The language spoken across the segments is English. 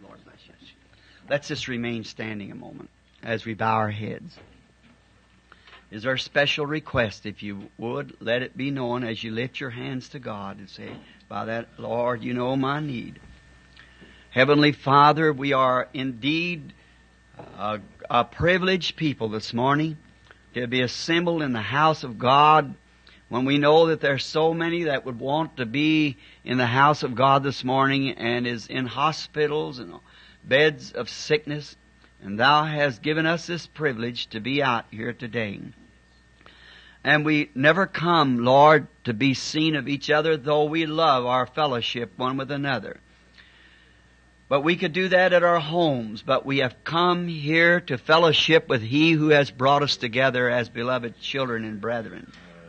Lord bless you. Let's just remain standing a moment as we bow our heads. Is there a special request? If you would, let it be known as you lift your hands to God and say, by that, Lord, you know my need. Heavenly Father, we are indeed a privileged people this morning to be assembled in the house of God when we know that there are so many that would want to be in the house of God this morning and is in hospitals and beds of sickness. And Thou hast given us this privilege to be out here today. And we never come, Lord, to be seen of each other, though we love our fellowship one with another. But we could do that at our homes, but we have come here to fellowship with He who has brought us together as beloved children and brethren.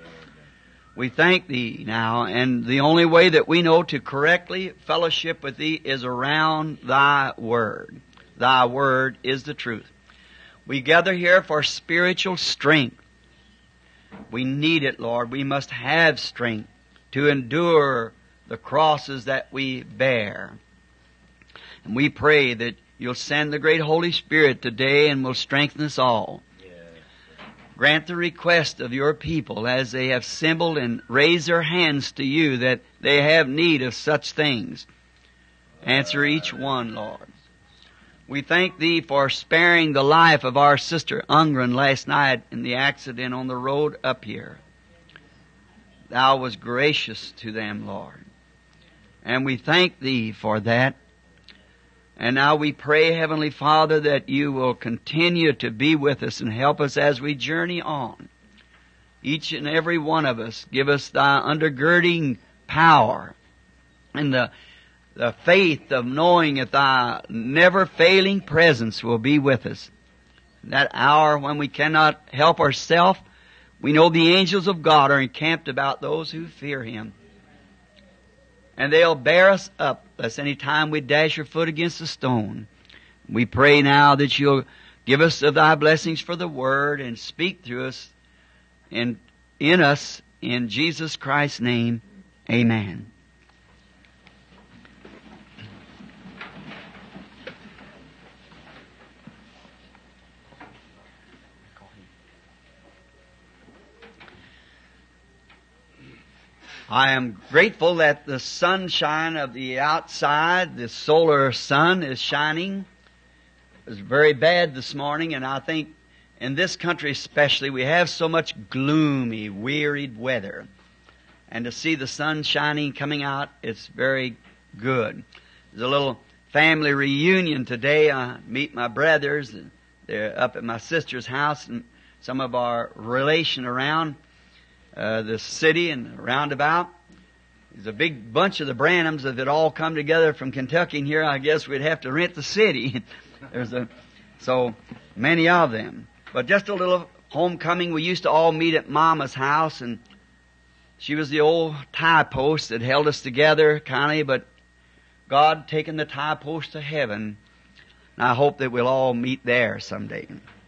We thank Thee now, and the only way that we know to correctly fellowship with Thee is around Thy Word. Thy Word is the truth. We gather here for spiritual strength. We need it, Lord. We must have strength to endure the crosses that we bear. And we pray that You'll send the great Holy Spirit today and will strengthen us all. Grant the request of Your people as they have assembled and raised their hands to You that they have need of such things. Answer each one, Lord. We thank Thee for sparing the life of our sister Ungren last night in the accident on the road up here. Thou was gracious to them, Lord. And we thank Thee for that. And now we pray, Heavenly Father, that You will continue to be with us and help us as we journey on. Each and every one of us, give us Thy undergirding power and the faith of knowing that Thy never-failing presence will be with us. In that hour when we cannot help ourselves, we know the angels of God are encamped about those who fear Him. And they'll bear us up, lest any time we dash our foot against a stone. We pray now that You'll give us of Thy blessings for the Word and speak through us and in us. In Jesus Christ's name, amen. I am grateful that the sunshine of the outside, the solar sun, is shining. It was very bad this morning, and I think in this country especially, we have so much gloomy, wearied weather. And to see the sun shining, coming out, it's very good. There's a little family reunion today. I meet my brothers, and they're up at my sister's house, and some of our relation around the city and roundabout. There's a big bunch of the Branhams that had all come together from Kentucky, and here I guess we'd have to rent the city. So many of them. But just a little homecoming. We used to all meet at Mama's house, and she was the old tie post that held us together, kindly, but God taken the tie post to heaven, and I hope that we'll all meet there someday.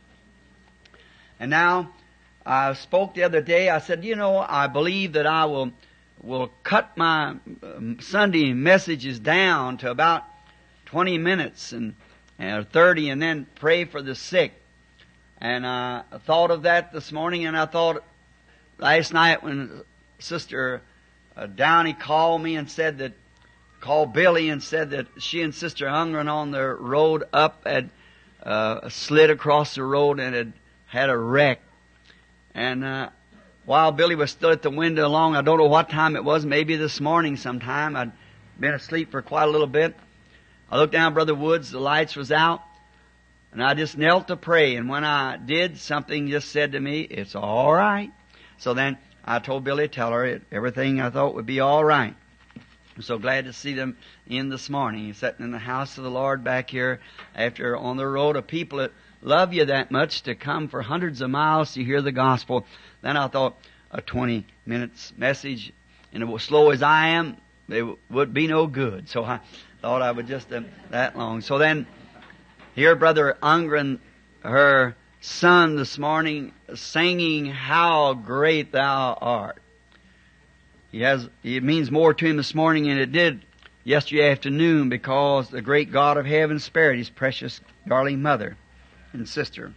And now, I spoke the other day, I said, I believe that I will cut my Sunday messages down to about 20 minutes and 30 and then pray for the sick. And I thought of that this morning, and I thought last night when Sister Downey called me and called Billy and said that she and Sister Ungren on the road up had slid across the road and had a wreck. And while Billy was still at the window I don't know what time it was, maybe this morning sometime. I'd been asleep for quite a little bit. I looked down Brother Woods, the lights was out, and I just knelt to pray. And when I did, something just said to me, it's all right. So then I told Billy, tell her everything I thought would be all right. I'm so glad to see them in this morning, sitting in the house of the Lord back here after on the road of people that love You that much to come for hundreds of miles to hear the gospel. Then I thought a 20 minutes message, and as slow as I am, it would be no good. So I thought I would just that long. So then, hear Brother Ungren, her son this morning, singing, How Great Thou Art. It means more to him this morning than it did yesterday afternoon because the great God of heaven spared His precious darling mother and sister.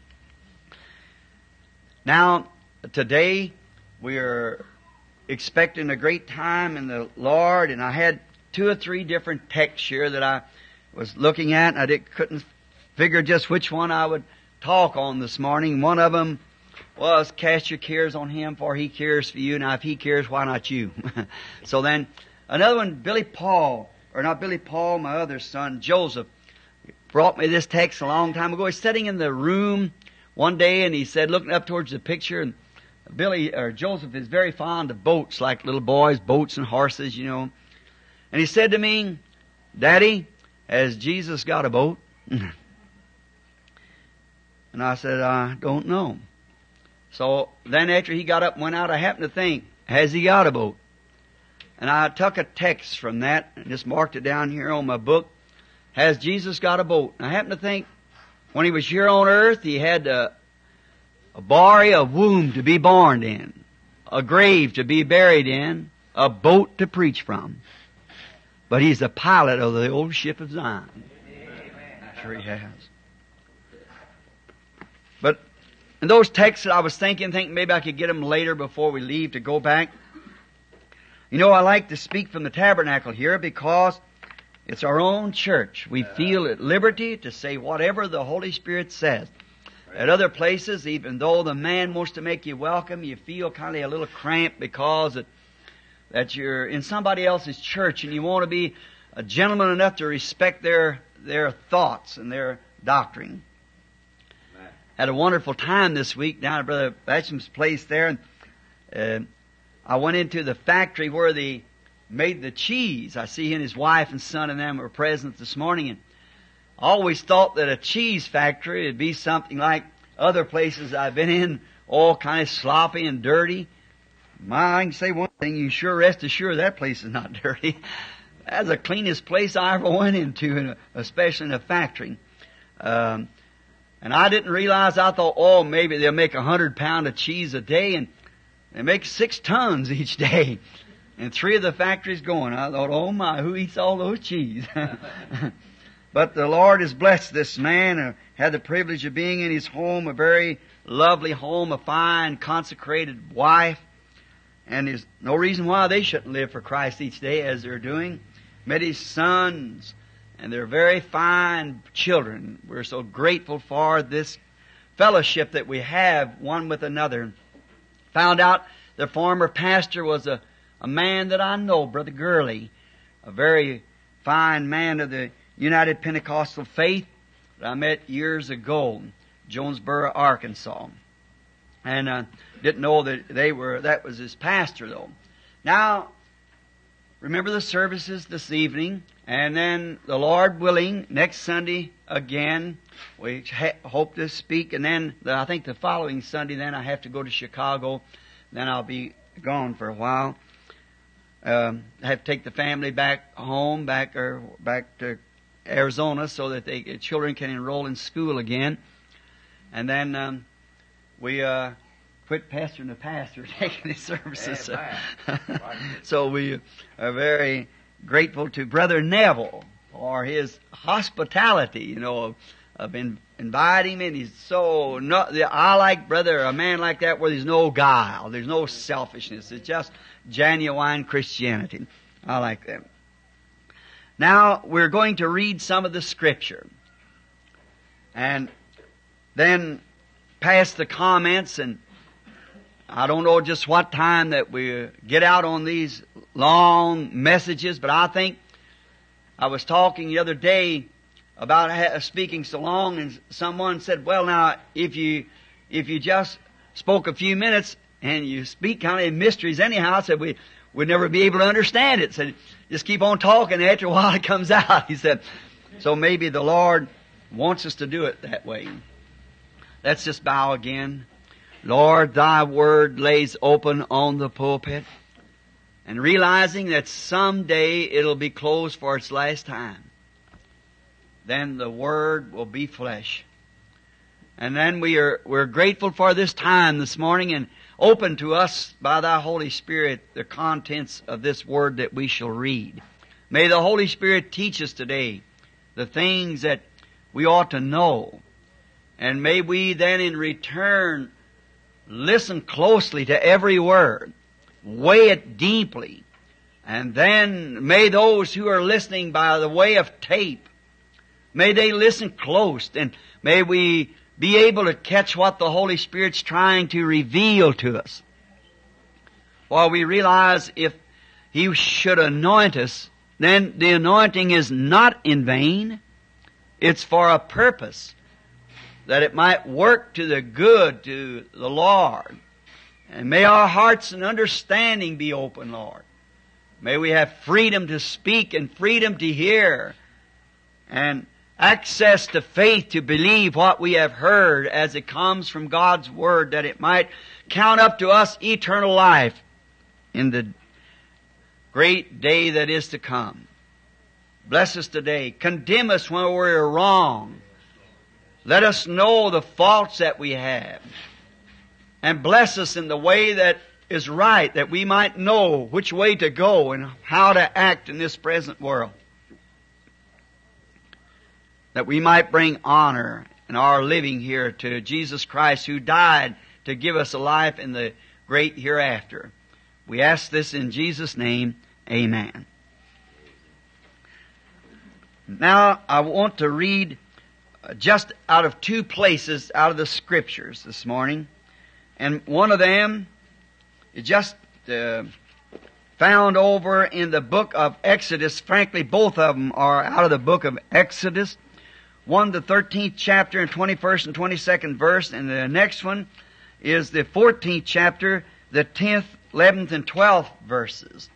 Now, today we are expecting a great time in the Lord, and I had 2 or 3 different texts here that I was looking at, and I couldn't figure just which one I would talk on this morning. One of them was, cast your cares on Him, for He cares for you. Now, if He cares, why not you? So then, another one, my other son, Joseph, brought me this text a long time ago. He's sitting in the room one day, and he said, looking up towards the picture, and Joseph is very fond of boats, like little boys, boats and horses, you know. And he said to me, Daddy, has Jesus got a boat? And I said, I don't know. So then after he got up and went out, I happened to think, has He got a boat? And I took a text from that and just marked it down here on my book. Has Jesus got a boat? And I happened to think, when He was here on earth, He had a womb to be born in, a grave to be buried in, a boat to preach from. But He's the pilot of the old ship of Zion. Amen. Sure He has. But in those texts that I was thinking maybe I could get them later before we leave to go back. You know, I like to speak from the tabernacle here because it's our own church. We feel at liberty to say whatever the Holy Spirit says. At other places, even though the man wants to make you welcome, you feel kind of a little cramped because that you're in somebody else's church and you want to be a gentleman enough to respect their thoughts and their doctrine. Had a wonderful time this week down at Brother Batcham's place there, and I went into the factory where they made the cheese. I see he and his wife and son and them were present this morning, and I always thought that a cheese factory would be something like other places I've been in, all kind of sloppy and dirty. I can say one thing, you sure rest assured that place is not dirty. That's the cleanest place I ever went into, especially in a factory. And I didn't realize, I thought, maybe they'll make 100 pounds of cheese a day, and they make 6 tons each day. And 3 of the factories going. I thought, oh my, who eats all those cheese? But the Lord has blessed this man, had the privilege of being in his home, a very lovely home, a fine, consecrated wife. And there's no reason why they shouldn't live for Christ each day as they're doing. Met his sons, and they're very fine children. We're so grateful for this fellowship that we have one with another. Found out the former pastor was a man that I know, Brother Gurley, a very fine man of the United Pentecostal Faith that I met years ago in Jonesboro, Arkansas. And didn't know that that was his pastor though. Now, remember the services this evening, and then the Lord willing, next Sunday again, we hope to speak, and then I think the following Sunday then I have to go to Chicago, then I'll be gone for a while. I have to take the family back home, back to Arizona so that the children can enroll in school again. And then we quit pestering the pastor taking his services. So we are very grateful to Brother Neville for his hospitality, of inviting him. And he's I like a man like that where there's no guile, there's no selfishness. It's just genuine Christianity. I like that. Now we're going to read some of the Scripture, and then pass the comments, and I don't know just what time that we get out on these long messages, but I think I was talking the other day about speaking so long, and someone said, well now, if you just spoke a few minutes and you speak kind of in mysteries anyhow, I said we'd never be able to understand it. Said just keep on talking, after a while it comes out. He said, so maybe the Lord wants us to do it that way. Let's just bow again. Lord, Thy Word lays open on the pulpit, and realizing that someday it'll be closed for its last time, then the Word will be flesh. And then we're grateful for this time this morning, and open to us by Thy Holy Spirit the contents of this Word that we shall read. May the Holy Spirit teach us today the things that we ought to know. And may we then in return listen closely to every word, weigh it deeply, and then may those who are listening by the way of tape, may they listen close, and may we be able to catch what the Holy Spirit's trying to reveal to us. For we realize if He should anoint us, then the anointing is not in vain. It's for a purpose, that it might work to the good to the Lord. And may our hearts and understanding be open, Lord. May we have freedom to speak and freedom to hear, and access to faith to believe what we have heard as it comes from God's Word, that it might count up to us eternal life in the great day that is to come. Bless us today. Condemn us when we're wrong. Let us know the faults that we have. And bless us in the way that is right, that we might know which way to go and how to act in this present world. That we might bring honor in our living here to Jesus Christ, who died to give us a life in the great hereafter. We ask this in Jesus' name. Amen. Now I want to read just out of two places out of the Scriptures this morning. And one of them is just found over in the book of Exodus. Frankly, both of them are out of the book of Exodus. One, the 13th chapter and 21st and 22nd verse. And the next one is the 14th chapter, the 10th, 11th, and 12th verses.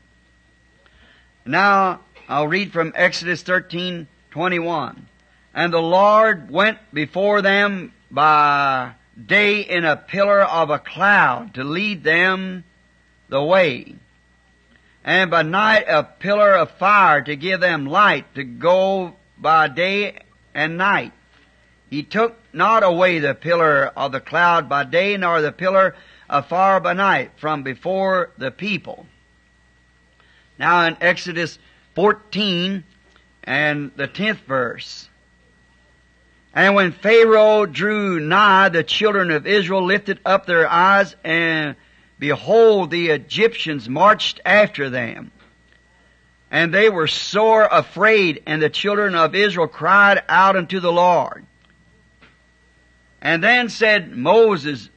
Now, I'll read from Exodus 13:21. And the Lord went before them by day in a pillar of a cloud to lead them the way, and by night a pillar of fire to give them light to go by day and night. He took not away the pillar of the cloud by day, nor the pillar of fire by night from before the people. Now in Exodus 14 and the 10th verse. And when Pharaoh drew nigh, the children of Israel lifted up their eyes, and behold, the Egyptians marched after them. And they were sore afraid, and the children of Israel cried out unto the Lord. And then said Moses,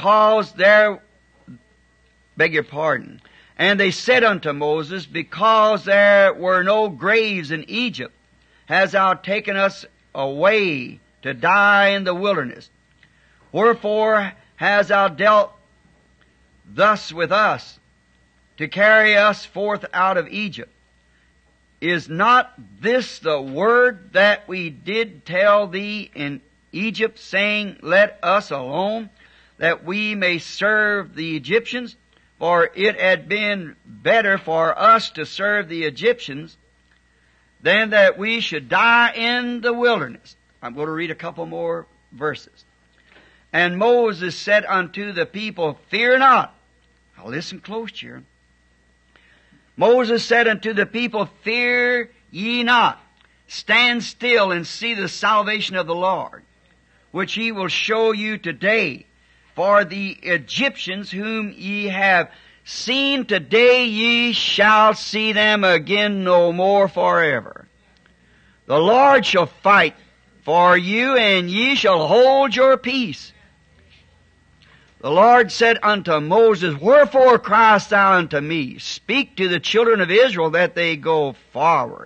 And they said unto Moses, because there were no graves in Egypt, hast thou taken us away to die in the wilderness? Wherefore hast thou dealt thus with us, to carry us forth out of Egypt? Is not this the word that we did tell thee in Egypt, saying, let us alone, that we may serve the Egyptians? For it had been better for us to serve the Egyptians than that we should die in the wilderness. I'm going to read a couple more verses. And Moses said unto the people, fear not. Now listen close here. Moses said unto the people, fear ye not. Stand still and see the salvation of the Lord, which He will show you today. For the Egyptians whom ye have seen today, ye shall see them again no more forever. The Lord shall fight for you, and ye shall hold your peace. The Lord said unto Moses, wherefore criest thou unto me? Speak to the children of Israel that they go forward.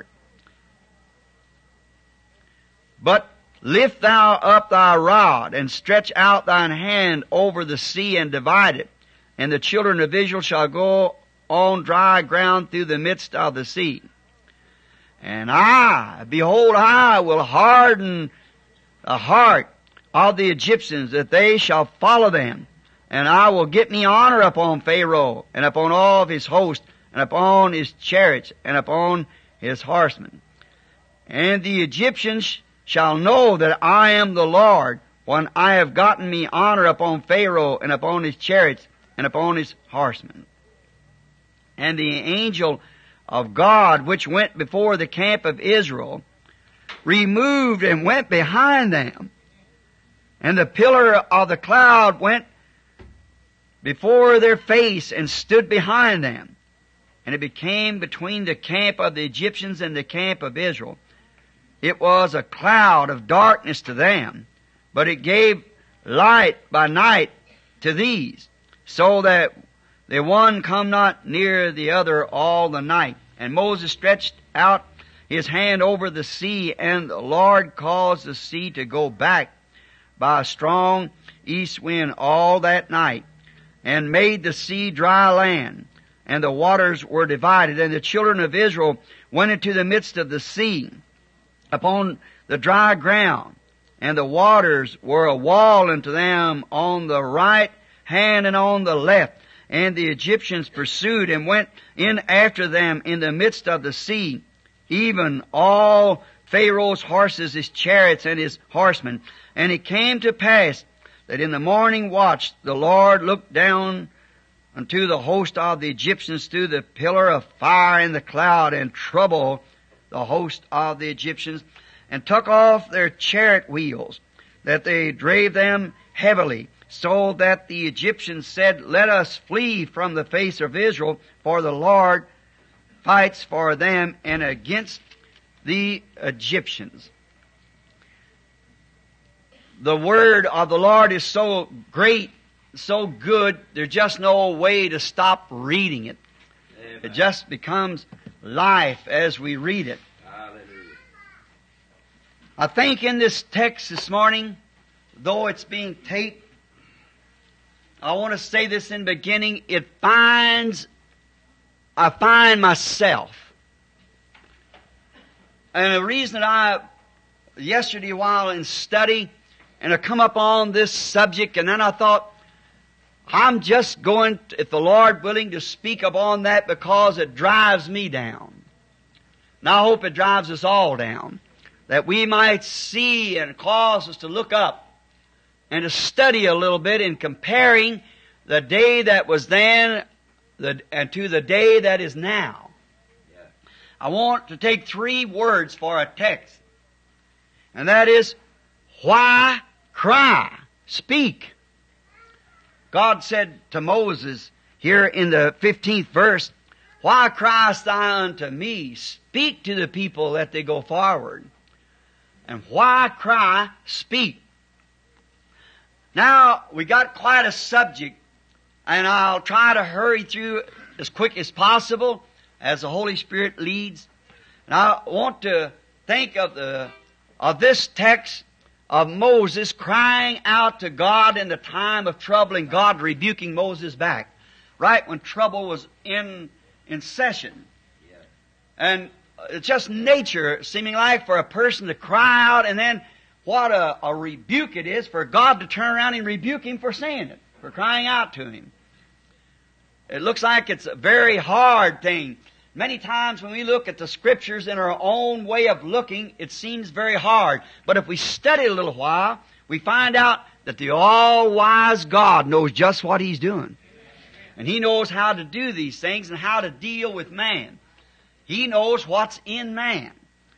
But lift thou up thy rod, and stretch out thine hand over the sea, and divide it. And the children of Israel shall go on dry ground through the midst of the sea. And behold, I will harden the heart of the Egyptians, that they shall follow them. And I will get me honor upon Pharaoh, and upon all of his host, and upon his chariots, and upon his horsemen. And the Egyptians shall know that I am the Lord, when I have gotten me honor upon Pharaoh, and upon his chariots, and upon his horsemen. And the angel of God which went before the camp of Israel removed and went behind them. And the pillar of the cloud went before their face and stood behind them. And it became between the camp of the Egyptians and the camp of Israel. It was a cloud of darkness to them, but it gave light by night to these, so that the one come not near the other all the night. And Moses stretched out his hand over the sea, and the Lord caused the sea to go back by a strong east wind all that night, and made the sea dry land, and the waters were divided. And the children of Israel went into the midst of the sea upon the dry ground, and the waters were a wall unto them on the right hand and on the left. And the Egyptians pursued and went in after them in the midst of the sea, even all Pharaoh's horses, his chariots, and his horsemen. And it came to pass that in the morning watch the Lord looked down unto the host of the Egyptians through the pillar of fire in the cloud, and troubled the host of the Egyptians, and took off their chariot wheels, that they drave them heavily, so that the Egyptians said, Let us flee from the face of Israel, for the Lord fights for them and against the Egyptians. The word of the Lord is so great, so good, there's just no way to stop reading it. Amen. It just becomes life as we read it. Hallelujah. I think in this text this morning, though it's being taped, I want to say this in the beginning, I find myself. And the reason that yesterday while in study, and I come up on this subject, and then I thought, I'm just going, if the Lord willing, to speak upon that because it drives me down. And I hope it drives us all down, that we might see and cause us to look up and to study a little bit in comparing the day that was then and to the day that is now. Yeah. I want to take 3 words for a text, and that is, why cry? Speak. God said to Moses here in the 15th verse, Why criest thou unto me? Speak to the people that they go forward. And why cry? Speak. Now, we got quite a subject, and I'll try to hurry through as quick as possible as the Holy Spirit leads. And I want to think of this text of Moses crying out to God in the time of trouble, and God rebuking Moses back, right when trouble was in session. Yeah. And it's just nature, seeming like, for a person to cry out, and then what a rebuke it is for God to turn around and rebuke him for saying it, for crying out to him. It looks like it's a very hard thing. Many times when we look at the Scriptures in our own way of looking, it seems very hard. But if we study a little while, we find out that the all-wise God knows just what He's doing. And He knows how to do these things and how to deal with man. He knows what's in man.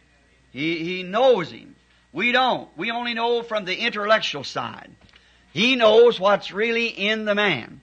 He knows him. We don't. We only know from the intellectual side. He knows what's really in the man.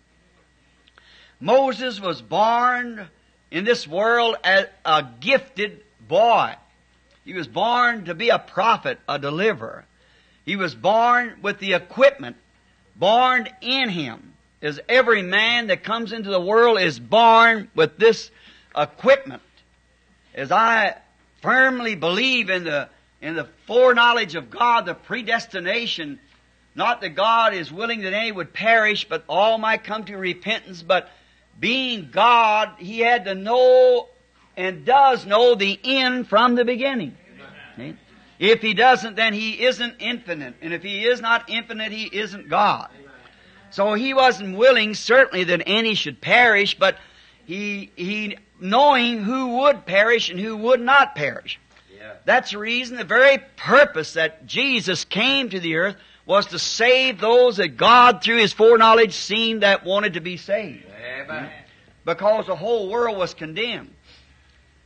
Moses was born in this world as a gifted boy. He was born to be a prophet, a deliverer. He was born with the equipment born in him. As every man that comes into the world is born with this equipment. As I firmly believe in the foreknowledge of God, the predestination, not that God is willing that any would perish, but all might come to repentance, but being God, He had to know and does know the end from the beginning. Amen. If He doesn't, then He isn't infinite. And if He is not infinite, He isn't God. Amen. So He wasn't willing, certainly, that any should perish, but He knowing who would perish and who would not perish. Yeah. That's the reason, the very purpose that Jesus came to the earth was to save those that God, through His foreknowledge, seen that wanted to be saved. Amen. Because the whole world was condemned.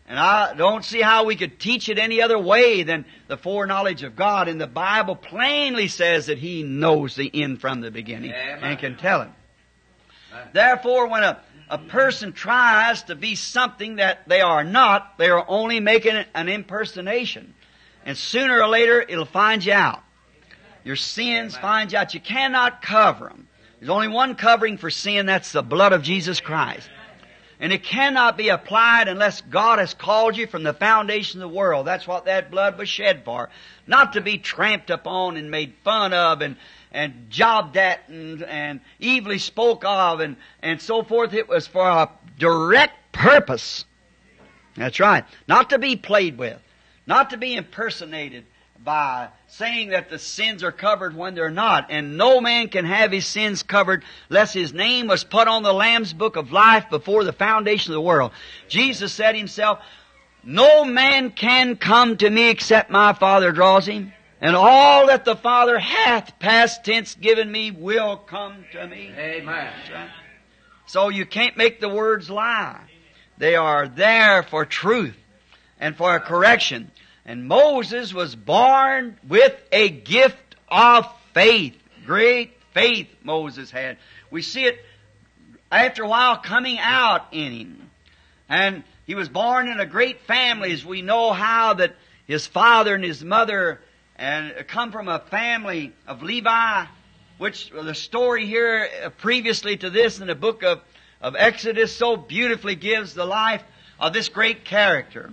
And I don't see how we could teach it any other way than the foreknowledge of God. And the Bible plainly says that He knows the end from the beginning and can tell it. Therefore, when a person tries to be something that they are not, they are only making an impersonation. And sooner or later, it'll find you out. Your sins find you out. You cannot cover them. There's only one covering for sin, that's the blood of Jesus Christ. And it cannot be applied unless God has called you from the foundation of the world. That's what that blood was shed for. Not to be tramped upon and made fun of and jobbed at and evilly spoke of and so forth. It was for a direct purpose. That's right. Not to be played with. Not to be impersonated by saying that the sins are covered when they're not. And no man can have his sins covered unless his name was put on the Lamb's book of life before the foundation of the world. Jesus said Himself, no man can come to me except my Father draws him. And all that the Father hath, past tense, given me will come to me. Amen. Right? So you can't make the words lie. They are there for truth and for a correction. And Moses was born with a gift of faith. Great faith Moses had. We see it after a while coming out in him. And he was born in a great family, as we know how that his father and his mother and come from a family of Levi, which the story here previously to this in the book of Exodus so beautifully gives the life of this great character.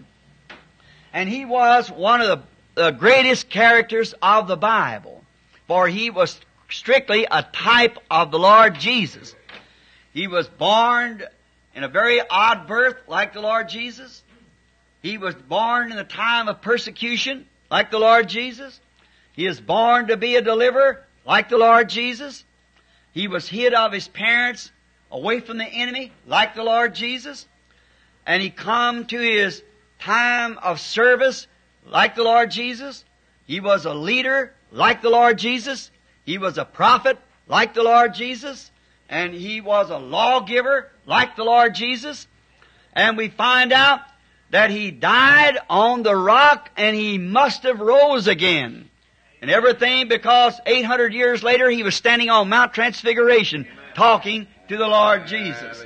And he was one of the greatest characters of the Bible, for he was strictly a type of the Lord Jesus. He was born in a very odd birth like the Lord Jesus. He was born in the time of persecution like the Lord Jesus. He is born to be a deliverer like the Lord Jesus. He was hid of his parents away from the enemy like the Lord Jesus. And he come to his time of service like the Lord Jesus. He was a leader like the Lord Jesus. He was a prophet like the Lord Jesus. And he was a lawgiver like the Lord Jesus. And we find out that he died on the rock and he must have rose again. And everything because 800 years later he was standing on Mount Transfiguration talking to the Lord Jesus.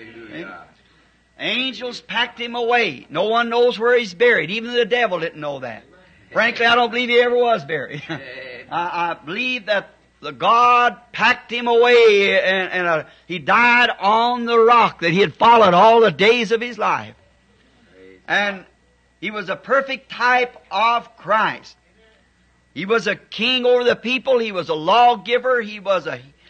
Angels packed him away. No one knows where he's buried. Even the devil didn't know that. Frankly, I don't believe he ever was buried. I believe that the God packed him away and he died on the rock that he had followed all the days of his life. And he was a perfect type of Christ. He was a king over the people. He was a lawgiver. He was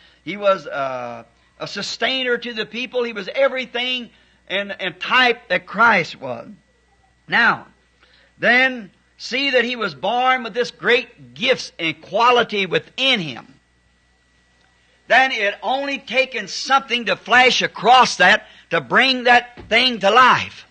a sustainer to the people. He was everything and type that Christ was. Now, then see that he was born with this great gifts and quality within him. Then it only taken something to flash across that to bring that thing to life.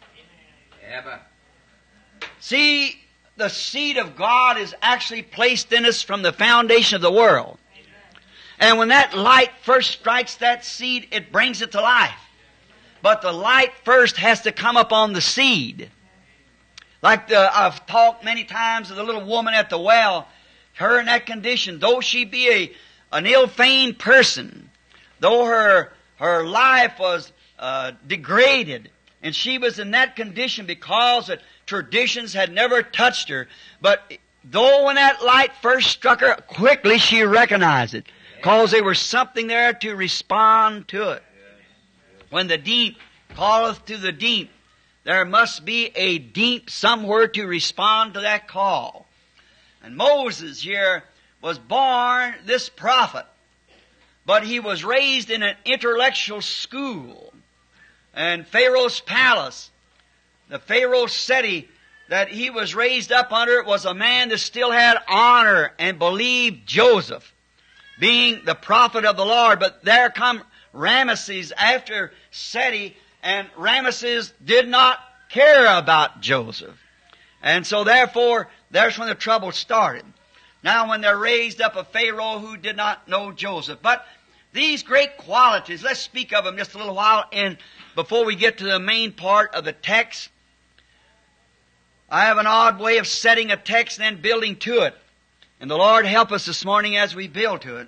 See, the seed of God is actually placed in us from the foundation of the world. And when that light first strikes that seed, it brings it to life. But the light first has to come upon the seed. Like I've talked many times of the little woman at the well, her in that condition, though she be an ill-famed person, though her life was degraded, and she was in that condition because that traditions had never touched her, but though when that light first struck her, quickly she recognized it, because there was something there to respond to it. When the deep calleth to the deep, there must be a deep somewhere to respond to that call. And Moses here was born this prophet, but he was raised in an intellectual school. And Pharaoh's palace, the Pharaoh's city that he was raised up under, was a man that still had honor and believed Joseph, being the prophet of the Lord. But there come Ramesses after Seti, and Ramesses did not care about Joseph. And so therefore, there's when the trouble started. Now when they're raised up a Pharaoh who did not know Joseph. But these great qualities, let's speak of them just a little while before we get to the main part of the text. I have an odd way of setting a text and then building to it. And the Lord help us this morning as we build to it.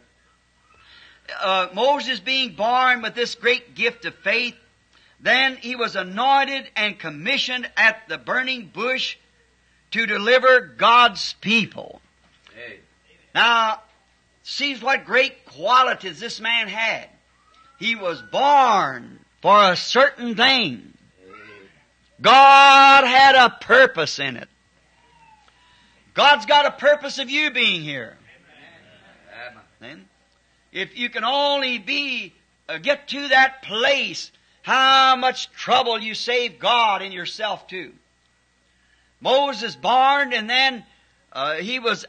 Moses being born with this great gift of faith, then he was anointed and commissioned at the burning bush to deliver God's people. Hey. Now, see what great qualities this man had. He was born for a certain thing. God had a purpose in it. God's got a purpose of you being here. Amen. If you can only get to that place, how much trouble you save God and yourself too. Moses born, and then he was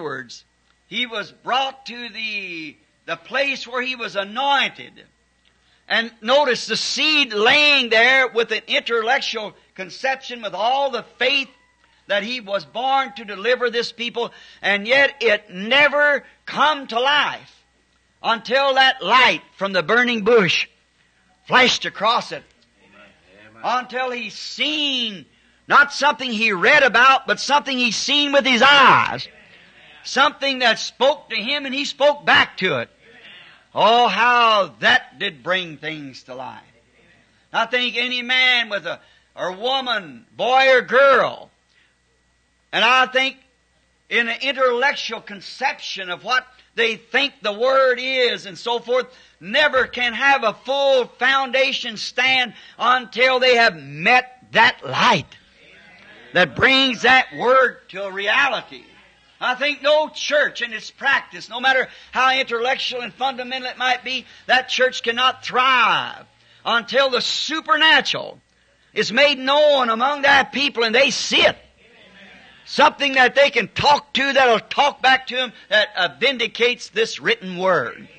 brought to the place where he was anointed. And notice the seed laying there with an intellectual conception, with all the faith that he was born to deliver this people, and yet it never come to life until that light from the burning bush flashed across it. Amen. Until he seen, not something he read about, but something he seen with his eyes. Something that spoke to him and he spoke back to it. Oh, how that did bring things to life. I think any man with or woman, boy or girl, and I think in an intellectual conception of what they think the Word is and so forth, never can have a full foundation stand until they have met that light that brings that Word to a reality. I think no church in its practice, no matter how intellectual and fundamental it might be, that church cannot thrive until the supernatural is made known among that people and they see it. Something that they can talk to, that'll talk back to them, that vindicates this written Word.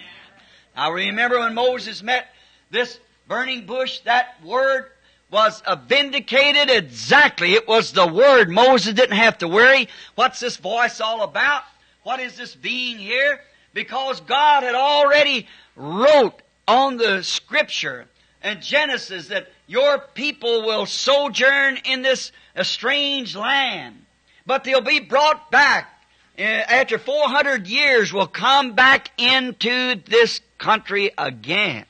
I remember when Moses met this burning bush, that Word was vindicated exactly. It was the Word. Moses didn't have to worry. What's this voice all about? What is this being here? Because God had already wrote on the Scripture and Genesis that your people will sojourn in this strange land. But they'll be brought back. After 400 years will come back into this country again.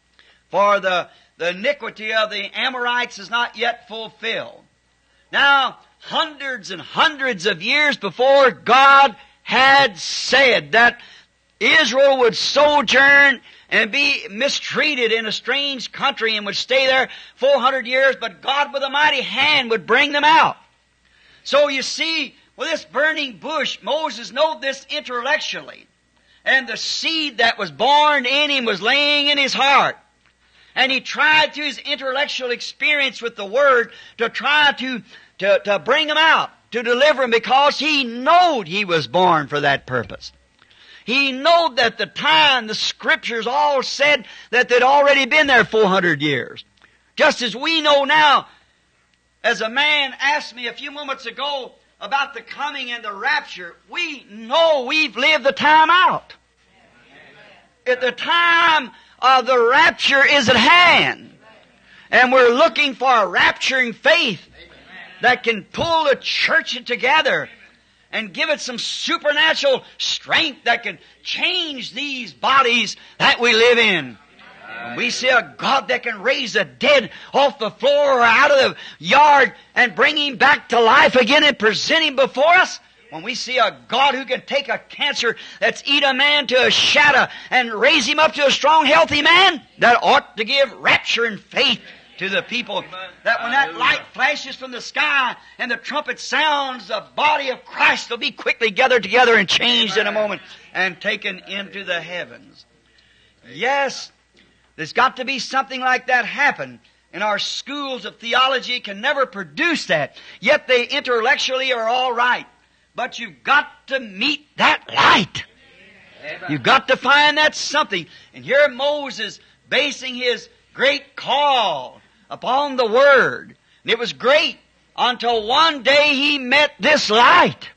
For the iniquity of the Amorites is not yet fulfilled. Now, hundreds and hundreds of years before, God had said that Israel would sojourn and be mistreated in a strange country and would stay there 400 years, but God with a mighty hand would bring them out. So you see, with this burning bush, Moses knew this intellectually. And the seed that was born in him was laying in his heart. And he tried through his intellectual experience with the Word to try to bring him out, to deliver him, because he knowed he was born for that purpose. He knowed that the time, the Scriptures all said that they'd already been there 400 years. Just as we know now, as a man asked me a few moments ago about the coming and the rapture, we know we've lived the time out. At the time of the rapture is at hand. And we're looking for a rapturing faith that can pull the church together and give it some supernatural strength that can change these bodies that we live in. When we see a God that can raise the dead off the floor or out of the yard and bring him back to life again and present him before us, when we see a God who can take a cancer that's eat a man to a shadow and raise him up to a strong, healthy man, that ought to give rapture and faith to the people. That when that light flashes from the sky and the trumpet sounds, the body of Christ will be quickly gathered together and changed in a moment and taken into the heavens. Yes, there's got to be something like that happen. And our schools of theology can never produce that. Yet they intellectually are all right. But you've got to meet that light. You've got to find that something. And here Moses basing his great call upon the Word. And it was great until one day he met this light.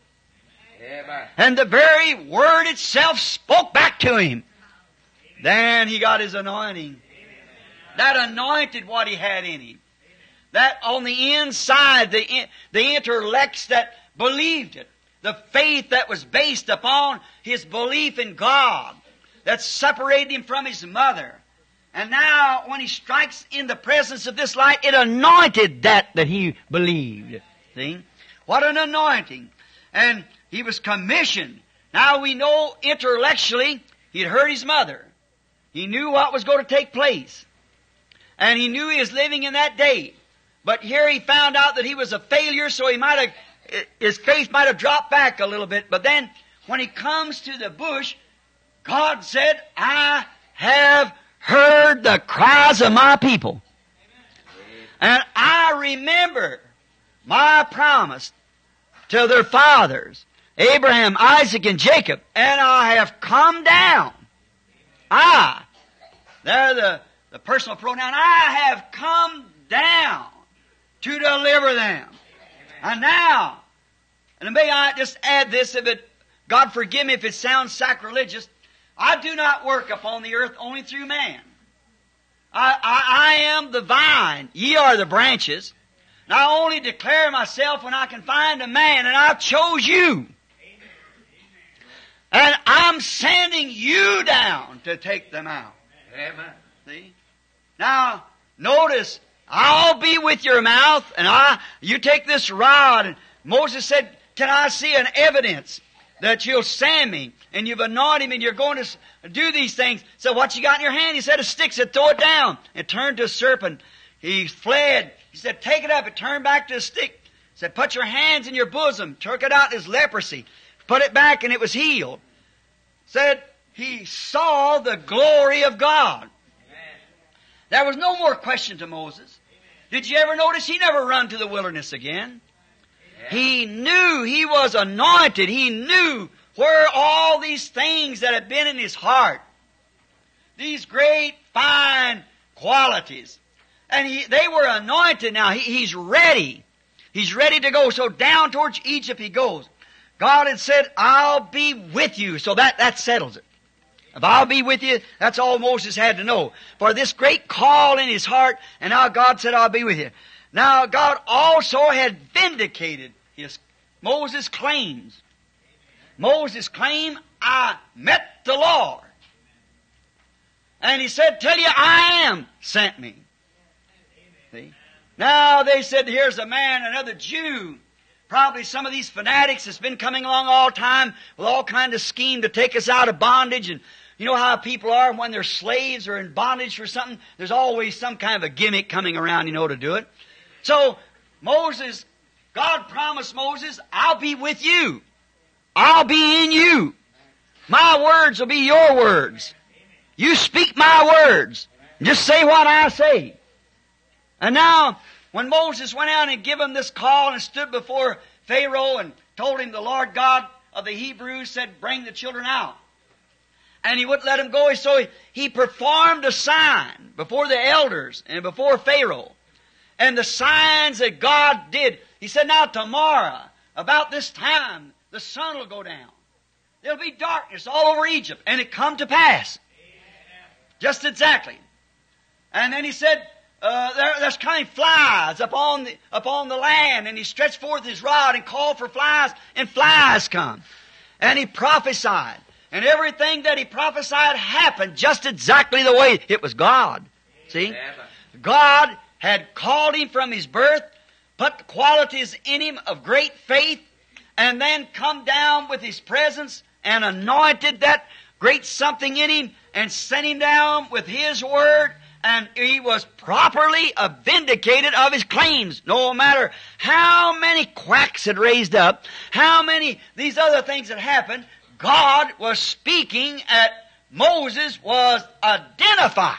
And the very Word itself spoke back to him. Then he got his anointing. That anointed what he had in him. that on the inside, the intellects that believed it, the faith that was based upon his belief in God, that separated him from his mother. And now, when he strikes in the presence of this light, it anointed that he believed. See? What an anointing. And he was commissioned. Now we know intellectually, he'd heard his mother. He knew what was going to take place. And he knew he was living in that day. But here he found out that he was a failure, so his faith might have dropped back a little bit. But then, when he comes to the bush, God said, I have heard the cries of my people. And I remember my promise to their fathers, Abraham, Isaac, and Jacob, and I have come down. They're the personal pronoun, I have come down to deliver them. And now, and may I just add this, God forgive me if it sounds sacrilegious, I do not work upon the earth only through man. I am the vine, ye are the branches. And I only declare myself when I can find a man, and I chose you. And I'm sending you down to take them out. Amen. See? Now, notice, I'll be with your mouth, and you take this rod. And Moses said, can I see an evidence that you'll send me, and you've anointed him, and you're going to do these things? So what you got in your hand? He said, a stick. He said, throw it down. It turned to a serpent. He fled. He said, take it up. It turned back to a stick. He said, put your hands in your bosom. Took it out, his leprosy. Put it back, and it was healed. Said, he saw the glory of God. There was no more question to Moses. Did you ever notice he never run to the wilderness again? He knew he was anointed. He knew where all these things that had been in his heart, these great, fine qualities. And they were anointed now. He's ready. He's ready to go. So down towards Egypt he goes. God had said, I'll be with you. So that settles it. If I'll be with you, that's all Moses had to know. For this great call in his heart, and now God said, I'll be with you. Now God also had vindicated Moses' claims. Moses' claim, I met the Lord. And he said, tell you I am sent me. See? Now they said, here's a man, another Jew. Probably some of these fanatics that's been coming along all the time with all kind of scheme to take us out of bondage. And you know how people are when they're slaves or in bondage for something? There's always some kind of a gimmick coming around, to do it. So Moses, God promised Moses, I'll be with you. I'll be in you. My words will be your words. You speak my words. Just say what I say. And now, when Moses went out and gave him this call and stood before Pharaoh and told him the Lord God of the Hebrews said, bring the children out. And he wouldn't let them go, so he performed a sign before the elders and before Pharaoh. And the signs that God did, he said, now tomorrow, about this time, the sun will go down. There'll be darkness all over Egypt. And it come to pass. Just exactly. And then he said, there's coming flies upon the land. And he stretched forth his rod and called for flies, and flies come. And he prophesied. And everything that he prophesied happened just exactly the way it was God. See? God had called him from his birth, put qualities in him of great faith, and then come down with his presence and anointed that great something in him and sent him down with his word, and he was properly vindicated of his claims. No matter how many quacks had raised up, how many these other things had happened, God was speaking at Moses was identified.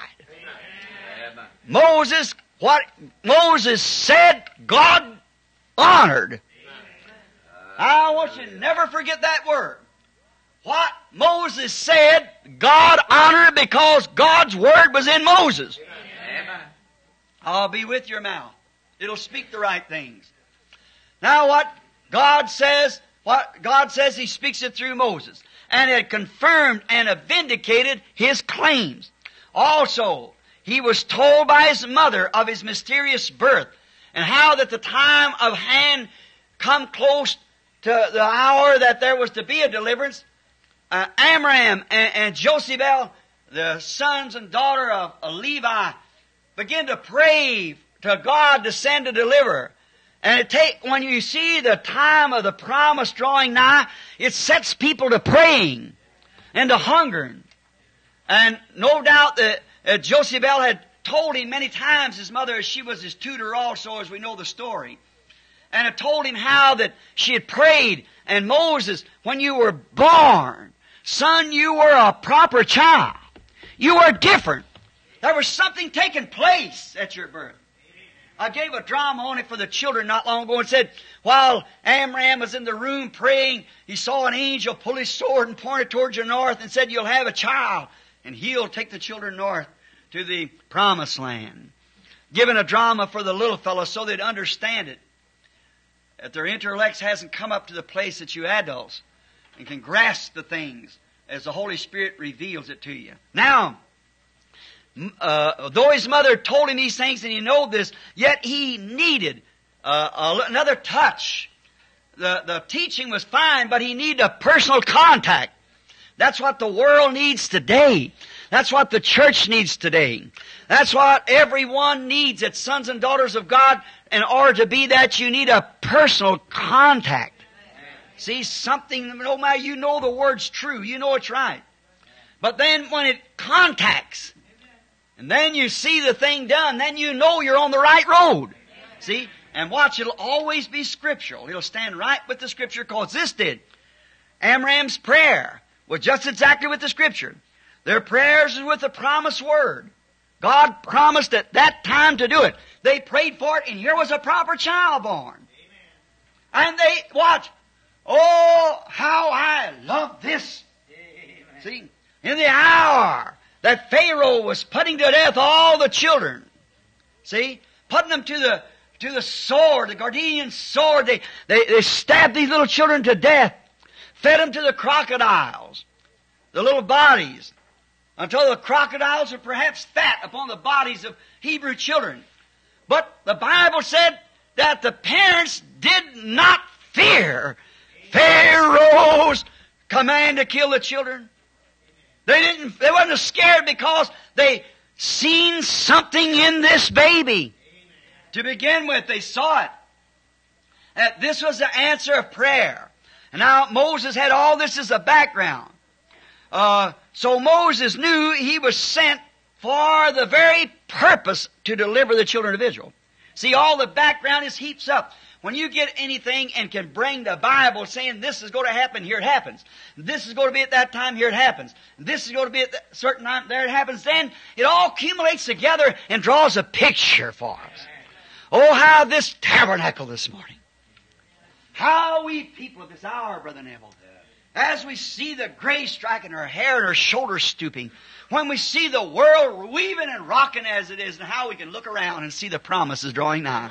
Moses, what Moses said, God honored. I want you to never forget that word. What Moses said, God honored because God's word was in Moses. I'll be with your mouth. It'll speak the right things. Now what God says, he speaks it through Moses. And had confirmed and vindicated his claims. Also, he was told by his mother of his mysterious birth. and how that the time of hand come close to the hour that there was to be a deliverance, Amram and Jochebed, the sons and daughter of Levi, began to pray to God to send a deliverer. And when you see the time of the promise drawing nigh, it sets people to praying and to hungering. And no doubt that Jochebed had told him many times, his mother, as she was his tutor also, as we know the story, and had told him how that she had prayed. And Moses, when you were born, son, you were a proper child. You were different. There was something taking place at your birth. I gave a drama on it for the children not long ago and said, while Amram was in the room praying, he saw an angel pull his sword and point it towards the north and said, you'll have a child, and he'll take the children north to the promised land. Giving a drama for the little fellows so they'd understand it. That their intellects hasn't come up to the place that you adults and can grasp the things as the Holy Spirit reveals it to you. Now, though his mother told him these things and he knew this, yet he needed another touch. The teaching was fine, but he needed a personal contact. That's what the world needs today. That's what the church needs today. That's what everyone needs as sons and daughters of God. In order to be that, you need a personal contact. See, something, no matter, you know the word's true. You know it's right. But then when it contacts, and then you see the thing done, then you know you're on the right road. See? And watch, it'll always be scriptural. It'll stand right with the Scripture, because this did. Amram's prayer was just exactly with the Scripture. Their prayers is with the promised word. God promised at that time to do it. They prayed for it, and here was a proper child born. Amen. And they, watch, oh, how I love this. Amen. See, in the hour that Pharaoh was putting to death all the children, see, putting them to the sword, the Gardenian sword, they stabbed these little children to death, fed them to the crocodiles, the little bodies, until the crocodiles were perhaps fat upon the bodies of Hebrew children. But the Bible said that the parents did not fear Pharaoh's command to kill the children. They wasn't scared because they seen something in this baby. To begin with, they saw it. That this was the answer of prayer. And now Moses had all this as a background. So Moses knew he was sent for the very purpose to deliver the children of Israel. See, all the background is heaps up. When you get anything and can bring the Bible saying this is going to happen, here it happens. This is going to be at that time, here it happens. This is going to be at a certain time, there it happens. Then it all accumulates together and draws a picture for us. Oh, how this tabernacle this morning. How we people at this hour, Brother Neville, as we see the gray striking her hair and her shoulders stooping, when we see the world weaving and rocking as it is, and how we can look around and see the promises drawing nigh.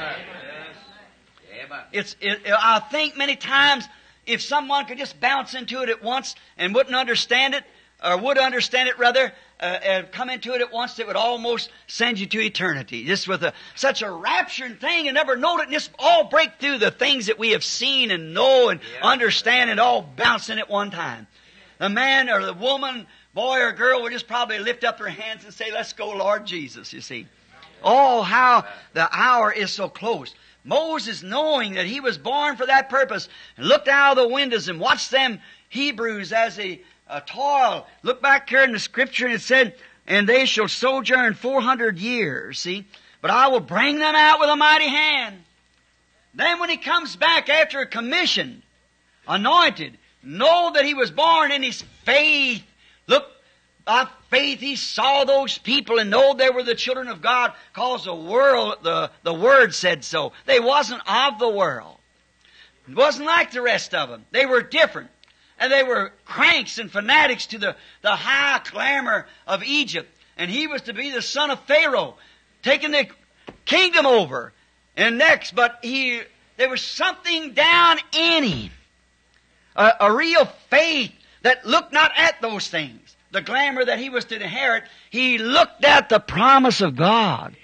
I think many times if someone could just bounce into it at once and wouldn't understand it, or would understand it rather, and come into it at once, it would almost send you to eternity. Just with such a rapturing thing and never know it, and just all break through the things that we have seen and know and understand, and all bouncing at one time. The man or the woman, boy or girl, would just probably lift up their hands and say, let's go, Lord Jesus, you see. Oh, how the hour is so close. Moses, knowing that he was born for that purpose, and looked out of the windows and watched them Hebrews as they toil. Look back here in the Scripture, and it said, and they shall sojourn 400 years, see. But I will bring them out with a mighty hand. Then when he comes back after commissioned, anointed, know that he was born in his faith. Look, by faith he saw those people and know they were the children of God, because the world, the Word said so. They wasn't of the world. It wasn't like the rest of them. They were different. And they were cranks and fanatics to the high clamor of Egypt. And he was to be the son of Pharaoh, taking the kingdom over. And next, but there was something down in him, a real faith that looked not at those things, the glamour that he was to inherit. He looked at the promise of God.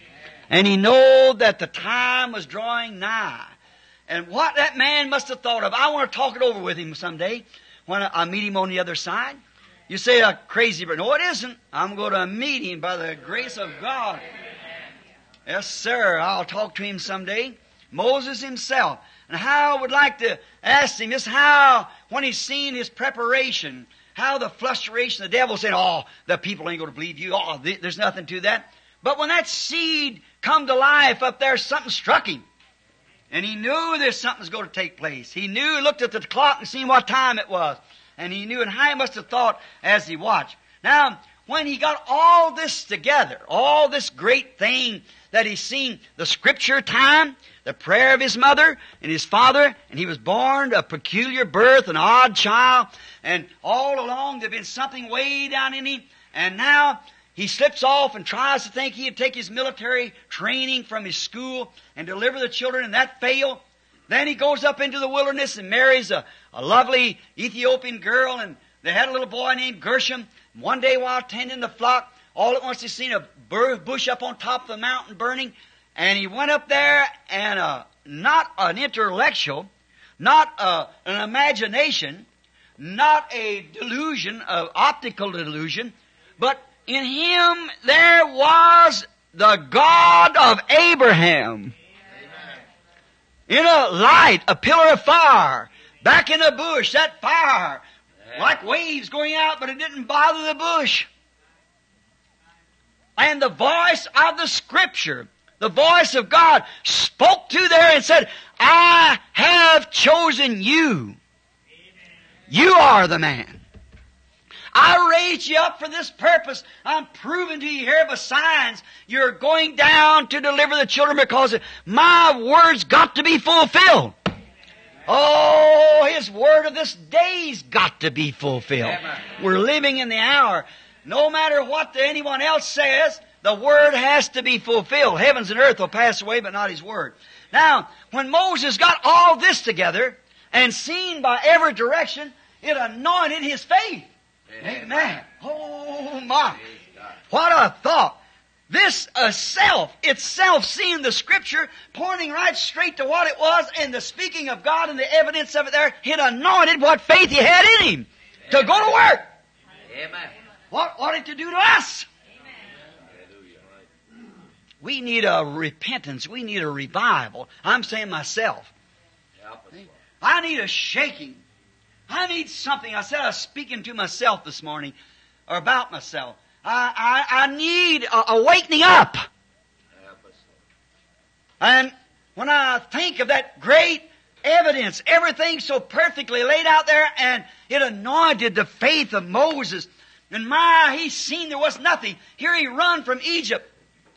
And he knew that the time was drawing nigh. And what that man must have thought of, I want to talk it over with him someday when I meet him on the other side. You say a crazy, but no, it isn't. I'm going to meet him by the grace of God. Yes, sir. I'll talk to him someday. Moses himself. And how I would like to ask him just how, when he's seen his preparation, how the frustration, the devil saying, oh, the people ain't going to believe you. Oh, there's nothing to that. But when that seed come to life up there, something struck him. And he knew there's something's going to take place. He knew, he looked at the clock and seen what time it was. And he knew, and how he must have thought as he watched. Now, when he got all this together, all this great thing that he's seen, the scripture time, the prayer of his mother and his father, and he was born a peculiar birth, an odd child, and all along there'd been something way down in him, and now he slips off and tries to think he'd take his military training from his school and deliver the children, and that failed. Then he goes up into the wilderness and marries a lovely Ethiopian girl, and they had a little boy named Gershom. One day while tending the flock, all at once he seen a bush up on top of the mountain burning, and he went up there, and not an intellectual, not an imagination, not a delusion, of optical delusion, but in him there was the God of Abraham. In a light, a pillar of fire, back in a bush, that fire, like waves going out, but it didn't bother the bush. And the voice of the Scripture, the voice of God, spoke to there and said, I have chosen you. You are the man. I raised you up for this purpose. I'm proving to you here by signs you're going down to deliver the children because my word's got to be fulfilled. Oh, His word of this day's got to be fulfilled. We're living in the hour. No matter what anyone else says, the word has to be fulfilled. Heavens and earth will pass away, but not His word. Now, when Moses got all this together and seen by every direction, it anointed his faith. Amen. Oh my. What a thought. This itself seeing the Scripture, pointing right straight to what it was, and the speaking of God and the evidence of it there, it anointed what faith he had in him to go to work. Amen. What ought it to do to us? Amen. We need a repentance. We need a revival. I'm saying myself. I need a shaking. I need something. I said I was speaking to myself this morning, or about myself. I need awakening up. And when I think of that great evidence, everything so perfectly laid out there, and it anointed the faith of Moses. And he seen there was nothing. Here he run from Egypt.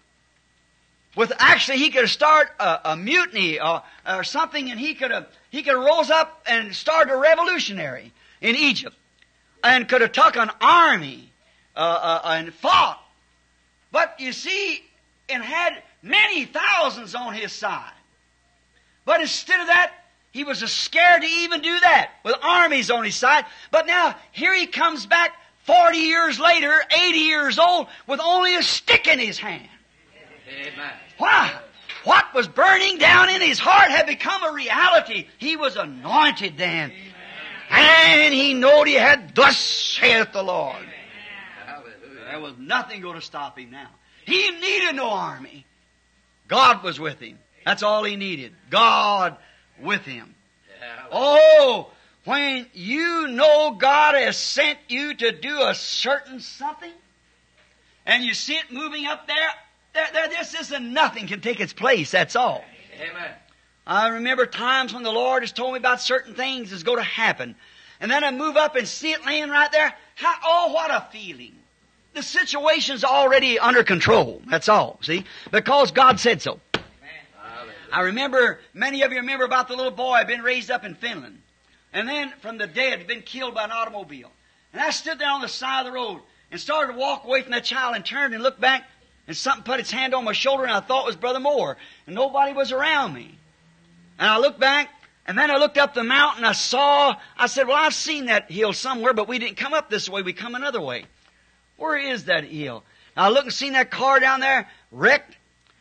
He could have started a mutiny or something, and he could have rose up and started a revolutionary in Egypt, and could have took an army and fought. But you see, and had many thousands on his side. But instead of that, he was scared to even do that with armies on his side. But now here he comes back 40 years later, 80 years old, with only a stick in his hand. Amen. Why? What was burning down in his heart had become a reality. He was anointed then. Amen. And he knew he had, thus saith the Lord. Amen. There was nothing going to stop him now. He needed no army. God was with him. That's all he needed. God with him. Oh, when you know God has sent you to do a certain something, and you see it moving up there, this isn't nothing can take its place, that's all. Amen. I remember times when the Lord has told me about certain things that's going to happen. And then I move up and see it laying right there. What a feeling. The situation's already under control, that's all, see? Because God said so. Amen. I remember, many of you remember about the little boy had been raised up in Finland. And then from the dead had been killed by an automobile. And I stood there on the side of the road and started to walk away from that child and turned and looked back. And something put its hand on my shoulder, and I thought it was Brother Moore. And nobody was around me. And I looked back, and then I looked up the mountain. I said, well, I've seen that hill somewhere, but we didn't come up this way. We come another way. Where is that hill? And I looked and seen that car down there, wrecked.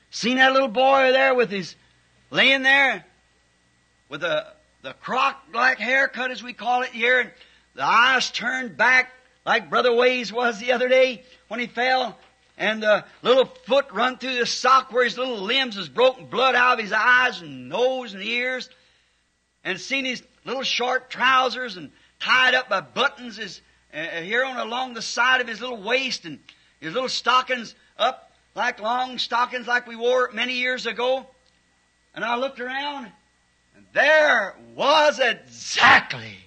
Seen that little boy there with his, laying there with the croc black haircut as we call it here, and the eyes turned back like Brother Ways was the other day when he fell, and the little foot run through the sock where his little limbs was broken, blood out of his eyes and nose and ears, and seen his little short trousers and tied up by buttons here on along the side of his little waist, and his little stockings up like long stockings like we wore many years ago. And I looked around, and there was exactly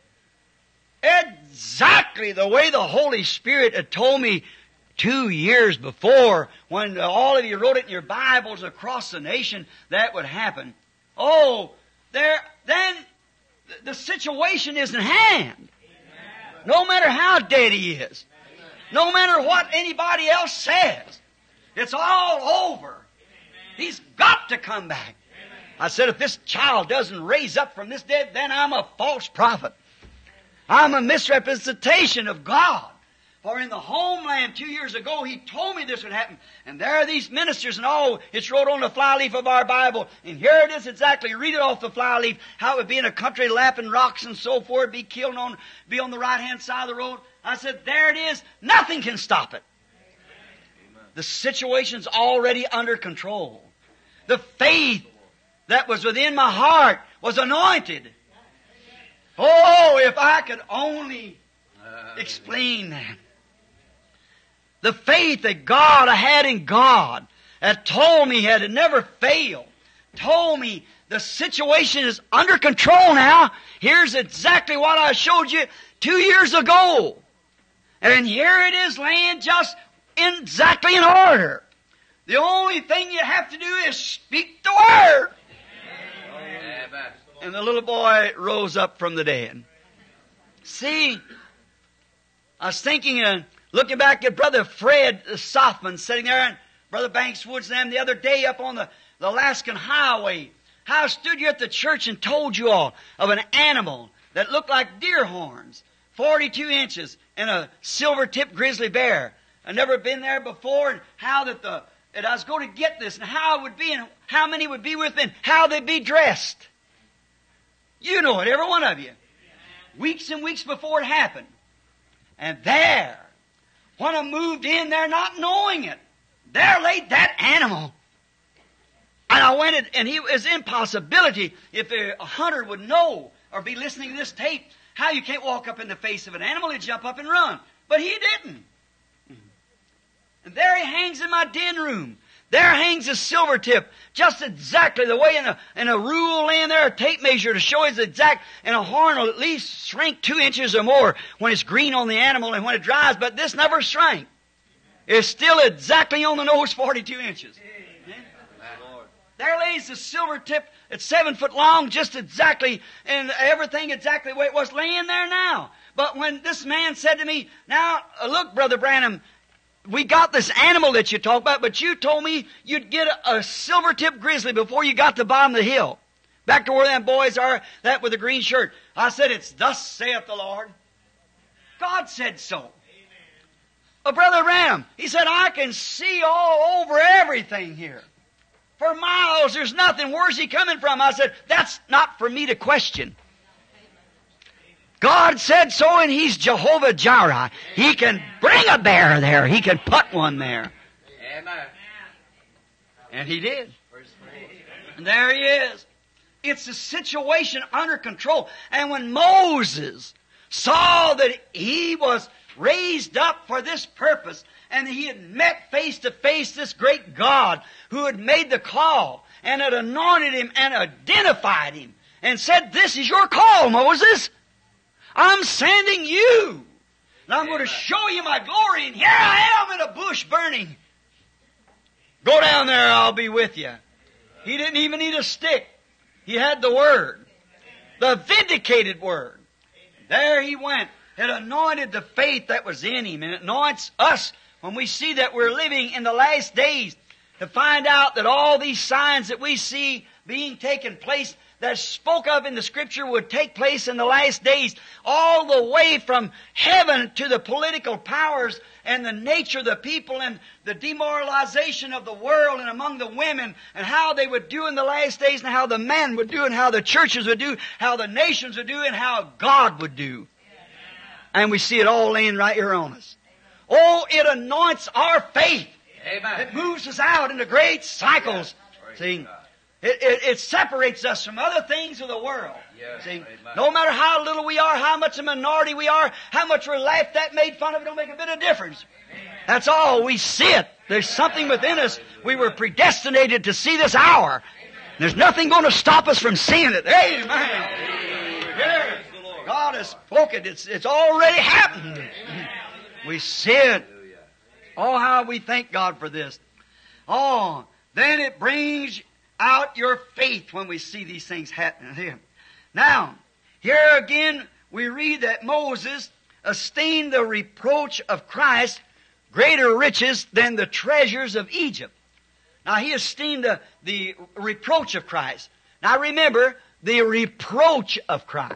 the way the Holy Spirit had told me 2 years before, when all of you wrote it in your Bibles across the nation, that would happen. Oh, then the situation is in hand. No matter how dead he is, no matter what anybody else says, it's all over. He's got to come back. I said, if this child doesn't raise up from this dead, then I'm a false prophet. I'm a misrepresentation of God. For in the homeland 2 years ago, He told me this would happen. And there are these ministers and all, it's wrote on the flyleaf of our Bible. And here it is exactly, read it off the flyleaf, how it would be in a country lapping rocks and so forth, be on the right-hand side of the road. I said, there it is. Nothing can stop it. The situation's already under control. The faith that was within my heart was anointed. Oh, if I could only explain that. The faith that God I had in God that told me had never failed, told me the situation is under control now. Here's exactly what I showed you 2 years ago. And here it is laying just exactly in order. The only thing you have to do is speak the Word. And the little boy rose up from the dead. See, I was thinking and looking back at Brother Fred Sothman sitting there and Brother Banks Woods and them the other day up on the Alaskan Highway. How I stood here at the church and told you all of an animal that looked like deer horns, 42 inches, and a silver-tipped grizzly bear. I'd never been there before, and how that I was going to get this, and how it would be, and how many would be with me, and how they'd be dressed. You know it, every one of you. Weeks and weeks before it happened. And there, when I moved in there not knowing it, there laid that animal. And I went, and it was impossibility if a hunter would know or be listening to this tape, how you can't walk up in the face of an animal and jump up and run. But he didn't. And there he hangs in my den room. There hangs a silver tip, just exactly the way in a rule laying there, a tape measure to show his exact, and a horn will at least shrink 2 inches or more when it's green on the animal and when it dries, but this never shrank. It's still exactly on the nose, 42 inches. Amen. There lays the silver tip at 7 foot long, just exactly, and everything exactly the way it was laying there now. But when this man said to me, now, look, Brother Branham, we got this animal that you talk about, but you told me you'd get a silver-tipped grizzly before you got to the bottom of the hill. Back to where them boys are, that with the green shirt. I said, it's thus saith the Lord. God said so. Brother Ram, he said, I can see all over everything here. For miles, there's nothing. Where's he coming from? I said, that's not for me to question. God said so, and He's Jehovah Jireh. He can bring a bear there. He can put one there. Amen. And He did. And there He is. It's a situation under control. And when Moses saw that he was raised up for this purpose, and he had met face to face this great God who had made the call and had anointed him and identified him and said, this is your call, Moses. I'm sending you. And I'm going to show you my glory. And here I am in a bush burning. Go down there, I'll be with you. He didn't even need a stick. He had the Word. The vindicated Word. There he went. It anointed the faith that was in him. And it anoints us when we see that we're living in the last days to find out that all these signs that we see being taken place, that spoke of in the Scripture would take place in the last days, all the way from heaven to the political powers and the nature of the people and the demoralization of the world and among the women and how they would do in the last days and how the men would do and how the churches would do, how the nations would do and how God would do. And we see it all laying right here on us. Oh, it anoints our faith. Amen. It moves us out into great cycles. Yes. See, it separates us from other things of the world. Yes. See, Amen. no matter how little we are, how much a minority we are, how much we're laughed at, made fun of, it don't make a bit of difference. That's all. We see it. There's something within us. We were predestinated to see this hour. There's nothing going to stop us from seeing it. Amen. Yes. God has spoken. It's already happened. We see it. Oh, how we thank God for this. Oh, then it brings out your faith when we see these things happening here. Now, here again, we read that Moses esteemed the reproach of Christ greater riches than the treasures of Egypt. Now, he esteemed the reproach of Christ. Now, remember, the reproach of Christ.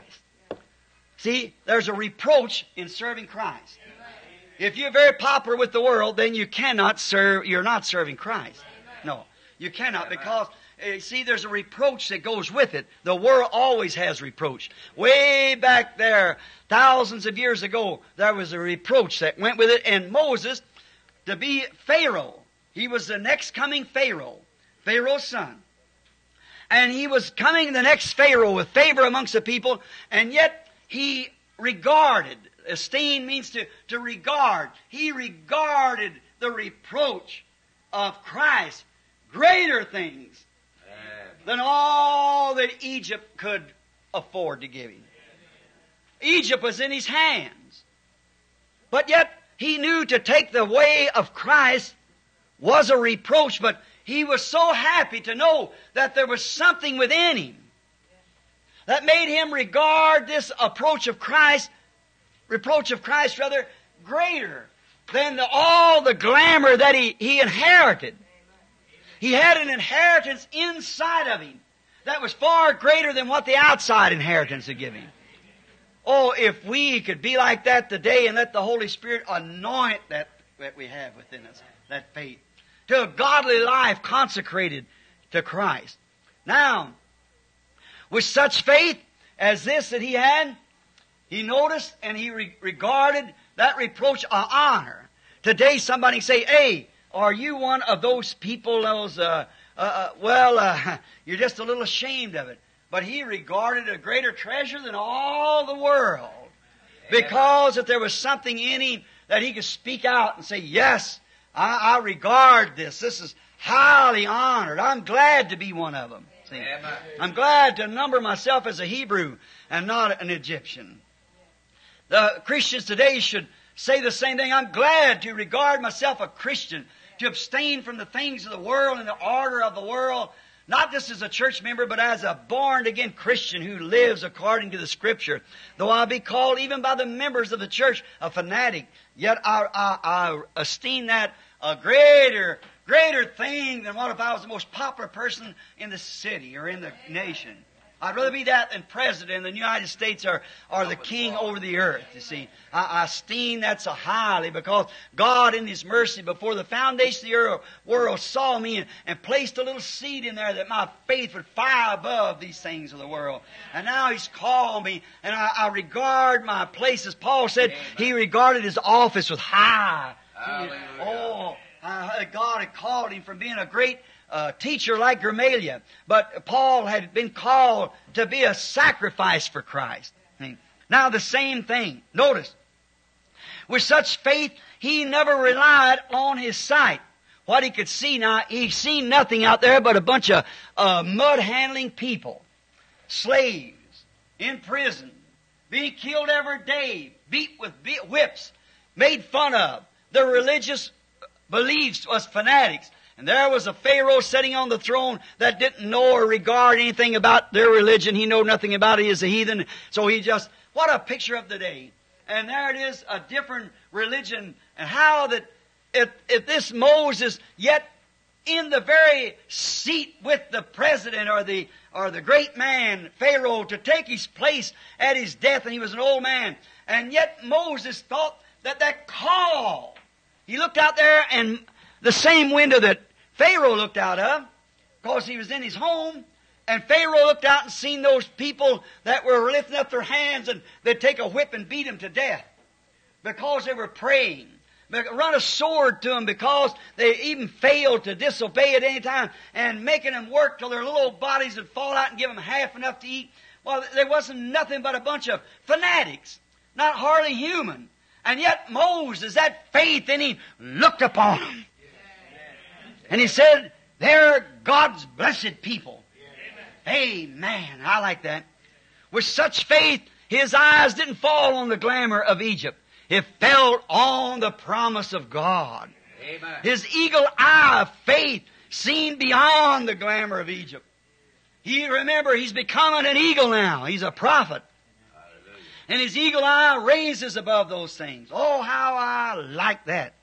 See, there's a reproach in serving Christ. If you're very popular with the world, then you cannot serve, you're not serving Christ. No, you cannot, because, see, there's a reproach that goes with it. The world always has reproach. Way back there, thousands of years ago, there was a reproach that went with it, and Moses, to be Pharaoh, he was the next coming Pharaoh, Pharaoh's son. And he was coming the next Pharaoh with favor amongst the people, and yet he regarded, esteem means to regard. He regarded the reproach of Christ greater things than all that Egypt could afford to give him. Egypt was in his hands. But yet he knew to take the way of Christ was a reproach, but he was so happy to know that there was something within him that made him regard this reproach of Christ greater than all the glamour that he inherited. He had an inheritance inside of him that was far greater than what the outside inheritance had given him. Oh, if we could be like that today and let the Holy Spirit anoint that we have within us, that faith, to a godly life consecrated to Christ. Now, with such faith as this that he had, he noticed and he regarded that reproach of honor. Today somebody say, hey, are you one of those people, you're just a little ashamed of it. But he regarded a greater treasure than all the world. Because if there was something in him that he could speak out and say, yes, I regard this. This is highly honored. I'm glad to be one of them. See? I'm glad to number myself as a Hebrew and not an Egyptian. The Christians today should say the same thing. I'm glad to regard myself a Christian, to abstain from the things of the world and the order of the world, not just as a church member, but as a born-again Christian who lives according to the Scripture. Though I be called even by the members of the church a fanatic, yet I esteem that a greater thing than what if I was the most popular person in the city or in the nation. I'd rather be that than president in the United States or the king over the earth, you see. I esteem that so highly because God in His mercy before the foundation of the world saw me and placed a little seed in there that my faith would fly above these things of the world. And now He's called me and I regard my place, as Paul said, he regarded his office with high. God had called him from being a great teacher like Gamaliel. But Paul had been called to be a sacrifice for Christ. Now the same thing. Notice, with such faith, he never relied on his sight. What he could see now, he seen nothing out there but a bunch of mud-handling people. Slaves, in prison, being killed every day, beat with whips, made fun of. Their religious beliefs was fanatics. And there was a Pharaoh sitting on the throne that didn't know or regard anything about their religion. He knew nothing about it. He is a heathen. So he just, what a picture of the day. And there it is, a different religion. And how that, if this Moses, yet in the very seat with the president or the great man, Pharaoh, to take his place at his death, and he was an old man. And yet Moses thought that call, he looked out there and the same window that Pharaoh looked out of, because he was in his home, and Pharaoh looked out and seen those people that were lifting up their hands, and they'd take a whip and beat them to death because they were praying. Run a sword to them because they even failed to disobey at any time, and making them work till their little old bodies would fall out and give them half enough to eat. Well, there wasn't nothing but a bunch of fanatics, not hardly human. And yet Moses, that faith in him, looked upon them. And he said, they're God's blessed people. Amen. I like that. With such faith, his eyes didn't fall on the glamour of Egypt. It fell on the promise of God. Amen. His eagle eye of faith seen beyond the glamour of Egypt. Remember, he's becoming an eagle now. He's a prophet. Hallelujah. And his eagle eye raises above those things. Oh, how I like that.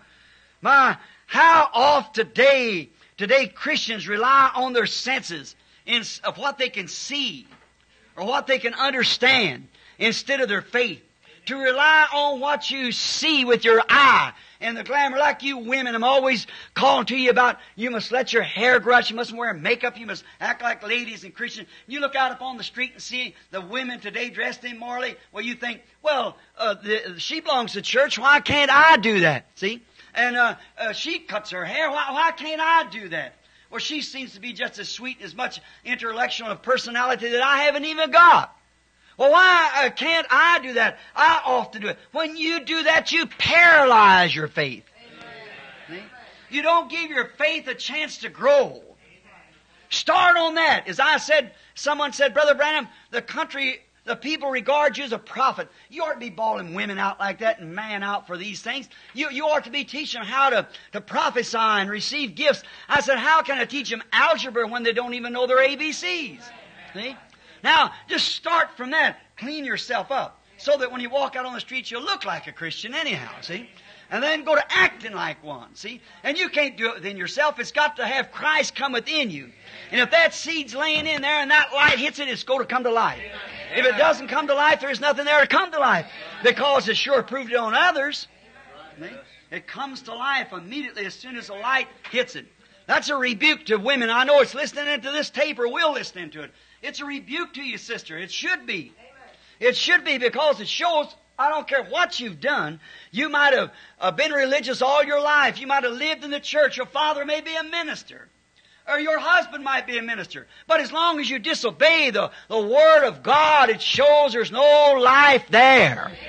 How oft today Christians rely on their senses of what they can see or what they can understand instead of their faith. To rely on what you see with your eye and the glamour, like you women, I'm always calling to you about you must let your hair grow out, you mustn't wear makeup, you must act like ladies and Christians. You look out upon the street and see the women today dressed immorally, well, you think, well, she belongs to church, why can't I do that? See? And she cuts her hair, why can't I do that? Well, she seems to be just as sweet and as much intellectual of personality that I haven't even got. Well, why can't I do that? I ought to do it. When you do that, you paralyze your faith. Amen. You don't give your faith a chance to grow. Start on that. As I said, someone said, Brother Branham, the people regard you as a prophet. You ought to be bawling women out like that and man out for these things. You ought to be teaching them how to prophesy and receive gifts. I said, how can I teach them algebra when they don't even know their ABCs? See? Now, just start from that. Clean yourself up so that when you walk out on the streets, you'll look like a Christian anyhow, see? And then go to acting like one, see? And you can't do it within yourself. It's got to have Christ come within you. And if that seed's laying in there and that light hits it, it's going to come to life. If it doesn't come to life, there's nothing there to come to life because it's sure proved it on others. See? It comes to life immediately as soon as the light hits it. That's a rebuke to women. I know it's listening into this tape or will listen into it. It's a rebuke to you, sister. It should be. Amen. It should be because it shows, I don't care what you've done. You might have been religious all your life. You might have lived in the church. Your father may be a minister. Or your husband might be a minister. But as long as you disobey the Word of God, it shows there's no life there. Amen.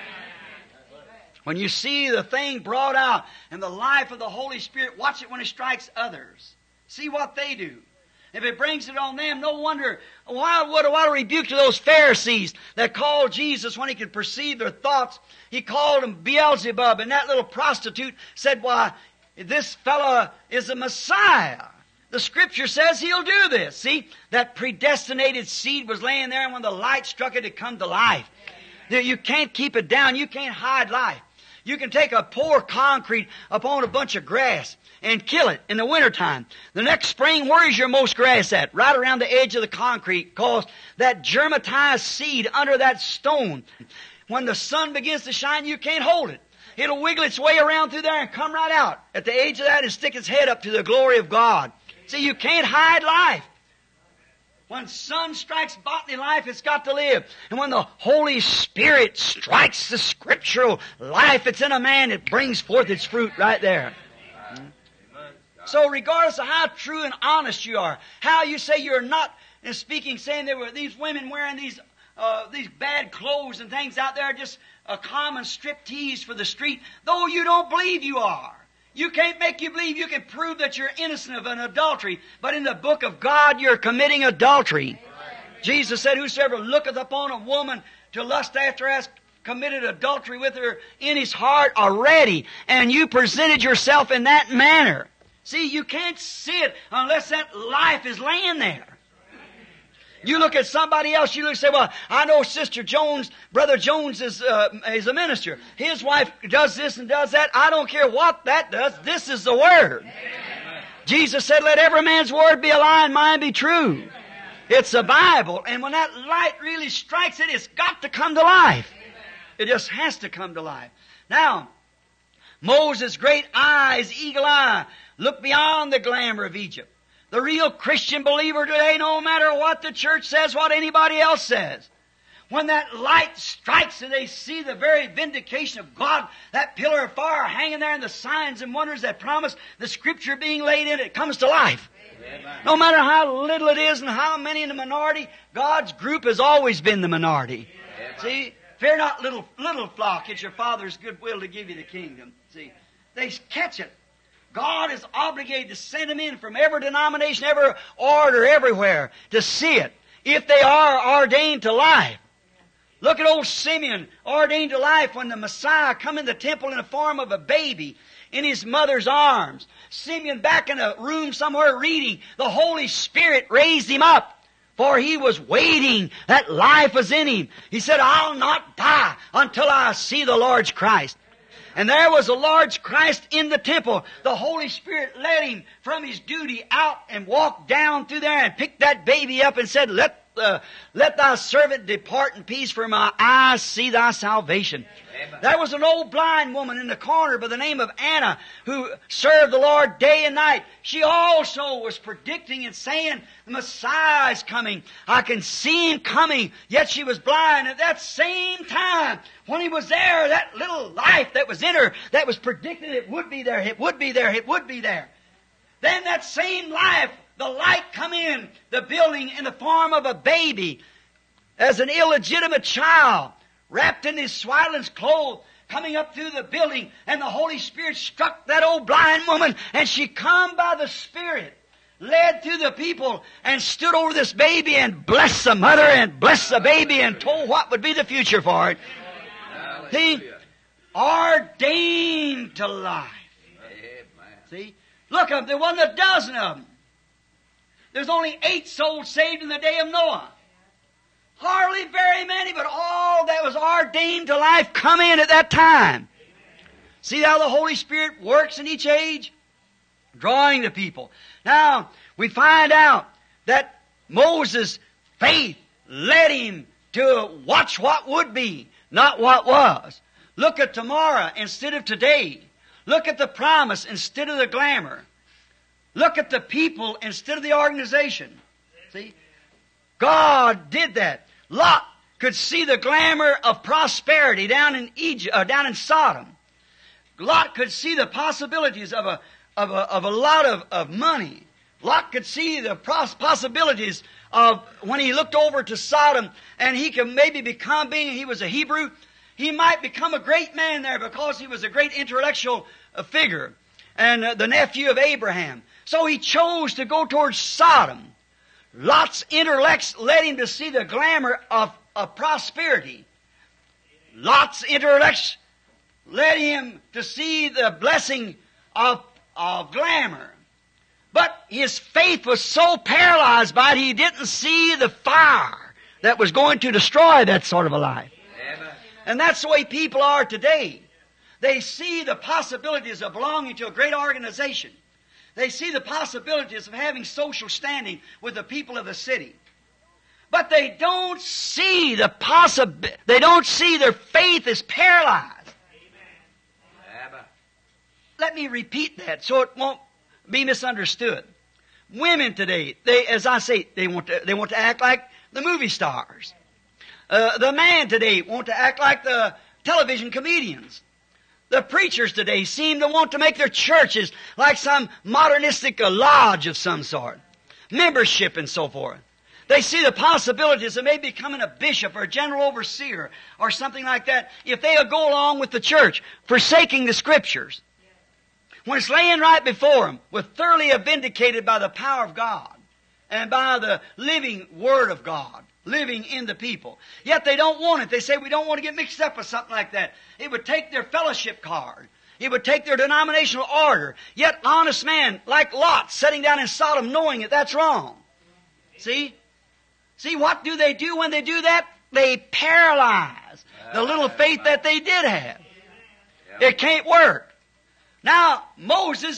When you see the thing brought out and the life of the Holy Spirit, watch it when it strikes others. See what they do. If it brings it on them, no wonder. What a rebuke to those Pharisees that called Jesus when he could perceive their thoughts. He called him Beelzebub, and that little prostitute said, why, this fella is a Messiah. The Scripture says he'll do this. See, that predestinated seed was laying there, and when the light struck it, it come to life. You can't keep it down. You can't hide life. You can take a pour concrete upon a bunch of grass and kill it in the wintertime. The next spring, where is your most grass at? Right around the edge of the concrete, because that germatized seed under that stone, when the sun begins to shine, you can't hold it. It'll wiggle its way around through there and come right out at the edge of that and stick its head up to the glory of God. See, you can't hide life. When sun strikes bodily life, it's got to live. And when the Holy Spirit strikes the scriptural life that's in a man, it brings forth its fruit right there. So regardless of how true and honest you are, how you say you're not speaking, saying there were these women wearing these bad clothes and things out there, just a common striptease for the street, though you don't believe you are. You can't make you believe you can prove that you're innocent of an adultery, but in the book of God you're committing adultery. Amen. Jesus said, whosoever looketh upon a woman to lust after has committed adultery with her in his heart already, and you presented yourself in that manner. See, you can't see it unless that life is laying there. You look at somebody else, you look and say, well, I know Sister Jones, Brother Jones is a minister. His wife does this and does that. I don't care what that does. This is the Word. Amen. Jesus said, let every man's word be a lie and mine be true. It's the Bible. And when that light really strikes it, it's got to come to life. It just has to come to life. Now, Moses' great eyes, eagle eye, looked beyond the glamour of Egypt. The real Christian believer today, no matter what the church says, what anybody else says, when that light strikes and they see the very vindication of God, that pillar of fire hanging there and the signs and wonders that promise, the Scripture being laid in it, comes to life. Amen. No matter how little it is and how many in the minority, God's group has always been the minority. Amen. See, fear not, little flock, it's your Father's good will to give you the kingdom. See, they catch it. God is obligated to send them in from every denomination, every order, everywhere, to see it, if they are ordained to life. Look at old Simeon, ordained to life when the Messiah come in the temple in the form of a baby in his mother's arms. Simeon back in a room somewhere reading, the Holy Spirit raised him up, for he was waiting. That life was in him. He said, I'll not die until I see the Lord's Christ. And there was the Lord's Christ in the temple. The Holy Spirit led him from his duty out and walked down through there and picked that baby up and said, let thy servant depart in peace, for my eyes see thy salvation. Amen. There was an old blind woman in the corner by the name of Anna who served the Lord day and night. She also was predicting and saying, the Messiah is coming. I can see Him coming. Yet she was blind. At that same time, when He was there, that little life that was in her, that was predicted it would be there, it would be there, it would be there. Then that same life, the light come in the building in the form of a baby as an illegitimate child, wrapped in his swaddling's clothes, coming up through the building, and the Holy Spirit struck that old blind woman, and she come by the Spirit, led through the people, and stood over this baby and blessed the mother and blessed the baby and told what would be the future for it. See? Ordained to life. See? Look up, there wasn't a dozen of them. There's only 8 souls saved in the day of Noah. Hardly very many, but all that was ordained to life come in at that time. See how the Holy Spirit works in each age? Drawing the people. Now, we find out that Moses' faith led him to watch what would be, not what was. Look at tomorrow instead of today. Look at the promise instead of the glamour. Look at the people instead of the organization. See? God did that. Lot could see the glamour of prosperity down in Egypt, down in Sodom. Lot could see the possibilities of a lot of money. Lot could see the possibilities of when he looked over to Sodom, and he could maybe become, being he was a Hebrew, he might become a great man there because he was a great intellectual figure and the nephew of Abraham. So he chose to go towards Sodom. Lot's intellects led him to see the glamour of prosperity. Lot's intellects led him to see the blessing of glamour. But his faith was so paralyzed by it, he didn't see the fire that was going to destroy that sort of a life. Amen. And that's the way people are today. They see the possibilities of belonging to a great organization. They see the possibilities of having social standing with the people of the city. But they don't see they don't see their faith is paralyzed. Amen. Let me repeat that so it won't be misunderstood. Women today, as I say, they want to act like the movie stars. The man today want to act like the television comedians. The preachers today seem to want to make their churches like some modernistic lodge of some sort. Membership and so forth. They see the possibilities of maybe becoming a bishop or a general overseer or something like that if they'll go along with the church, forsaking the Scriptures. When it's laying right before them, with thoroughly vindicated by the power of God and by the living Word of God. Living in the people. Yet they don't want it. They say we don't want to get mixed up with something like that. It would take their fellowship card. It would take their denominational order. Yet honest man, like Lot, sitting down in Sodom knowing it, that's wrong. See? See, what do they do when they do that? They paralyze the little faith that they did have. It can't work. Now, Moses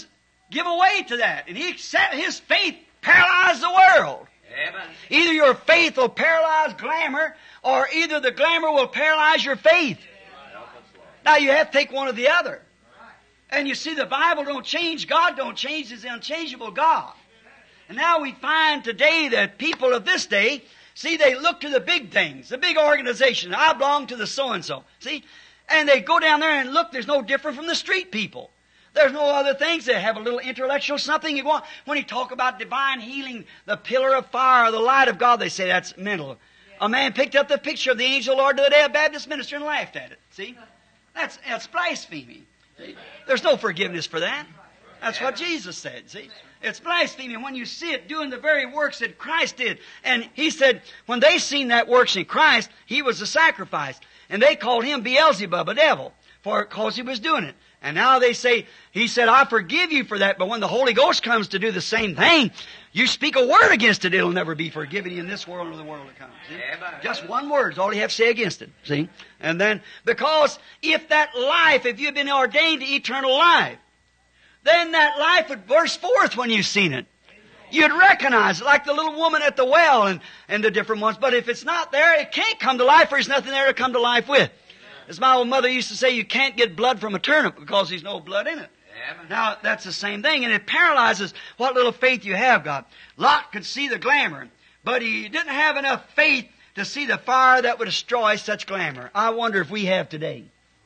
give away to that. And his faith paralyzed the world. Amen. Either your faith will paralyze glamour, or either the glamour will paralyze your faith. Now you have to take one or the other. And you see, the Bible don't change. God don't change. He's an unchangeable God. And now we find today that people of this day, see, they look to the big things, the big organization. I belong to the so-and-so. See? And they go down there and look, there's no different from the street people. There's no other things. They have a little intellectual something you want. When you talk about divine healing, the pillar of fire, the light of God, they say that's mental. A man picked up the picture of the angel of the Lord the other day, a Baptist minister, and laughed at it. See? That's blasphemy. See? There's no forgiveness for that. That's what Jesus said. See? It's blasphemy when you see it doing the very works that Christ did. And he said, when they seen that works in Christ, he was the sacrifice. And they called him Beelzebub, a devil, because he was doing it. And now they say, he said, I forgive you for that, but when the Holy Ghost comes to do the same thing, you speak a word against it, it'll never be forgiven you in this world or the world to come. See? Just one word is all you have to say against it. See? And then, because if that life, if you've been ordained to eternal life, then that life would burst forth when you've seen it. You'd recognize it, like the little woman at the well and the different ones. But if it's not there, it can't come to life, or there's nothing there to come to life with. As my old mother used to say, you can't get blood from a turnip because there's no blood in it. Now, that's the same thing, and it paralyzes what little faith you have, God. Lot could see the glamour, but he didn't have enough faith to see the fire that would destroy such glamour. I wonder if we have today.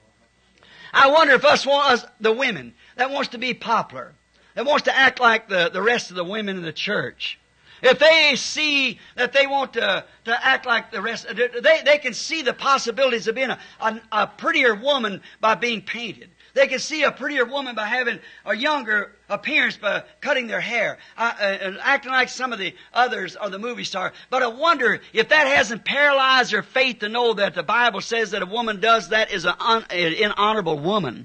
I wonder if us, the women, that wants to be popular, that wants to act like the rest of the women in the church, if they see that they want to act like the rest, they can see the possibilities of being a prettier woman by being painted. They can see a prettier woman by having a younger appearance by cutting their hair, and acting like some of the others or the movie star. But I wonder if that hasn't paralyzed their faith to know that the Bible says that a woman does that is an inhonorable woman.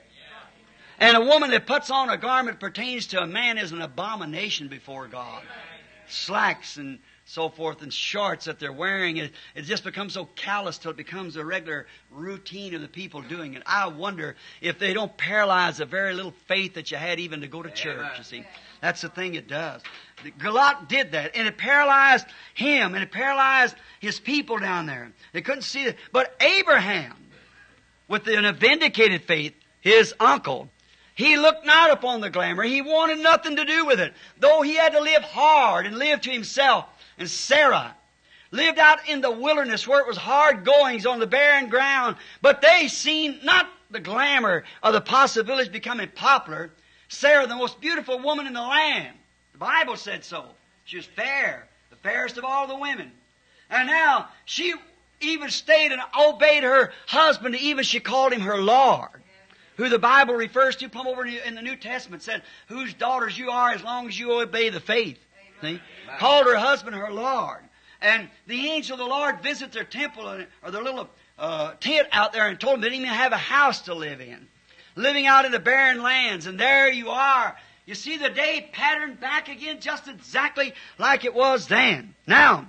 And a woman that puts on a garment pertains to a man is an abomination before God. Slacks and so forth and shorts that they're wearing, it just becomes so callous till it becomes a regular routine of the people doing it. I wonder if they don't paralyze the very little faith that you had even to go to church, you see. That's the thing it does. Lot did that, and it paralyzed him, and it paralyzed his people down there. They couldn't see it. But Abraham, with a vindicated faith, his uncle, he looked not upon the glamour. He wanted nothing to do with it. Though he had to live hard and live to himself. And Sarah lived out in the wilderness where it was hard goings on the barren ground. But they seen not the glamour of the possibilities of becoming popular. Sarah, the most beautiful woman in the land. The Bible said so. She was fair, the fairest of all the women. And now she even stayed and obeyed her husband. Even she called him her Lord. Who the Bible refers to, come over in the New Testament, said, whose daughters you are as long as you obey the faith. See? Called her husband her Lord. And the angel of the Lord visited their temple or their little tent out there and told them they didn't even have a house to live in. Living out in the barren lands. And there you are. You see the day patterned back again just exactly like it was then. Now,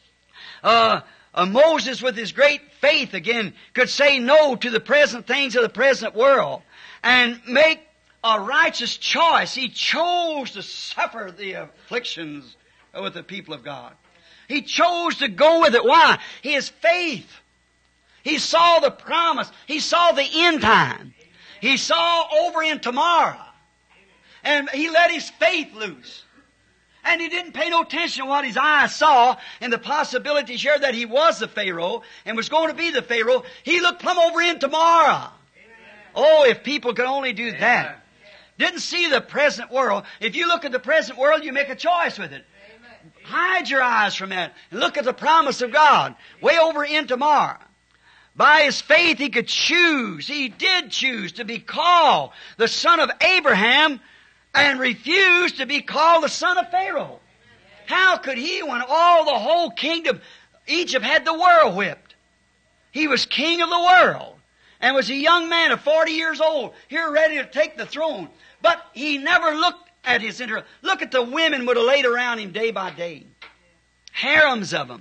Moses, with his great faith again, could say no to the present things of the present world and make a righteous choice. He chose to suffer the afflictions with the people of God. He chose to go with it. Why? His faith. He saw the promise. He saw the end time. He saw over in tomorrow. And he let his faith loose. And he didn't pay no attention to what his eyes saw and the possibilities here that he was the Pharaoh and was going to be the Pharaoh. He looked plumb over in tomorrow. Amen. Oh, if people could only do that. Amen. Didn't see the present world. If you look at the present world, you make a choice with it. Amen. Hide your eyes from that and look at the promise of God way over in tomorrow. By his faith, he could choose. He did choose to be called the son of Abraham and refused to be called the son of Pharaoh. How could he, when all the whole kingdom, Egypt had the world whipped? He was king of the world and was a young man of 40 years old, here ready to take the throne. But he never looked at his interest. Look at the women would have laid around him day by day. Harems of them.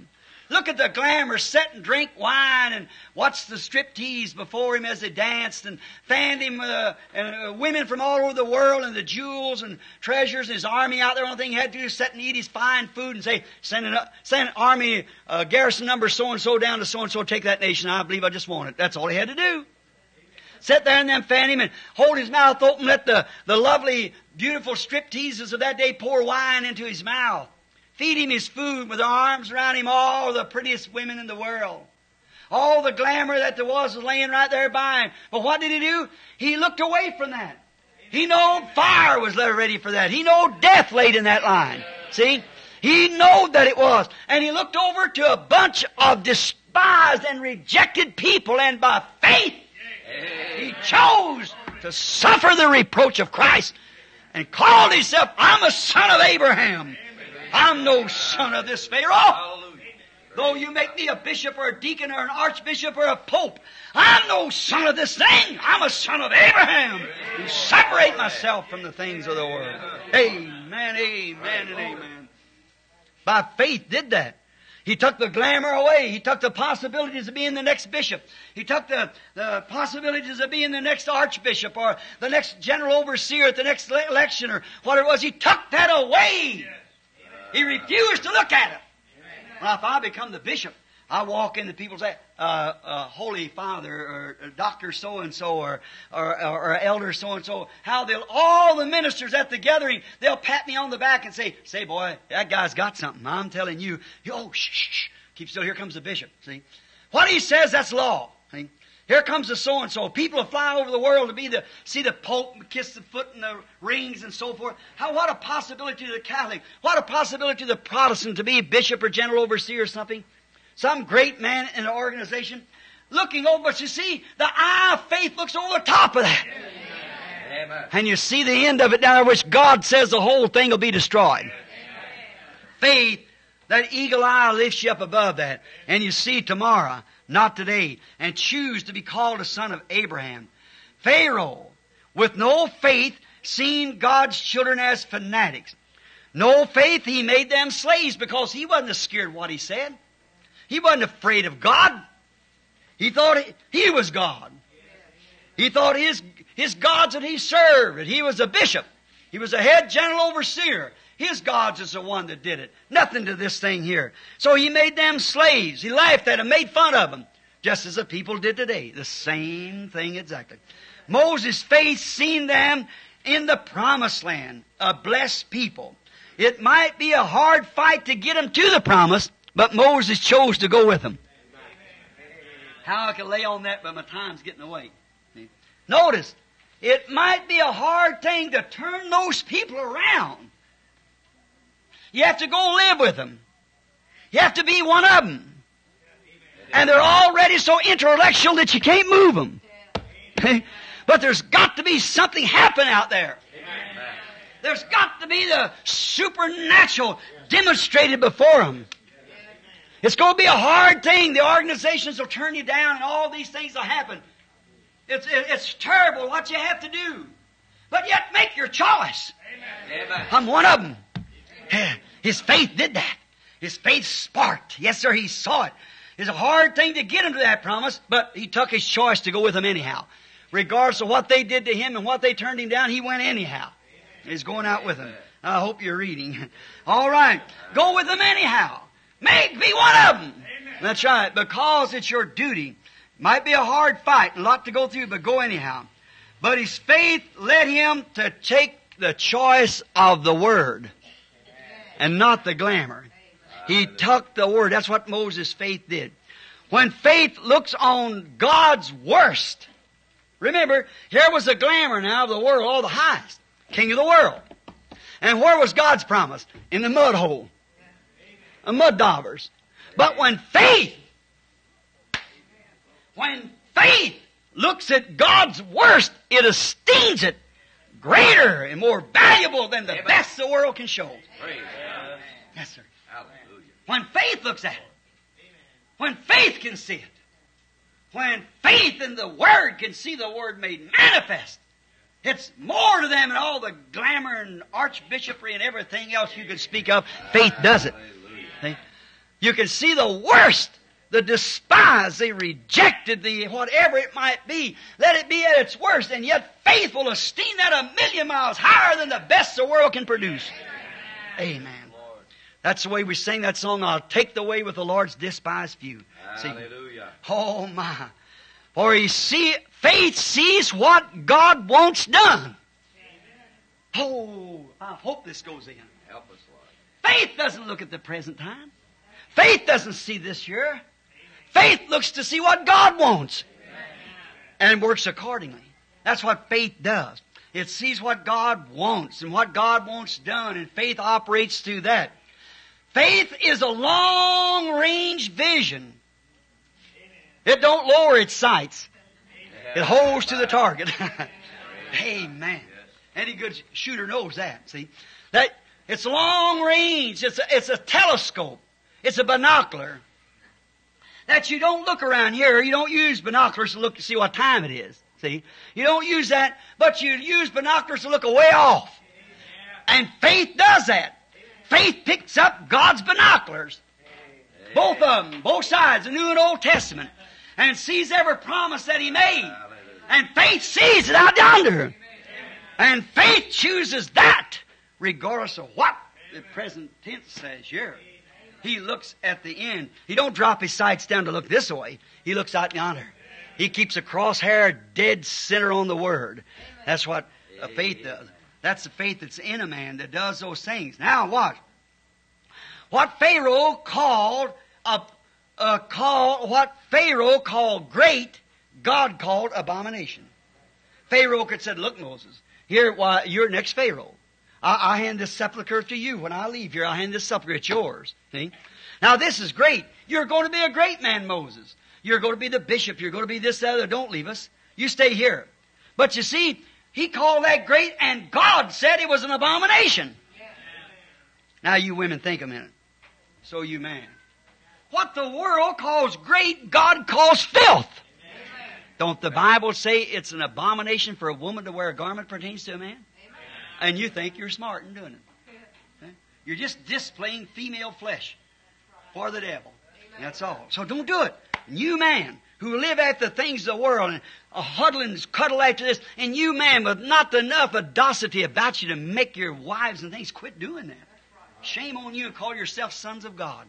Look at the glamour, sit and drink wine and watch the striptease before him as they danced and fanned him women from all over the world and the jewels and treasures and his army out there. The only thing he had to do is sit and eat his fine food and say, send army garrison number so-and-so down to so-and-so, take that nation. I believe I just want it. That's all he had to do. Sit there and then fan him and hold his mouth open, let the lovely, beautiful stripteases of that day pour wine into his mouth. Feed him his food with their arms around him, all the prettiest women in the world. All the glamour that there was laying right there by him. But what did he do? He looked away from that. He knowed fire was ready for that. He knowed death laid in that line. See? He knowed that it was. And he looked over to a bunch of despised and rejected people, and by faith, he chose to suffer the reproach of Christ and called himself, I'm a son of Abraham. I'm no son of this Pharaoh. Though you make me a bishop or a deacon or an archbishop or a pope, I'm no son of this thing. I'm a son of Abraham. To separate myself from the things of the world. Amen, amen, and amen. By faith did that. He took the glamour away. He took the possibilities of being the next bishop. He took the possibilities of being the next archbishop or the next general overseer at the next election or whatever it was. He took that away. He refused to look at it. Well, if I become the bishop, I walk in and people say, Holy Father, or Doctor so-and-so, or Elder so-and-so, how all the ministers at the gathering, they'll pat me on the back and say, boy, that guy's got something. I'm telling you. Oh, shh. Keep still. Here comes the bishop. See? What he says, that's law. See? Here comes the so-and-so. People will fly over the world to see the Pope and kiss the foot and the rings and so forth. What a possibility to the Catholic. What a possibility to the Protestant to be a bishop or general overseer or something. Some great man in an organization looking over, but you see, the eye of faith looks over the top of that. Amen. And you see the end of it down there, which God says the whole thing will be destroyed. Amen. Faith, that eagle eye lifts you up above that. And you see tomorrow, not today, and choose to be called a son of Abraham. Pharaoh, with no faith, seen God's children as fanatics. No faith, he made them slaves because he wasn't scared of what he said. He wasn't afraid of God. He thought he was God. He thought his gods that he served, that he was a bishop. He was a head general overseer. His gods is the one that did it. Nothing to this thing here. So he made them slaves. He laughed at them, made fun of them, just as the people did today. The same thing exactly. Moses' faith seen them in the promised land, a blessed people. It might be a hard fight to get them to the promise, but Moses chose to go with them. How I can lay on that, but my time's getting away. Notice, it might be a hard thing to turn those people around. You have to go live with them. You have to be one of them. And they're already so intellectual that you can't move them. But there's got to be something happen out there. There's got to be the supernatural demonstrated before them. It's going to be a hard thing. The organizations will turn you down and all these things will happen. It's terrible what you have to do. But yet make your choice. Amen. I'm one of them. His faith did that. His faith sparked. Yes, sir, he saw it. It's a hard thing to get him to that promise, but he took his choice to go with them anyhow. Regardless of what they did to him and what they turned him down, he went anyhow. He's going out with them. I hope you're reading. All right. Go with them anyhow. Be one of them. Amen. That's right. Because it's your duty. Might be a hard fight, a lot to go through, but go anyhow. But his faith led him to take the choice of the Word and not the glamour. He took the Word. That's what Moses' faith did. When faith looks on God's worst, remember, here was the glamour now of the world, all the highest, king of the world. And where was God's promise? In the mud hole. A mud daubers. But when faith looks at God's worst, it esteems it greater and more valuable than the best the world can show. Yes, sir. Hallelujah. When faith looks at it, when faith can see it, when faith in the Word can see the Word made manifest, it's more to them than all the glamour and archbishopry and everything else you could speak of. Faith does it. See? You can see the worst, the despised, the rejected, the whatever it might be. Let it be at its worst, and yet faith will esteem that 1,000,000 miles higher than the best the world can produce. Amen. That's the way we sing that song, I'll take the way with the Lord's despised few. Hallelujah. See? Oh my. For faith sees what God wants done. Oh, I hope this goes in. Help us, Lord. Faith doesn't look at the present time. Faith doesn't see this year. Faith looks to see what God wants and works accordingly. That's what faith does. It sees what God wants and what God wants done, and faith operates through that. Faith is a long-range vision. It don't lower its sights. It holds to the target. Amen. Any good shooter knows that. See, that it's long range. It's a telescope. It's a binocular. That you don't look around here. You don't use binoculars to look to see what time it is. See, you don't use that, but you use binoculars to look away off. And faith does that. Faith picks up God's binoculars. Both of them, both sides, the New and Old Testament, and sees every promise that He made. And faith sees it out yonder. And faith chooses that, regardless of what the present tense says here. He looks at the end. He don't drop his sights down to look this way. He looks out yonder. He keeps a crosshair dead center on the Word. That's what faith does. That's the faith that's in a man that does those things. Now what? What Pharaoh called great, God called abomination. Pharaoh could say, look, Moses, here, why, you're next Pharaoh. I hand this sepulcher to you. When I leave here, I hand this sepulcher. It's yours. See? Now this is great. You're going to be a great man, Moses. You're going to be the bishop. You're going to be this, that, other. Don't leave us. You stay here. But you see, he called that great, and God said it was an abomination. Now you women think a minute. So you man. What the world calls great, God calls filth. Don't the Bible say it's an abomination for a woman to wear a garment pertains to a man? And you think you're smart in doing it. You're just displaying female flesh for the devil. That's all. So don't do it. And you man who live after the things of the world and huddle and cuddle after this, and you man with not enough audacity about you to make your wives and things, quit doing that. Shame on you and call yourself sons of God.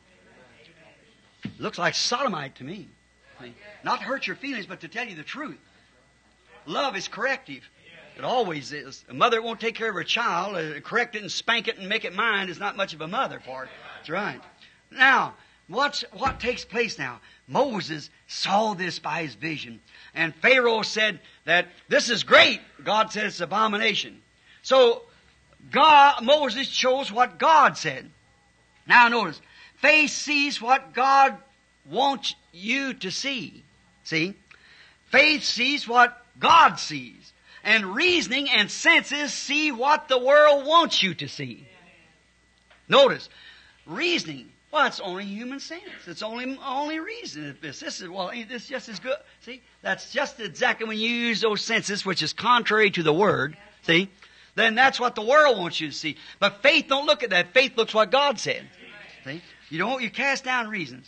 Looks like sodomite to me. Not to hurt your feelings, but to tell you the truth. Love is corrective. It always is. A mother that won't take care of her child, correct it and spank it and make it mine is not much of a mother for it. That's right. Now, what takes place now? Moses saw this by his vision. And Pharaoh said that this is great. God said it's abomination. So Moses chose what God said. Now notice, faith sees what God wants you to see. See? Faith sees what God sees. And reasoning and senses see what the world wants you to see. Notice, reasoning, well, it's only human sense. It's only reason. This is, well, ain't this just as good? See? That's just exactly when you use those senses, which is contrary to the Word. See? Then that's what the world wants you to see. But faith don't look at that. Faith looks what God said. See? You cast down reasons.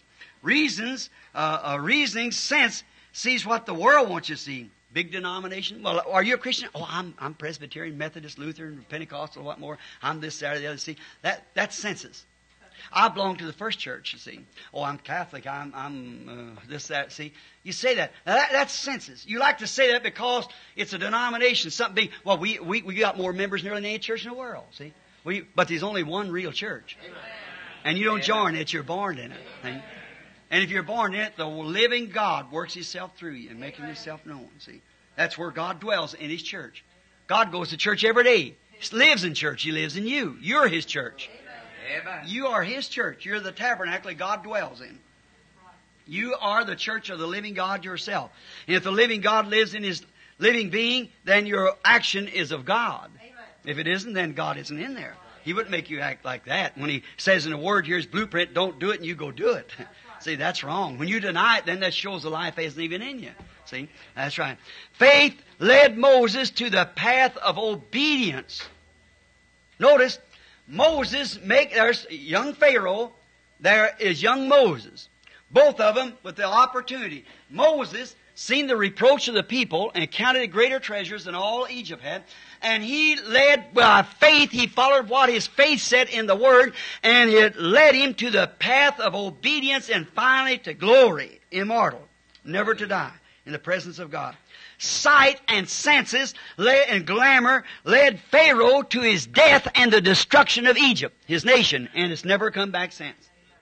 Reasoning sense sees what the world wants you to see. Big denomination. Well, are you a Christian? Oh, I'm Presbyterian, Methodist, Lutheran, Pentecostal, what more? I'm this, that, or the other. See, that's senses. I belong to the first church, you see. Oh, I'm Catholic. I'm this, that. See, you say that. Now that's senses. You like to say that because it's a denomination, something big. Well, we got more members than nearly any church in the world. See, but there's only one real church, and you don't join it. You're born in it. See? And if you're born in it, the living God works Himself through you and making Himself known. See, that's where God dwells, in His church. God goes to church every day. He lives in church. He lives in you. You're His church. Amen. You are His church. You're the tabernacle that God dwells in. You are the church of the living God yourself. And if the living God lives in His living being, then your action is of God. Amen. If it isn't, then God isn't in there. He wouldn't make you act like that. When He says in a word, here's blueprint, don't do it, and you go do it. See, that's wrong. When you deny it, then that shows the life isn't even in you. See, that's right. Faith led Moses to the path of obedience. Notice, there's young Pharaoh there is young Moses. Both of them with the opportunity. Moses seen the reproach of the people and counted it greater treasures than all Egypt had. And he led by faith. He followed what his faith said in the Word. And it led him to the path of obedience and finally to glory. Immortal. Never to die in the presence of God. Sight and senses and glamour led Pharaoh to his death and the destruction of Egypt, his nation. And it's never come back since.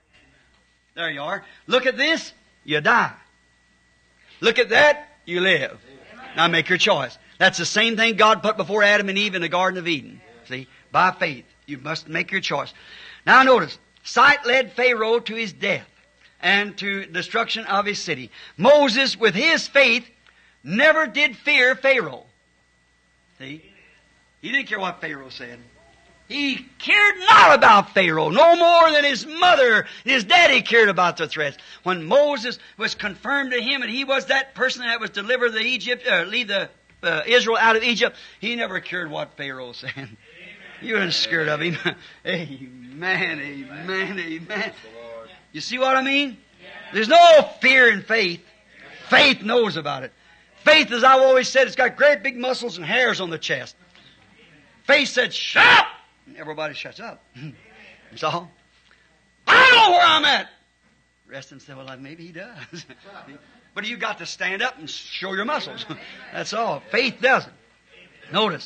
There you are. Look at this, you die. Look at that, you live. Now make your choice. That's the same thing God put before Adam and Eve in the Garden of Eden. See? By faith. You must make your choice. Now notice, sight led Pharaoh to his death and to destruction of his city. Moses, with his faith, never did fear Pharaoh. See? He didn't care what Pharaoh said. He cared not about Pharaoh, no more than his mother and his daddy cared about the threats. When Moses was confirmed to him and he was that person that was deliver lead the Israel out of Egypt, he never cared what Pharaoh said. You weren't scared of him. Amen, amen, amen. You see what I mean? There's no fear in faith. Faith knows about it. Faith, as I've always said, it's got great big muscles and hairs on the chest. Faith said, shut up! And everybody shuts up. That's all. I know where I'm at. Rest and say, well, maybe he does. But you got to stand up and show your muscles. That's all. Faith doesn't. Notice,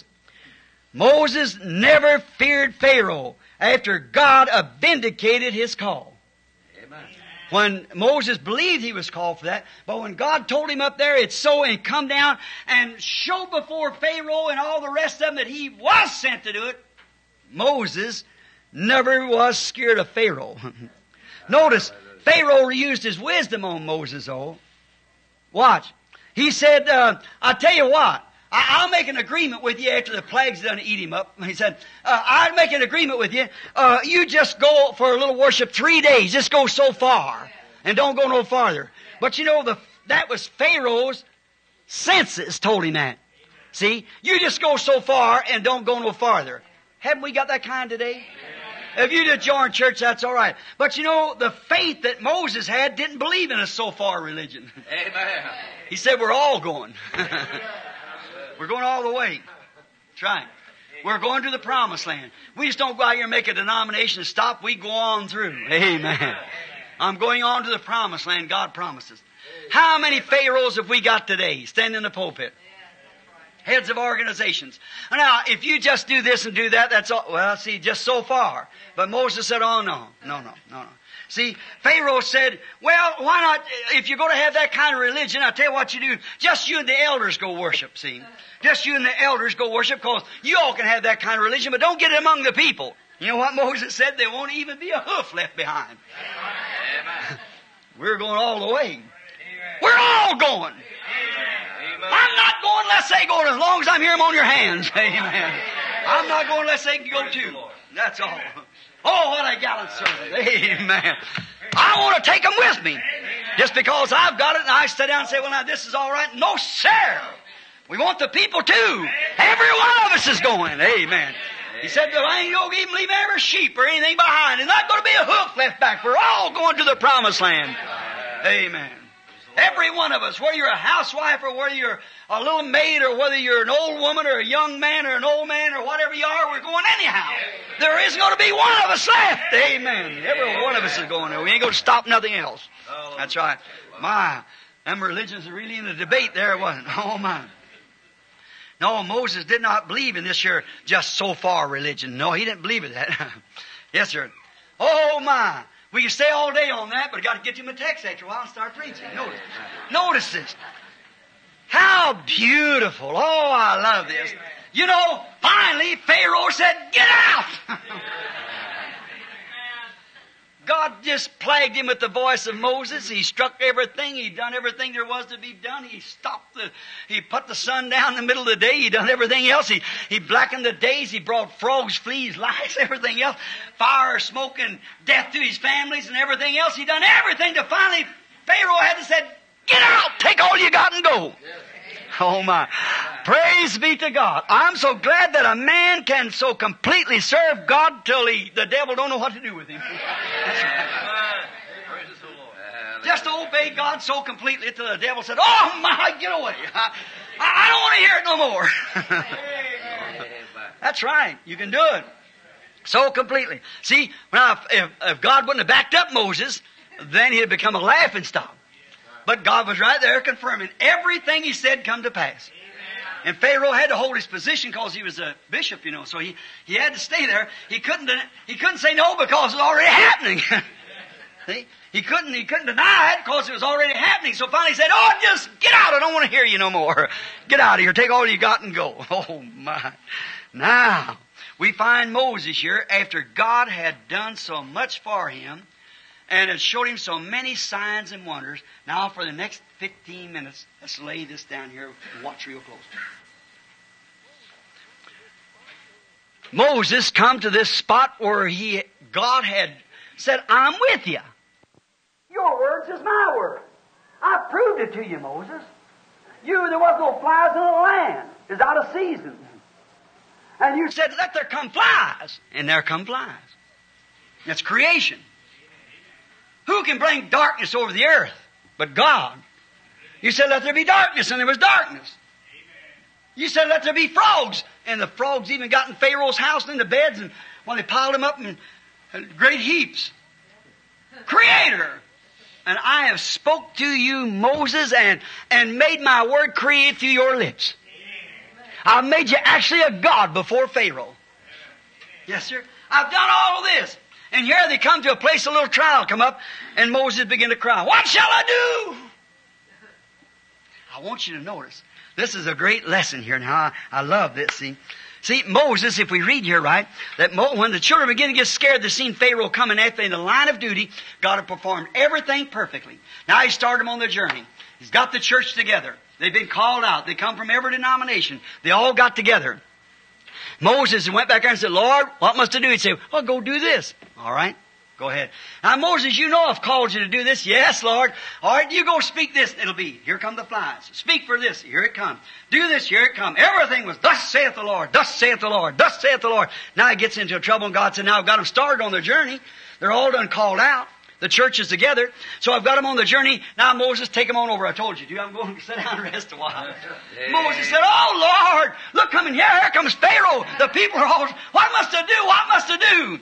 Moses never feared Pharaoh after God vindicated his call. Amen. When Moses believed he was called for that, but when God told him up there, it's so, and come down and show before Pharaoh and all the rest of them that he was sent to do it, Moses never was scared of Pharaoh. Notice, Pharaoh used his wisdom on Moses, though. Watch. He said, I'll tell you what, I'll make an agreement with you after the plagues done eat him up. He said, I'll make an agreement with you. You just go for a little worship 3 days. Just go so far. And don't go no farther. But you know, that was Pharaoh's senses told him that. See? You just go so far and don't go no farther. Haven't we got that kind today? If you just join church, that's all right. But you know, the faith that Moses had didn't believe in a so-far religion. Amen. He said, we're all going. We're going all the way. That's right. We're going to the promised land. We just don't go out here and make a denomination and stop. We go on through. Amen. I'm going on to the promised land God promises. How many pharaohs have we got today standing in the pulpit? Heads of organizations. Now, if you just do this and do that, that's all. Well, see, just so far. But Moses said, oh, no. See, Pharaoh said, well, why not, if you're going to have that kind of religion, I'll tell you what you do. Just you and the elders go worship, see. Just you and the elders go worship, because you all can have that kind of religion, but don't get it among the people. You know what Moses said? There won't even be a hoof left behind. Amen. We're going all the way. Amen. We're all going. Amen. I'm not going unless they go, as long as I'm here, I'm on your hands. Amen. I'm not going unless they can go too. That's all. Oh, what a gallant servant. Amen. I want to take them with me. Just because I've got it and I sit down and say, well, now this is all right. No, sir. We want the people too. Every one of us is going. Amen. He said, well, I ain't going to even leave every sheep or anything behind. There's not going to be a hoof left back. We're all going to the promised land. Amen. Every one of us, whether you're a housewife or whether you're a little maid or whether you're an old woman or a young man or an old man or whatever you are, we're going anyhow. There isn't going to be one of us left. Amen. Every one of us is going there. We ain't going to stop nothing else. That's right. My, them religions are really in a debate there, wasn't it? Oh, my. No, Moses did not believe in this here just so far religion. No, he didn't believe in that. Yes, sir. Oh, my. We can stay all day on that, but I got to get you a text after a while and start preaching. Notice this. How beautiful. Oh, I love this. You know, finally, Pharaoh said, get out! God just plagued him with the voice of Moses. He struck everything. He done everything there was to be done. He put the sun down in the middle of the day. He done everything else. He blackened the days. He brought frogs, fleas, lice, everything else. Fire, smoke, and death to his families and everything else. He done everything to finally Pharaoh had to say, get out! Take all you got and go. Oh my. Praise be to God. I'm so glad that a man can so completely serve God till the devil don't know what to do with him. That's right. obeyed God so completely that the devil said, "Oh my, get away. I don't want to hear it no more." That's right. You can do it. So completely. See, now if God wouldn't have backed up Moses, then he'd have become a laughingstock. But God was right there confirming everything he said come to pass. And Pharaoh had to hold his position because he was a bishop, you know, so he had to stay there. He couldn't say no because it was already happening. See? He couldn't deny it because it was already happening. So finally he said, "Oh, just get out. I don't want to hear you no more. Get out of here. Take all you got and go." Oh my. Now, we find Moses here after God had done so much for him and had showed him so many signs and wonders. Now for the next 15 minutes, let's lay this down here and watch real close. Moses come to this spot where God had said, "I'm with you. Your words is my word. I proved it to you, Moses. There was no flies in the land. It's out of season. And you said, 'Let there come flies.' And there come flies. That's creation. Who can bring darkness over the earth but God? You said, 'Let there be darkness,' and there was darkness. You said, 'Let there be frogs,' and the frogs even got in Pharaoh's house and in the beds, and when they piled them up in great heaps. Creator. And I have spoke to you, Moses, and made my word create through your lips. I've made you actually a God before Pharaoh. Yes, sir. I've done all of this. And here they come to a place, a little trial come up, and Moses began to cry, "What shall I do?" I want you to notice, this is a great lesson here now. I love this, See, Moses, if we read here right, that when the children began to get scared, they seen Pharaoh coming after in the line of duty, God had performed everything perfectly. Now he started them on their journey. He's got the church together. They've been called out. They come from every denomination. They all got together. Moses went back there and said, "Lord, what must I do?" He'd say, "Well, go do this." All right, go ahead. "Now, Moses, you know I've called you to do this." "Yes, Lord." "All right, you go speak this." It'll be, "Here come the flies." "Speak for this." "Here it comes." "Do this." "Here it comes." Everything was, "Thus saith the Lord, thus saith the Lord, thus saith the Lord." Now he gets into trouble, and God said, "Now I've got them started on their journey. They're all done called out. The church is together. So I've got them on the journey. Now, Moses, take them on over. I told you, I'm going to sit down and rest a while." Moses said, "Oh, Lord, look, coming here. Here comes Pharaoh. The people are all, what must I do? What must I do?"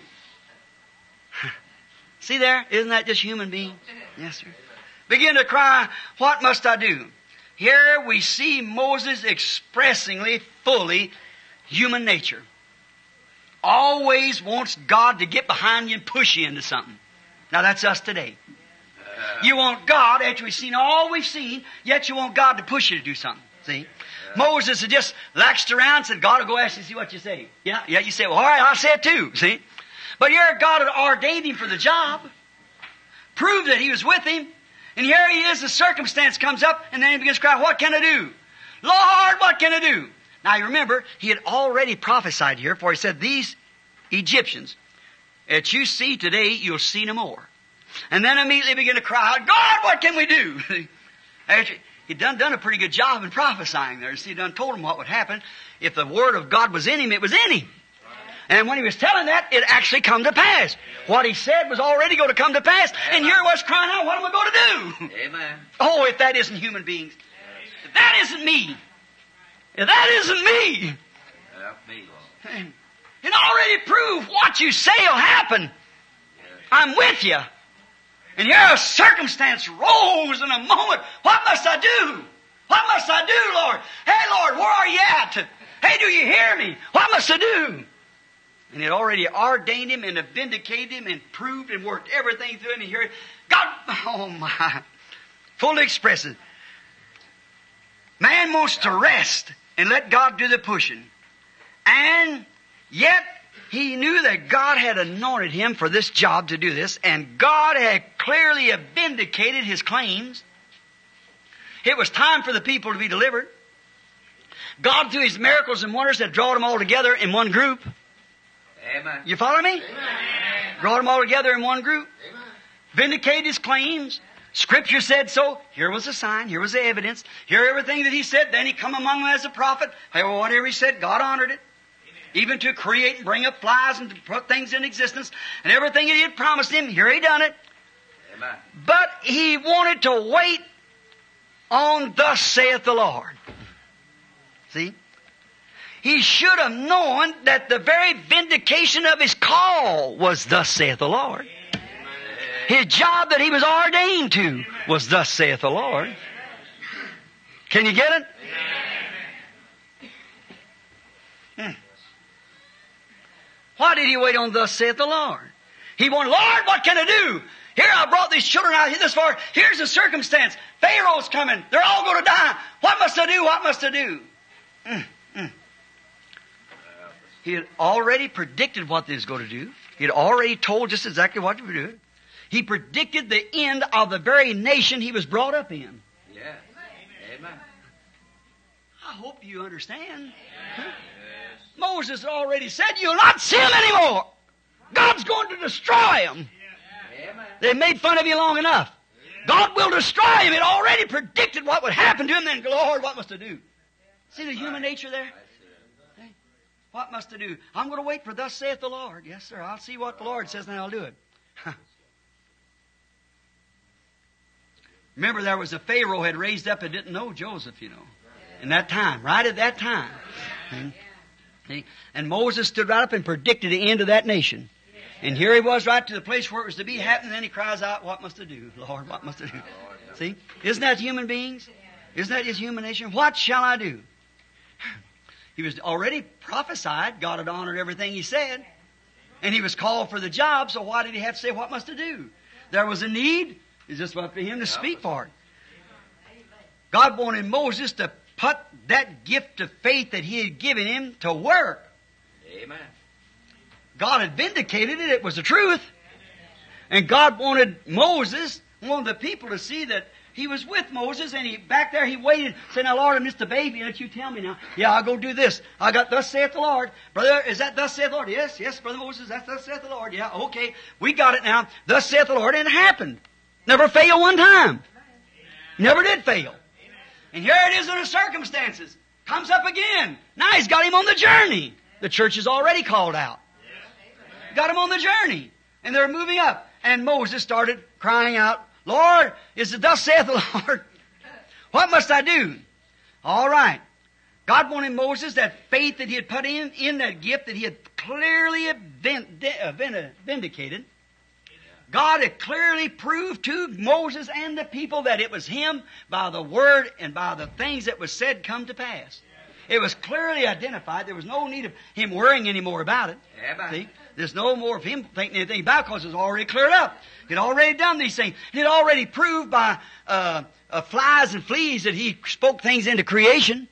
See there? Isn't that just human beings? Yes, sir. Begin to cry, "What must I do?" Here we see Moses expressingly, fully human nature. Always wants God to get behind you and push you into something. Now that's us today. You want God, after we've seen all we've seen, yet you want God to push you to do something. See? Moses had just laxed around and said, "God will go ask you to see what you say." Yeah, you say, "Well, all right, I'll say it too." See? But here God had ordained him for the job, proved that he was with him, and here he is, the circumstance comes up, and then he begins to cry, "What can I do? Lord, what can I do?" Now you remember, he had already prophesied here, for he said, "These Egyptians that you see today, you'll see no more." And then immediately begin to cry out, "God, what can we do?" He'd done a pretty good job in prophesying there. See, he done told him what would happen. If the word of God was in him, it was in him. And when he was telling that, it actually come to pass. What he said was already going to come to pass. Amen. And here was crying out, "What am I going to do?" Amen. Oh, if that isn't human beings. If that isn't me. If that isn't me. Help me, Lord. And already proved what you say will happen. I'm with you. And here a circumstance rose in a moment. What must I do? What must I do, Lord? Hey, Lord, where are you at? Hey, do you hear me? What must I do? And it already ordained him and vindicated him and proved and worked everything through him. And here, God, oh my, fully expresses. Man wants to rest and let God do the pushing. And yet, he knew that God had anointed him for this job to do this, and God had clearly vindicated his claims. It was time for the people to be delivered. God, through his miracles and wonders, had drawn them all together in one group. Amen. You follow me? Amen. Brought them all together in one group. Amen. Vindicated his claims. Scripture said so. Here was the sign. Here was the evidence. Here everything that he said. Then he come among them as a prophet. Whatever he said, God honored it. Even to create and bring up flies and to put things in existence. And everything that he had promised him, here he done it. Amen. But he wanted to wait on thus saith the Lord. See? He should have known that the very vindication of his call was thus saith the Lord. His job that he was ordained to was thus saith the Lord. Can you get it? Why did he wait on thus saith the Lord? He wanted, Lord, what can I do? Here I brought these children out here this far. Here's the circumstance. Pharaoh's coming. They're all going to die. What must I do? What must I do? He had already predicted what they was going to do. He had already told just exactly what to do. He predicted the end of the very nation he was brought up in. Yes. Amen. I hope you understand. Huh? Moses had already said, you'll not see him anymore. God's going to destroy him. They made fun of you long enough. God will destroy him. It already predicted what would happen to him. Then, Lord, what must I do? See the human nature there? Hey, what must I do? I'm going to wait for thus saith the Lord. Yes, sir. I'll see what the Lord says and I'll do it. Remember, there was a Pharaoh had raised up and didn't know Joseph, you know. In that time, right at that time. And Moses stood right up and predicted the end of that nation. And here he was right to the place where it was to be happening. And then he cries out, what must I do? Lord, what must I do? See? Isn't that human beings? Isn't that his human nature? What shall I do? He was already prophesied. God had honored everything he said. And he was called for the job. So why did he have to say, what must I do? There was a need. It's just up to him to speak for it. God wanted Moses to put that gift of faith that he had given him to work. Amen. God had vindicated it. It was the truth. And God wanted the people to see that he was with Moses, and back there he waited, said, now Lord, I'm just a baby, and let you tell me now. Yeah, I'll go do this. I got thus saith the Lord. Brother, is that thus saith the Lord? Yes, Brother Moses, that's thus saith the Lord. Yeah, okay. We got it now. Thus saith the Lord, and it happened. Never failed one time. Never did fail. And here it is in the circumstances. Comes up again. Now he's got him on the journey. The church is already called out. Got him on the journey. And they're moving up. And Moses started crying out, Lord, is it thus saith the Lord? What must I do? All right. God wanted Moses, that faith that he had put in that gift that he had clearly vindicated. God had clearly proved to Moses and the people that it was him by the word and by the things that was said come to pass. It was clearly identified. There was no need of him worrying any more about it. See? There's no more of him thinking anything about it because it was already cleared up. He'd already done these things. He'd already proved by flies and fleas that he spoke things into creation.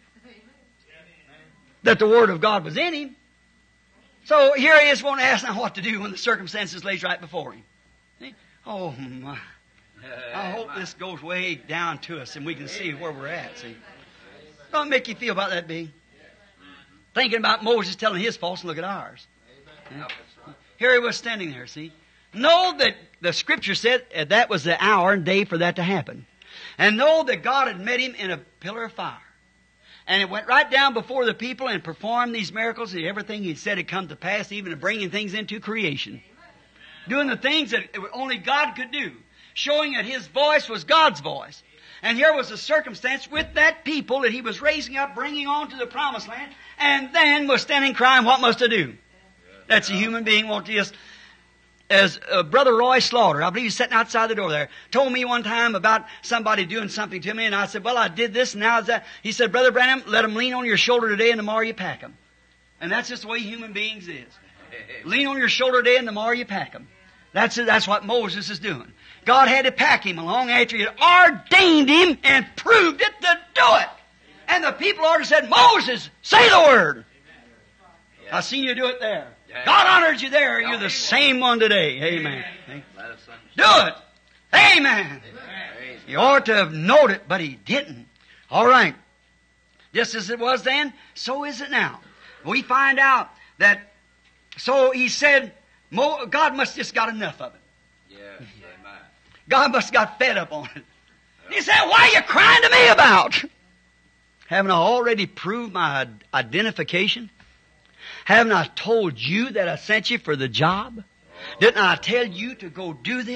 That the Word of God was in him. So here he is wanting to ask now what to do when the circumstances lays right before him. See? Oh my. I hope this goes way down to us and we can see where we're at. See? Don't make you feel about that, B. Thinking about Moses telling his faults and look at ours. Yeah. Here he was standing there, see. Know that the Scripture said that was the hour and day for that to happen. And know that God had met him in a pillar of fire. And it went right down before the people and performed these miracles and everything he said had come to pass, even bringing things into creation. Doing the things that only God could do. Showing that his voice was God's voice. And here was a circumstance with that people that he was raising up, bringing on to the promised land, and then was standing crying, what must I do? That's a human being won't just... As Brother Roy Slaughter, I believe he's sitting outside the door there, told me one time about somebody doing something to me, and I said, well, I did this, and now is that. He said, Brother Branham, let them lean on your shoulder today, and tomorrow you pack them. And that's just the way human beings is. Lean on your shoulder today, and tomorrow you pack them. That's what Moses is doing. God had to pack him along after he had ordained him and proved it to do it. And the people ordered said, Moses, say the word. I seen you do it there. God honored you there. You're the same one today. Amen. Do it. Amen. He ought to have known it, but he didn't. All right. Just as it was then, so is it now. We find out that, so he said, God must just got enough of it. Yes, amen. God must got fed up on it. He said, what are you crying to me about? Haven't I already proved my identification? Haven't I told you that I sent you for the job? Didn't I tell you to go do this?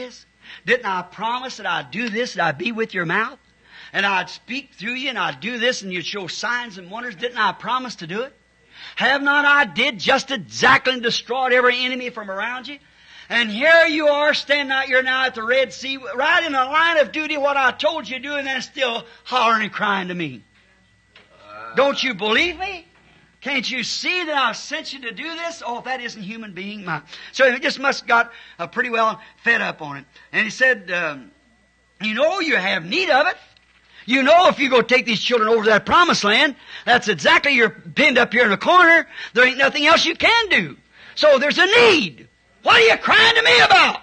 Didn't I promise that I'd do this, that I'd be with your mouth? And I'd speak through you, and I'd do this, and you'd show signs and wonders. Didn't I promise to do it? Have not I did just exactly and destroyed every enemy from around you? And here you are standing out here now at the Red Sea, right in the line of duty, what I told you to do, and then still hollering and crying to me. Don't you believe me? Can't you see that I've sent you to do this? Oh, that isn't human being. So he just must have got pretty well fed up on it. And he said, you know you have need of it. You know if you go take these children over to that promised land, that's exactly, you're pinned up here in a corner. There ain't nothing else you can do. So there's a need. What are you crying to me about?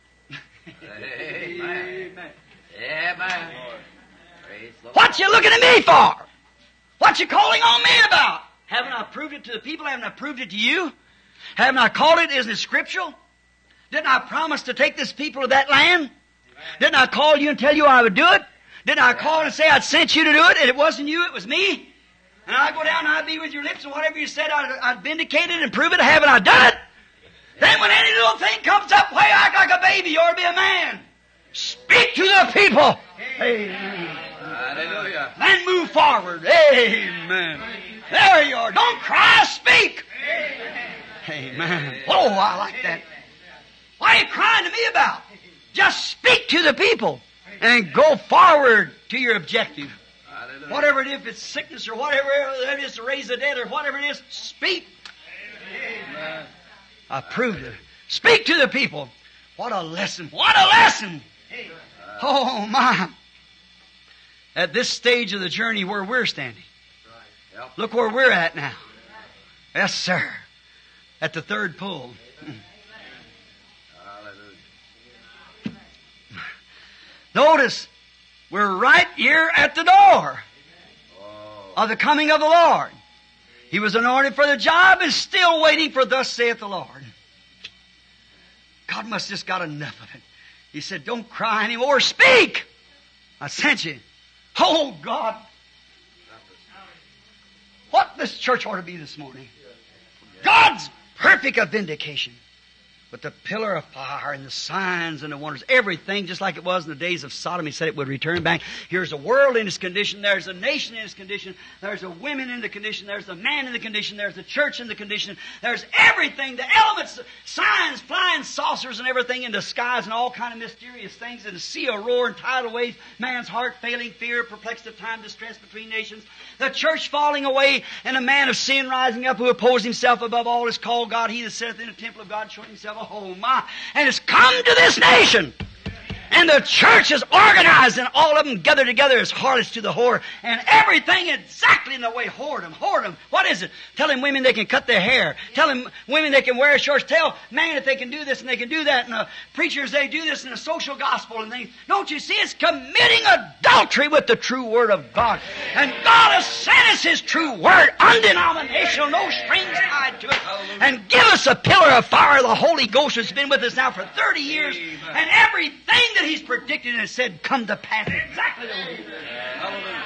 Amen. Amen. What you looking at me for? What you calling on me about? Haven't I proved it to the people? Haven't I proved it to you? Haven't I called it? Isn't it scriptural? Didn't I promise to take this people to that land? Didn't I call you and tell you I would do it? Didn't I call and say I'd sent you to do it, and it wasn't you, it was me? And I'd go down and I'd be with your lips, and whatever you said, I'd vindicate it and prove it. Haven't I done it? Then when any little thing comes up, why act like a baby? You ought to be a man. Speak to the people. Amen. Hallelujah. Then move forward. Amen. There you are. Don't cry, speak. Amen. Oh, I like that. What are you crying to me about? Just speak to the people and go forward to your objective. Hallelujah. Whatever it is, if it's sickness or whatever it is to raise the dead or whatever it is, speak. Amen. I proved it. Speak to the people. What a lesson. What a lesson. Oh, my. At this stage of the journey where we're standing. Yep. Look where we're at now. Yes, sir. At the third pull. Hallelujah. Notice, we're right here at the door of the coming of the Lord. He was anointed for the job and still waiting for thus saith the Lord. God must have just got enough of it. He said, don't cry anymore. Speak! I sent you. Oh, God. What this church ought to be this morning. God's perfect of vindication. But the pillar of fire and the signs and the wonders, everything just like it was in the days of Sodom, he said it would return back. Here's a world in its condition. There's a nation in its condition. There's a women in the condition. There's a man in the condition. There's a church in the condition. There's everything, the elements, signs, flying saucers and everything in the skies and all kind of mysterious things. And the sea a roar and tidal waves, man's heart failing, fear, perplexed of time, distress between nations. The church falling away and a man of sin rising up who opposed himself above all is called God. He that sitteth in the temple of God showing himself. Oh my. And it's come to this nation. And the church is organized and all of them gathered together as harlots to the whore. And everything exactly in the way whoredom. Whoredom. What is it? Telling women they can cut their hair. Telling women they can wear shorts. Tell man that they can do this and they can do that. And the preachers, they do this in the social gospel and things. Don't you see? It's committing adultery with the true word of God. And God has sent us His true word. Undenominational. No strings tied to it. And give us a pillar of fire of the Holy Ghost that's been with us now for 30 years. And everything that He's predicted and said come to pass exactly the way. Hallelujah.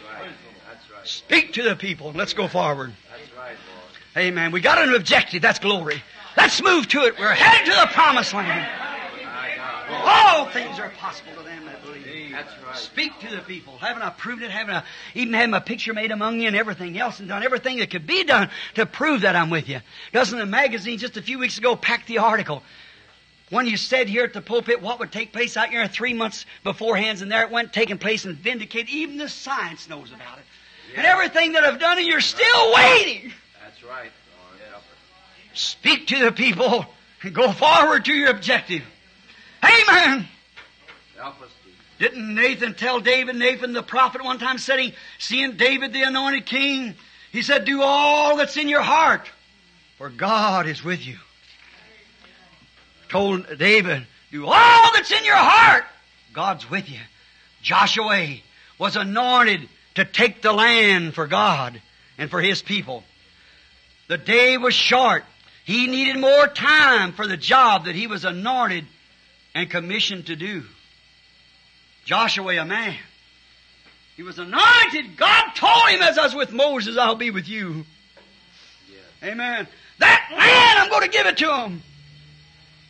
That's right. Speak to the people. Let's go forward. That's right, Lord. Amen. We got an objective. That's glory. Let's move to it. We're headed to the promised land. My God. All things are possible to them that believe. That's right. Speak to the people. Haven't I proved it? Haven't I even had my picture made among you and everything else and done everything that could be done to prove that I'm with you? Doesn't the magazine just a few weeks ago pack the article? When you said here at the pulpit what would take place out here 3 months beforehand, and there it went taking place and vindicated. Even the science knows about it. Yeah. And everything that I've done, and you're still waiting. That's right, Lord. Help us. Speak to the people and go forward to your objective. Amen. Help us. Didn't Nathan tell David, Nathan the prophet one time said, seeing David the anointed king, he said, do all that's in your heart, for God is with you. Told David, do all that's in your heart. God's with you. Joshua was anointed to take the land for God and for His people. The day was short. He needed more time for the job that he was anointed and commissioned to do. Joshua, a man. He was anointed. God told him, as I was with Moses, I'll be with you. Yes. Amen. That land, I'm going to give it to him.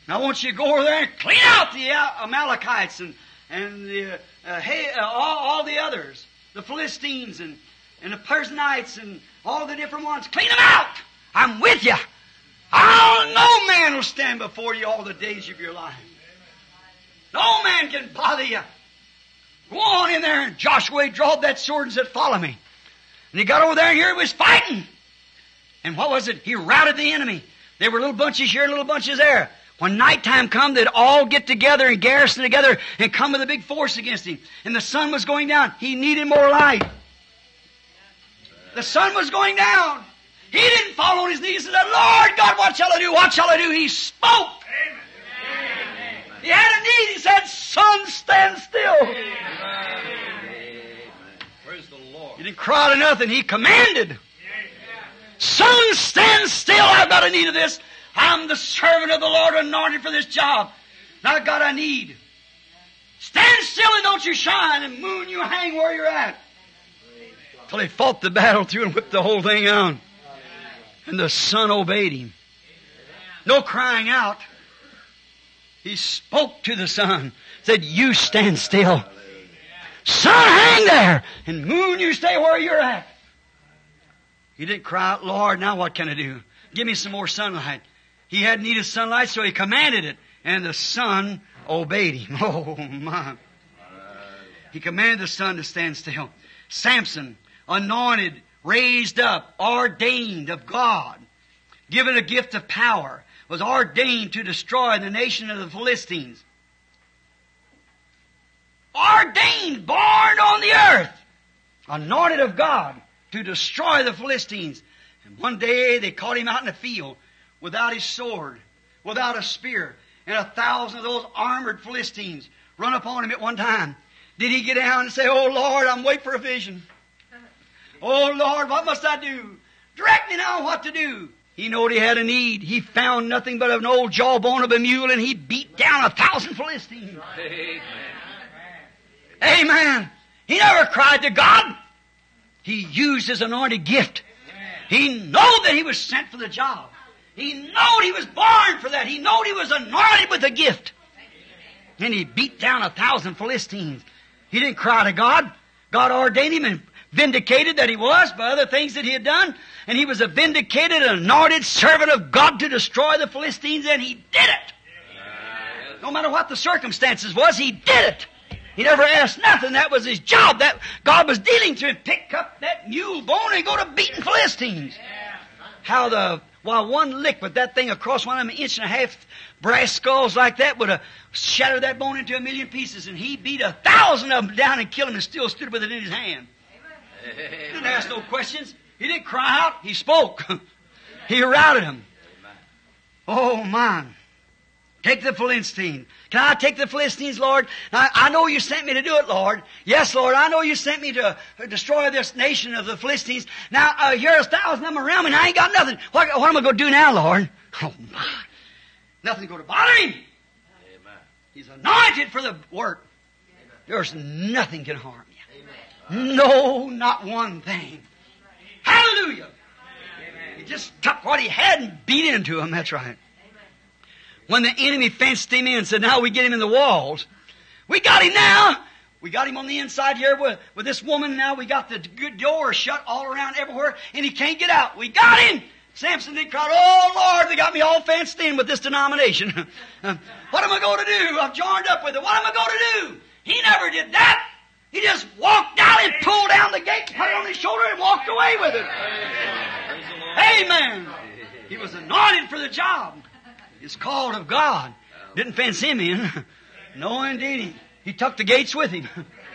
Now I want you to go over there and clean out the Amalekites and the, all the others, the Philistines and the Perizzites and all the different ones. Clean them out. I'm with you. No man will stand before you all the days of your life. No man can bother you. Go on in there. And Joshua drawed that sword and said, follow me. And he got over there and here he was fighting. And what was it? He routed the enemy. There were little bunches here, little bunches there. When nighttime come, they'd all get together and garrison together and come with a big force against him. And the sun was going down. He needed more light. The sun was going down. He didn't fall on his knees and said, Lord God, what shall I do? What shall I do? He spoke. Amen. He had a need. He said, sun, stand still. Amen. Praise the Lord. He didn't cry to nothing. He commanded. Sun, stand still. I've got a need of this. I'm the servant of the Lord, anointed for this job. Now I've got a need. Stand still and don't you shine, and moon, you hang where you're at. Till he fought the battle through and whipped the whole thing out. And the sun obeyed him. No crying out. He spoke to the sun. Said, you stand still. Sun, hang there. And moon, you stay where you're at. He didn't cry out, Lord, now what can I do? Give me some more sunlight. He had need of sunlight, so he commanded it. And the sun obeyed him. Oh, my. He commanded the sun to stand still. Samson, anointed, raised up, ordained of God, given a gift of power, was ordained to destroy the nation of the Philistines. Ordained, born on the earth, anointed of God to destroy the Philistines. And one day they caught him out in the field without his sword, without a spear, and 1,000 of those armored Philistines run upon him at one time. Did he get down and say, oh Lord, I'm waiting for a vision? Oh Lord, what must I do? Direct me now what to do. He knowed he had a need. He found nothing but an old jawbone of a mule, and he beat down 1,000 Philistines. Amen. Amen. He never cried to God. He used his anointed gift. He knew that he was sent for the job. He knew he was born for that. He knew he was anointed with a gift. And he beat down 1,000 Philistines. He didn't cry to God. God ordained him and vindicated that he was by other things that he had done. And he was a vindicated, anointed servant of God to destroy the Philistines, and he did it. No matter what the circumstances was, he did it. He never asked nothing. That was his job. That God was dealing to him. Pick up that mule bone and go to beating Philistines. While one lick with that thing across one of them 1.5 inch brass skulls like that would have shattered that bone into 1,000,000 pieces, and he beat 1,000 of them down and killed them and still stood with it in his hand. Amen. He didn't ask no questions. He didn't cry out. He spoke. He routed them. Oh, man. Take the Philistines. Can I take the Philistines, Lord? I know you sent me to do it, Lord. Yes, Lord, I know you sent me to destroy this nation of the Philistines. Now, here's 1,000 of them around me, and I ain't got nothing. What am I going to do now, Lord? Oh, my. Nothing's going to bother him. Amen. He's anointed for the work. Amen. There's nothing can harm you. Amen. No, not one thing. Hallelujah. Amen. He just took what he had and beat into him. That's right. When the enemy fenced him in and said, now we get him in the walls. We got him now. We got him on the inside here with this woman now. We got the good door shut all around everywhere, and he can't get out. We got him. Samson did cry, oh Lord, they got me all fenced in with this denomination. What am I going to do? I've joined up with it. What am I going to do? He never did that. He just walked out and pulled down the gate, put it on his shoulder, and walked away with it. Amen. He was anointed for the job. It's called of God. Didn't fence him in. No, indeed. He took the gates with him.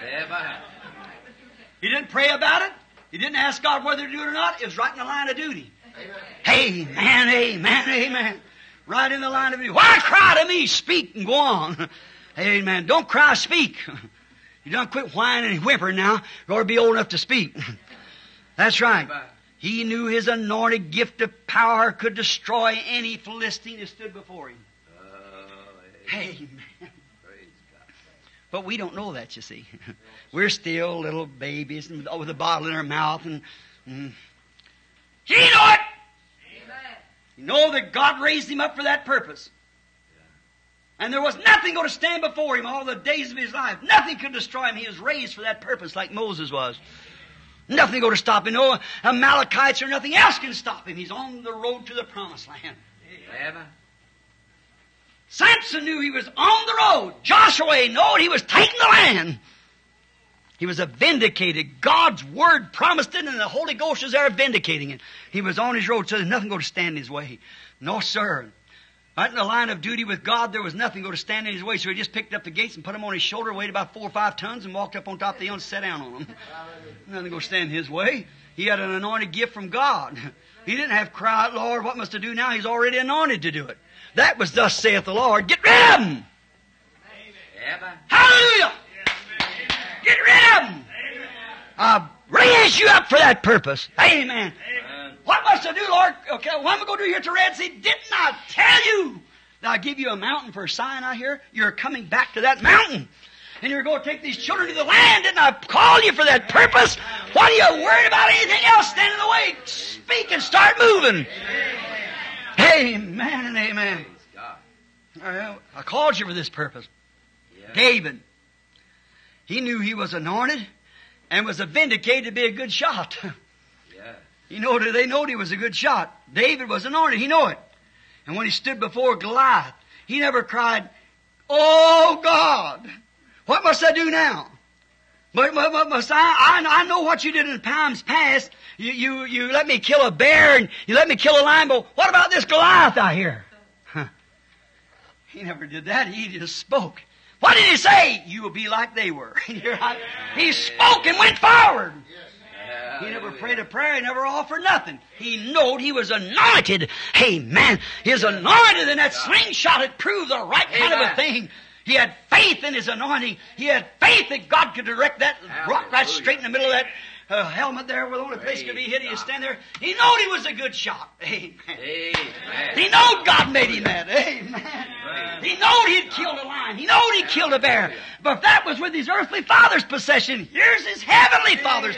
He didn't pray about it. He didn't ask God whether to do it or not. It was right in the line of duty. Amen, amen, amen. Right in the line of duty. Why cry to me? Speak and go on. Amen. Don't cry, speak. You don't quit whining and whimpering now. You ought to be old enough to speak. That's right. He knew his anointed gift of power could destroy any Philistine that stood before him. Amen. But we don't know that, you see. We're still little babies with a bottle in our mouth. And he knew it. You know that God raised him up for that purpose. And there was nothing going to stand before him all the days of his life. Nothing could destroy him. He was raised for that purpose like Moses was. Nothing going to stop him. No Amalekites or nothing else can stop him. He's on the road to the promised land. Amen. Samson knew he was on the road. Joshua knew he was taking the land. He was a vindicated. God's Word promised it, and the Holy Ghost was there vindicating it. He was on his road, so there's nothing going to stand in his way. No, sir. Right in the line of duty with God, there was nothing going to stand in his way, so he just picked up the gates and put them on his shoulder, weighed about 4 or 5 tons, and walked up on top of the hill and sat down on them. Nothing going to stand in his way. He had an anointed gift from God. He didn't have to cry out, Lord, what must I do now? He's already anointed to do it. That was thus saith the Lord. Get rid of him! Amen. Hallelujah! Get rid of him! I raised you up for that purpose. Amen. What must I do, Lord? Okay, what am I going to do here at the Red Sea? Didn't I tell you that I give you a mountain for a sign out here? You're coming back to that mountain. And you're going to take these children to the land. Didn't I call you for that purpose? What are you worried about anything else standing in the way? Speak and start moving. Amen and amen. I called you for this purpose. David, he knew he was anointed and was vindicated to be a good shot. They knowed he was a good shot. David was anointed. He knew it. And when he stood before Goliath, he never cried, "Oh God, what must I do now?" But must I know what you did in times past. You let me kill a bear and you let me kill a lion, but what about this Goliath out here? He never did that. He just spoke. What did he say? You will be like they were. He spoke and went forward. He never prayed a prayer. He never offered nothing. He knowed he was anointed. Amen. His anointed and that slingshot had proved the right kind of a thing. He had faith in his anointing. He had faith that God could direct that rock right straight in the middle of that helmet there where the only place could be hit. He stand there. He knowed he was a good shot. Amen. He knowed God made him that. Amen. He knowed he'd killed a lion. He knowed he'd killed a bear. But if that was with his earthly father's possession, here's his heavenly father's.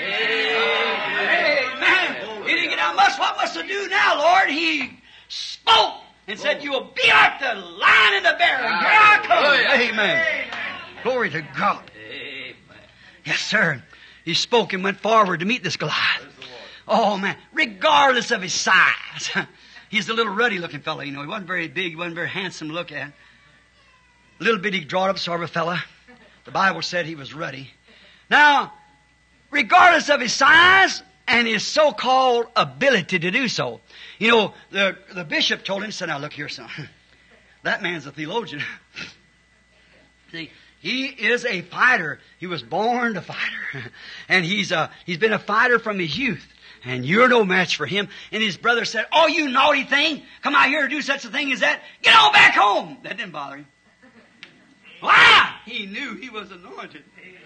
Amen. He didn't get out much. What must I do now, Lord? He spoke and said, "You will be like the lion and the bear." And here I come. Amen. Glory to God. Yes, sir. He spoke and went forward to meet this Goliath. Oh, man. Regardless of his size. He's a little ruddy-looking fellow, you know. He wasn't very big. He wasn't very handsome to look at. A little bitty, drawn-up sort of a fella. The Bible said he was ruddy. Now, regardless of his size and his so-called ability to do so, you know, the bishop told him, said, "Now, look here, son. That man's a theologian." See, he is a fighter. He was born a fighter. And he's been a fighter from his youth. And you're no match for him. And his brother said, "Oh, you naughty thing. Come out here and do such a thing as that. Get on back home." That didn't bother him. Why? He knew he was anointed.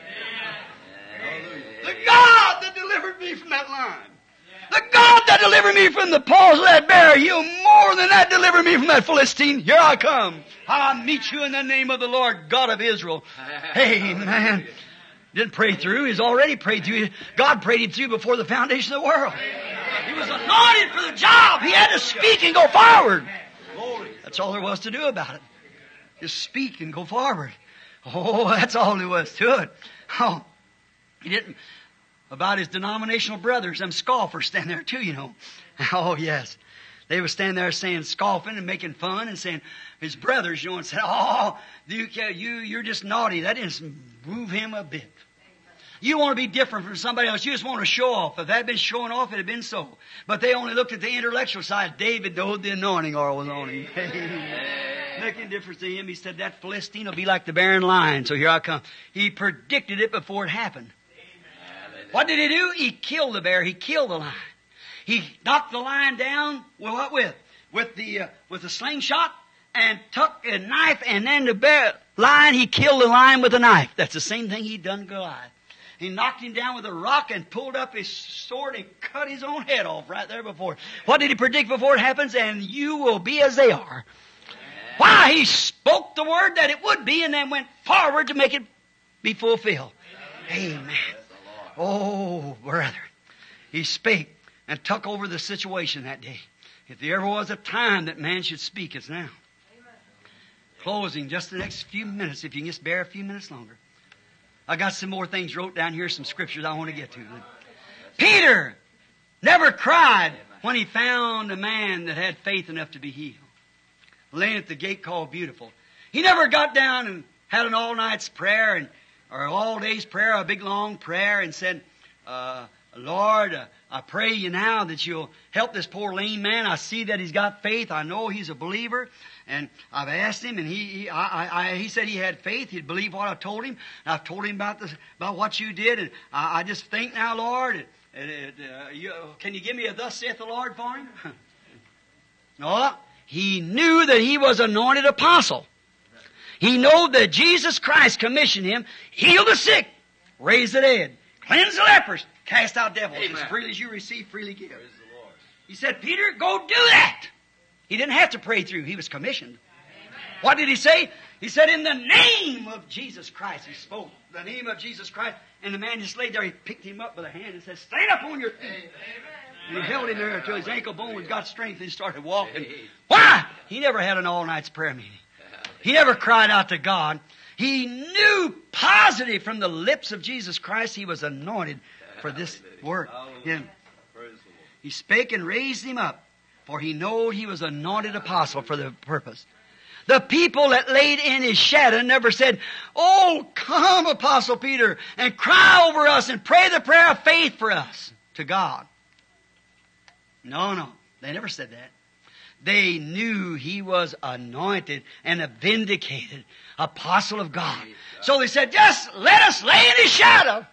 The God that delivered me from that lion. The God that delivered me from the paws of that bear, He'll more than that deliver me from that Philistine. Here I come. I'll meet you in the name of the Lord God of Israel. Amen. Didn't pray through. He's already prayed through. God prayed him through before the foundation of the world. He was anointed for the job. He had to speak and go forward. That's all there was to do about it. Just speak and go forward. Oh, that's all there was to it. Oh, he didn't. About his denominational brothers, them scoffers stand there too, you know. Oh, yes. They would stand there saying, scoffing and making fun and saying, his brothers, you know, and said, "Oh, you're just naughty." That didn't move him a bit. You want to be different from somebody else. You just want to show off. If that had been showing off, it had been so. But they only looked at the intellectual side. David knowed the anointing oil was on him. Making a difference to him. He said, "That Philistine will be like the barren lion." So here I come. He predicted it before it happened. What did he do? He killed the bear. He killed the lion. He knocked the lion down. Well, what with? With the slingshot, and took a knife, and then the lion, he killed the lion with a knife. That's the same thing he'd done to Goliath. He knocked him down with a rock and pulled up his sword and cut his own head off right there before. What did he predict before it happens? "And you will be as they are." Why? He spoke the word that it would be and then went forward to make it be fulfilled. Amen. Oh, brethren. He spake and took over the situation that day. If there ever was a time that man should speak, it's now. Closing just the next few minutes, if you can just bear a few minutes longer. I got some more things wrote down here, some scriptures I want to get to. Peter never cried when he found a man that had faith enough to be healed, laying at the gate called Beautiful. He never got down and had an all-night's prayer or all-day's prayer, a big long prayer, and said, Lord, I pray you now that you'll help this poor lame man. I see that he's got faith. I know he's a believer. And I've asked him, and he said he had faith. He'd believe what I told him. And I've told him about what you did. And I just think now, Lord, can you give me a thus saith the Lord for him? No. He knew that he was anointed apostle. He knew that Jesus Christ commissioned him, heal the sick, raise the dead, cleanse the lepers, cast out devils. Amen. As freely as you receive, freely give. Praise the Lord. He said, Peter, go do that. He didn't have to pray through. He was commissioned. Amen. What did he say? He said, in the name of Jesus Christ. He spoke the name of Jesus Christ. And the man just laid there. He picked him up by the hand and said, stand up on your feet. Amen. And he held him there until his ankle bones got strength and he started walking. Why? He never had an all-night prayer meeting. He never cried out to God. He knew positive from the lips of Jesus Christ he was anointed for this work. He spake and raised him up, for he knowed he was anointed apostle for the purpose. The people that laid in his shadow never said, oh, come, Apostle Peter, and cry over us and pray the prayer of faith for us to God. No, they never said that. They knew he was anointed and a vindicated apostle of God. So they said, just let us lay in his shadow.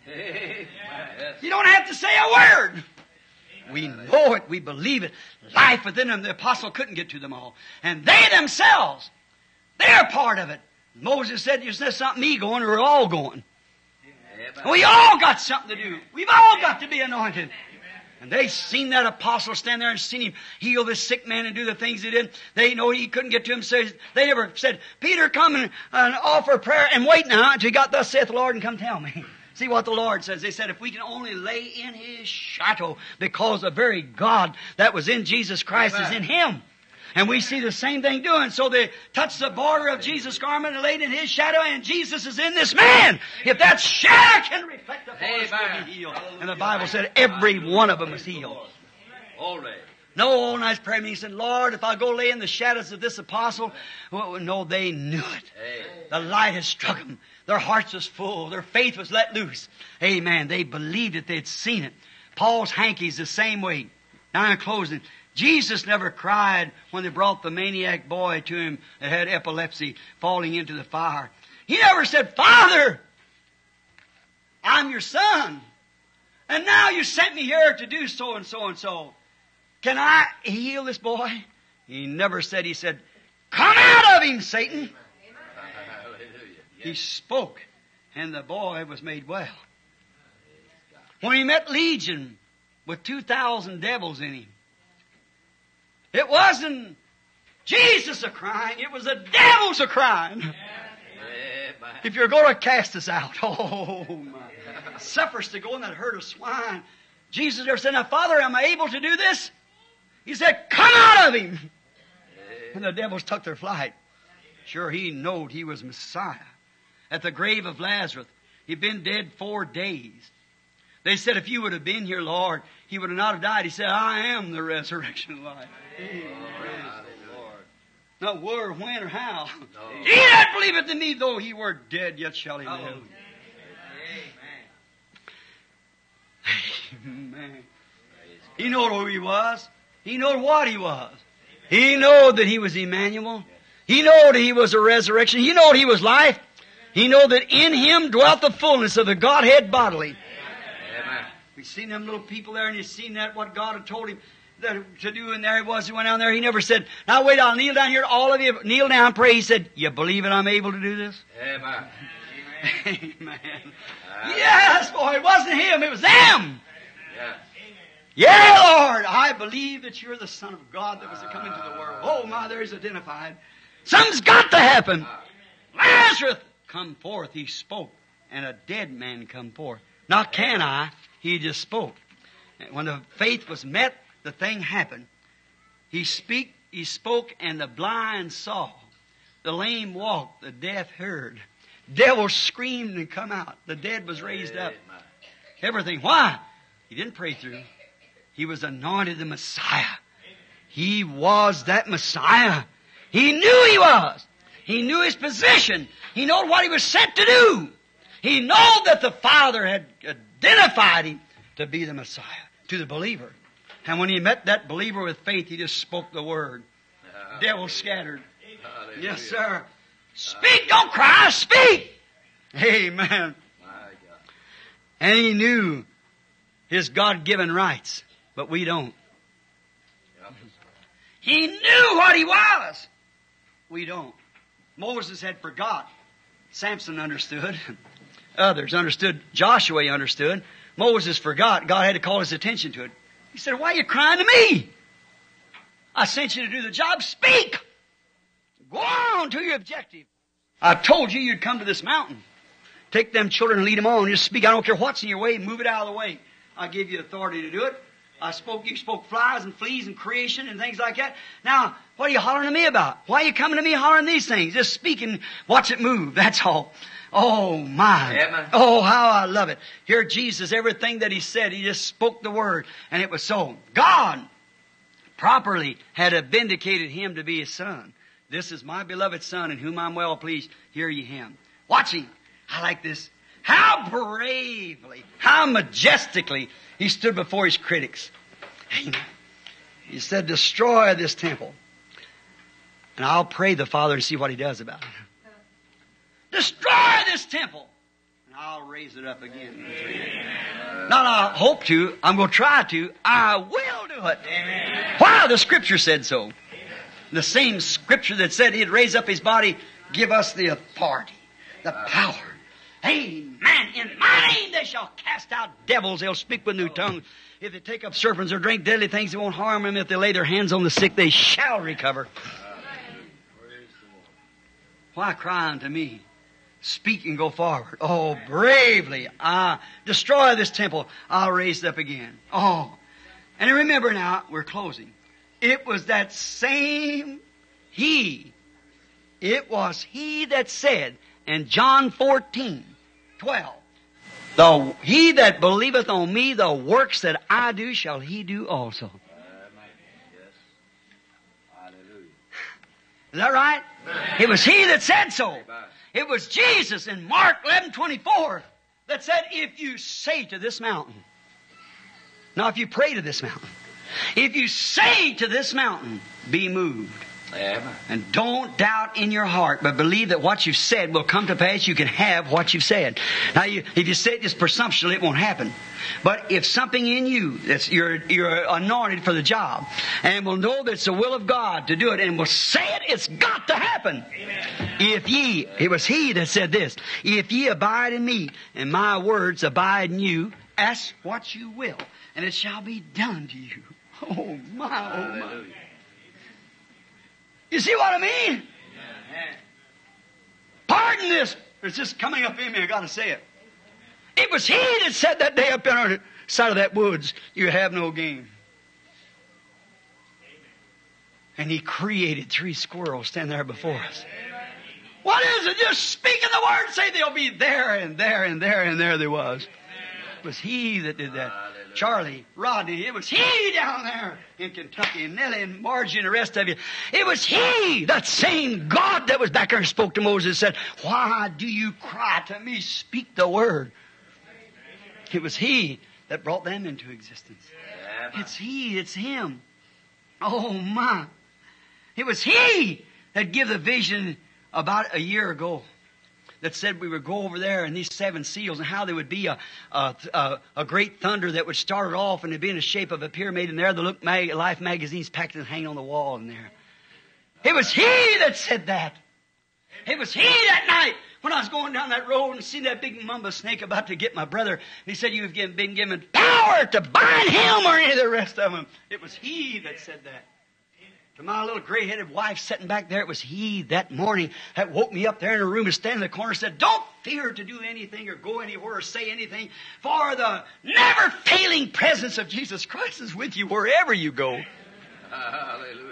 You don't have to say a word. We know it. We believe it. Life within them. The apostle couldn't get to them all. And they themselves, they're part of it. Moses said, there's not me going, we're all going. We all got something to do. We've all got to be anointed. And they seen that apostle stand there and seen him heal this sick man and do the things he did. They know he couldn't get to him. So they never said, Peter, come and offer prayer and wait now until you got thus saith the Lord and come tell me. See what the Lord says. They said, if we can only lay in his shadow, because the very God that was in Jesus Christ is in him. And we see the same thing doing. So they touched the border of Jesus' garment and laid in his shadow, and Jesus is in this man. If that shadow can reflect the force, will be healed. And the Bible said every one of them was healed. No all-night prayer meeting. He said, Lord, if I go lay in the shadows of this apostle, well, no, they knew it. The light had struck them. Their hearts was full. Their faith was let loose. Amen. They believed it. They'd seen it. Paul's hanky's the same way. Now in closing, Jesus never cried when they brought the maniac boy to him that had epilepsy falling into the fire. He never said, Father, I'm your son. And now you sent me here to do so and so and so. Can I heal this boy? He never said, he said, come out of him, Satan. He spoke, and the boy was made well. When he met Legion with 2,000 devils in him, it wasn't Jesus a-crying, it was the devils a-crying. If you're going to cast us out, oh my. Suffer us to go in that herd of swine. Jesus never said, now Father, am I able to do this? He said, come out of him. And the devils took their flight. Sure, he knowed he was Messiah. At the grave of Lazarus, he'd been dead 4 days. They said, if you would have been here, Lord, he would have not have died. He said, I am the resurrection and life. Not where, when, or how. No. He that believeth in me, though he were dead, yet shall he live. Amen. He knowed who he was. He knowed what he was. He knowed that he was Emmanuel. He knowed that he was a resurrection. He knowed he was life. He knowed that in him dwelt the fullness of the Godhead bodily. Amen. We've seen them little people there, and you've seen that, what God had told him to do, and there he was. He went down there. He never said, now wait, I'll kneel down here. All of you kneel down, pray. He said, you believe it, I'm able to do this? Amen. Amen. Yes, boy, it wasn't him, it was them. Yeah, Lord, I believe that you're the Son of God that was to come into the world. Oh, my, there's identified. Something's got to happen. Lazarus, come forth. He spoke, and a dead man come forth. Not can I, he just spoke. When the faith was met, the thing happened. He spoke, and the blind saw. The lame walked. The deaf heard. Devils screamed and come out. The dead was raised up. Everything. Why? He didn't pray through. He was anointed the Messiah. He was that Messiah. He knew He was. He knew His position. He knew what He was sent to do. He knew that the Father had identified Him to be the Messiah, to the believer. And when He met that believer with faith, He just spoke the word. Devils scattered. Hallelujah. Yes, sir. Speak, don't cry, speak! Amen. And He knew His God-given rights, but we don't. He knew what He was. We don't. Moses had forgot. Samson understood. Others understood. Joshua understood. Moses forgot. God had to call his attention to it. He said, why are you crying to me? I sent you to do the job. Speak! Go on to your objective. I told you you'd come to this mountain. Take them children and lead them on. Just speak. I don't care what's in your way. Move it out of the way. I gave you authority to do it. You spoke flies and fleas and creation and things like that. Now, what are you hollering to me about? Why are you coming to me hollering these things? Just speak and watch it move. That's all. Oh, my. Amen. Oh, how I love it. Here Jesus, everything that He said, He just spoke the word, and it was so. God properly had vindicated Him to be His Son. This is my beloved Son in whom I'm well pleased. Hear ye Him. Watch Him. I like this. How bravely, how majestically He stood before His critics. Amen. He said, destroy this temple. And I'll pray the Father and see what He does about it. Destroy this temple. And I'll raise it up again. Not I hope to. I'm going to try to. I will do it. Amen. Why? The Scripture said so. Amen. The same Scripture that said He'd raise up His body, give us the authority, the power. Amen. In my name they shall cast out devils. They'll speak with new tongues. If they take up serpents or drink deadly things, it won't harm them. If they lay their hands on the sick, they shall recover. Why cry unto me? Speak and go forward. Oh, bravely. Destroy this temple. I'll raise it up again. Oh. And remember now, we're closing. It was that same He. It was He that said in John 14:12, he that believeth on me, the works that I do shall he do also. Is that right? It was He that said so. It was Jesus in Mark 11:24 that said, if you say to this mountain, now if you pray to this mountain, if you say to this mountain, be moved. Amen. And don't doubt in your heart, but believe that what you've said will come to pass. You can have what you've said. Now, if you say it just presumptuously, it won't happen. But if something in you that's you're anointed for the job, and will know that it's the will of God to do it, and will say it, it's got to happen. Amen. It was He that said this: if ye abide in me, and my words abide in you, ask what you will, and it shall be done to you. Oh my, oh my. You see what I mean? Pardon this. It's just coming up in me. I got to say it. It was He that said that day up on the side of that woods, you have no game. And He created 3 squirrels standing there before us. What is it? Just speaking the word, say they'll be there and there and there, and there they was. It was He that did that. Charlie, Rodney, it was He down there in Kentucky, and Nellie and Margie and the rest of you. It was He, that same God that was back there and spoke to Moses and said, why do you cry to me? Speak the word. It was He that brought them into existence. It's He, it's Him. Oh my. It was He that gave the vision about a year ago, that said we would go over there and these 7 seals and how there would be a great thunder that would start it off and it'd be in the shape of a pyramid, and there the Life magazines packed and hanging on the wall in there. It was He that said that. It was He that night when I was going down that road and seen that big mamba snake about to get my brother. And He said, you've been given power to bind him or any of the rest of them. It was He that said that. To my little gray-headed wife sitting back there, it was He that morning that woke me up there in a room and standing in the corner and said, don't fear to do anything or go anywhere or say anything, for the never-failing presence of Jesus Christ is with you wherever you go. Hallelujah.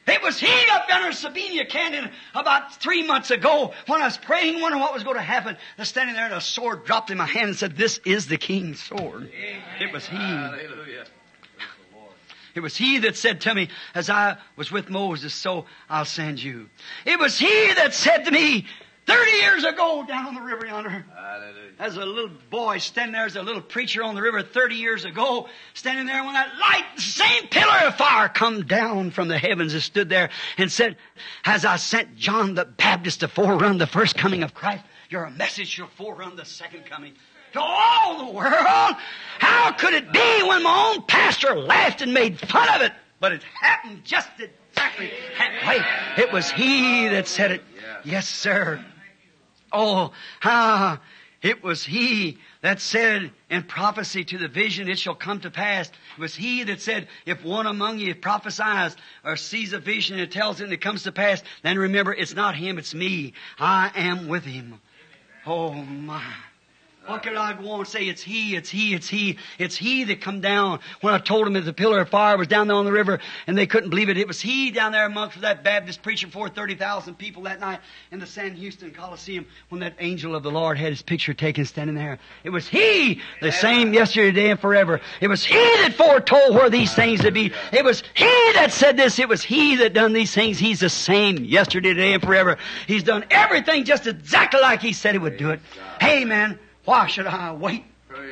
It was He up yonder in Sabina Canyon about 3 months ago when I was praying, wondering what was going to happen. I was standing there and a sword dropped in my hand and said, "This is the King's sword." Amen. It was He. Hallelujah. It was He that said to me, as I was with Moses, so I'll send you. It was He that said to me 30 years ago down on the river yonder. Hallelujah. As a little boy standing there as a little preacher on the river 30 years ago, standing there when that light, the same pillar of fire come down from the heavens and stood there and said, "As I sent John the Baptist to forerun the first coming of Christ, your message shall forerun the second coming to all the world." How could it be when my own pastor laughed and made fun of it? But it happened just exactly that way. It was He that said it. Yes, sir. Oh, it was He that said in prophecy to the vision, "It shall come to pass." It was He that said, "If one among you prophesies or sees a vision and tells it and it comes to pass, then remember, it's not him, it's me. I am with him." Oh, my. What could I go on and say? It's He, it's He, it's He. It's He that come down. When I told them that the pillar of fire was down there on the river and they couldn't believe it, it was He down there amongst that Baptist preacher before 30,000 people that night in the San Houston Coliseum when that angel of the Lord had his picture taken standing there. It was He, the same yesterday, today, and forever. It was He that foretold where these things would be. It was He that said this. It was He that done these things. He's the same yesterday, today, and forever. He's done everything just exactly like He said He would do it. Amen. Why should I wait?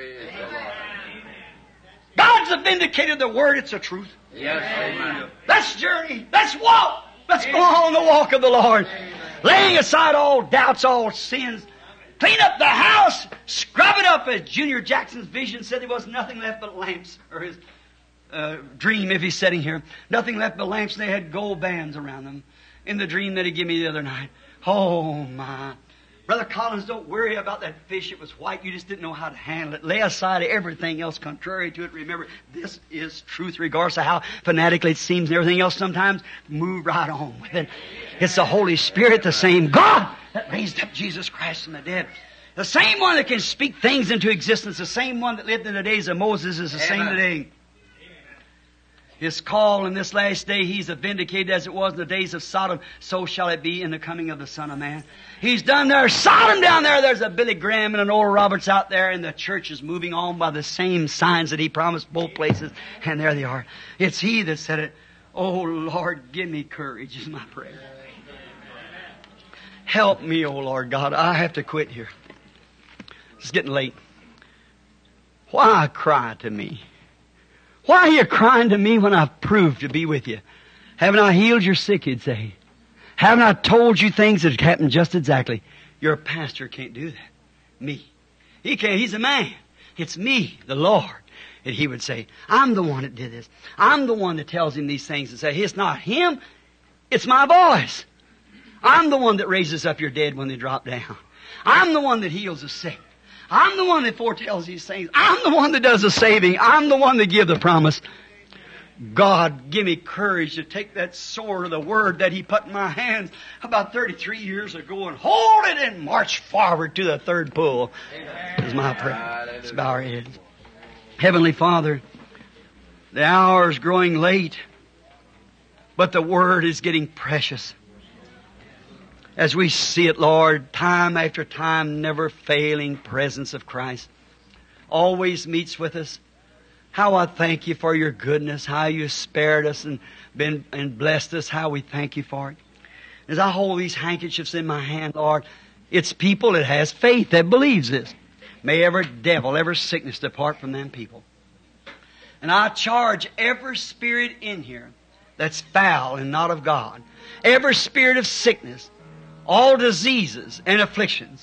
God's vindicated the Word. It's the truth. Yes, amen. Let's journey. Let's walk. Let's go on the walk of the Lord. Laying aside all doubts, all sins. Clean up the house. Scrub it up. As Junior Jackson's vision said, there was nothing left but lamps. Or his dream, if he's sitting here. Nothing left but lamps, and they had gold bands around them. In the dream that he gave me the other night. Oh, my. Brother Collins, don't worry about that fish. It was white. You just didn't know how to handle it. Lay aside everything else contrary to it. Remember, this is truth, regardless of how fanatically it seems and everything else sometimes. Move right on with it. It's the Holy Spirit, the same God that raised up Jesus Christ from the dead. The same one that can speak things into existence. The same one that lived in the days of Moses is the same today. His call in this last day, He's vindicated as it was in the days of Sodom. So shall it be in the coming of the Son of Man. He's done there. Sodom down there. There's a Billy Graham and an Oral Roberts out there. And the church is moving on by the same signs that He promised both places. And there they are. It's He that said it. Oh, Lord, give me courage is my prayer. Help me, oh, Lord God. I have to quit here. It's getting late. Why cry to me? Why are you crying to me when I've proved to be with you? Haven't I healed your sick, he'd say. Haven't I told you things that happened just exactly? Your pastor can't do that. Me. He can't. He's a man. It's me, the Lord. And he would say, I'm the one that did this. I'm the one that tells him these things and say, it's not him. It's my voice. I'm the one that raises up your dead when they drop down. I'm the one that heals the sick. I'm the one that foretells these things. I'm the one that does the saving. I'm the one that gives the promise. God, give me courage to take that sword of the Word that He put in my hands about 33 years ago and hold it and march forward to the third pull. Is my prayer. Let's bow our heads. Heavenly Father, the hour is growing late, but the Word is getting precious. As we see it, Lord, time after time, never failing presence of Christ always meets with us. How I thank You for Your goodness, how You spared us and blessed us, how we thank You for it. As I hold these handkerchiefs in my hand, Lord, it's people that has faith that believes this. May every devil, every sickness depart from them people. And I charge every spirit in here that's foul and not of God, every spirit of sickness, all diseases and afflictions.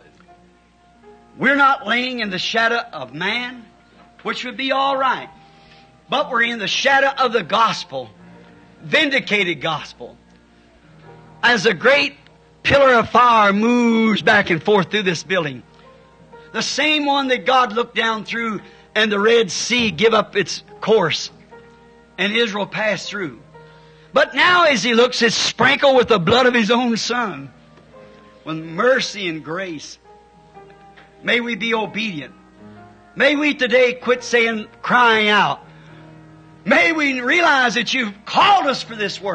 We're not laying in the shadow of man, which would be all right. But we're in the shadow of the gospel, vindicated gospel. As a great pillar of fire moves back and forth through this building, the same one that God looked down through and the Red Sea give up its course and Israel passed through. But now as He looks, it's sprinkled with the blood of His own Son. With mercy and grace. May we be obedient. May we today quit crying out. May we realize that You've called us for this work.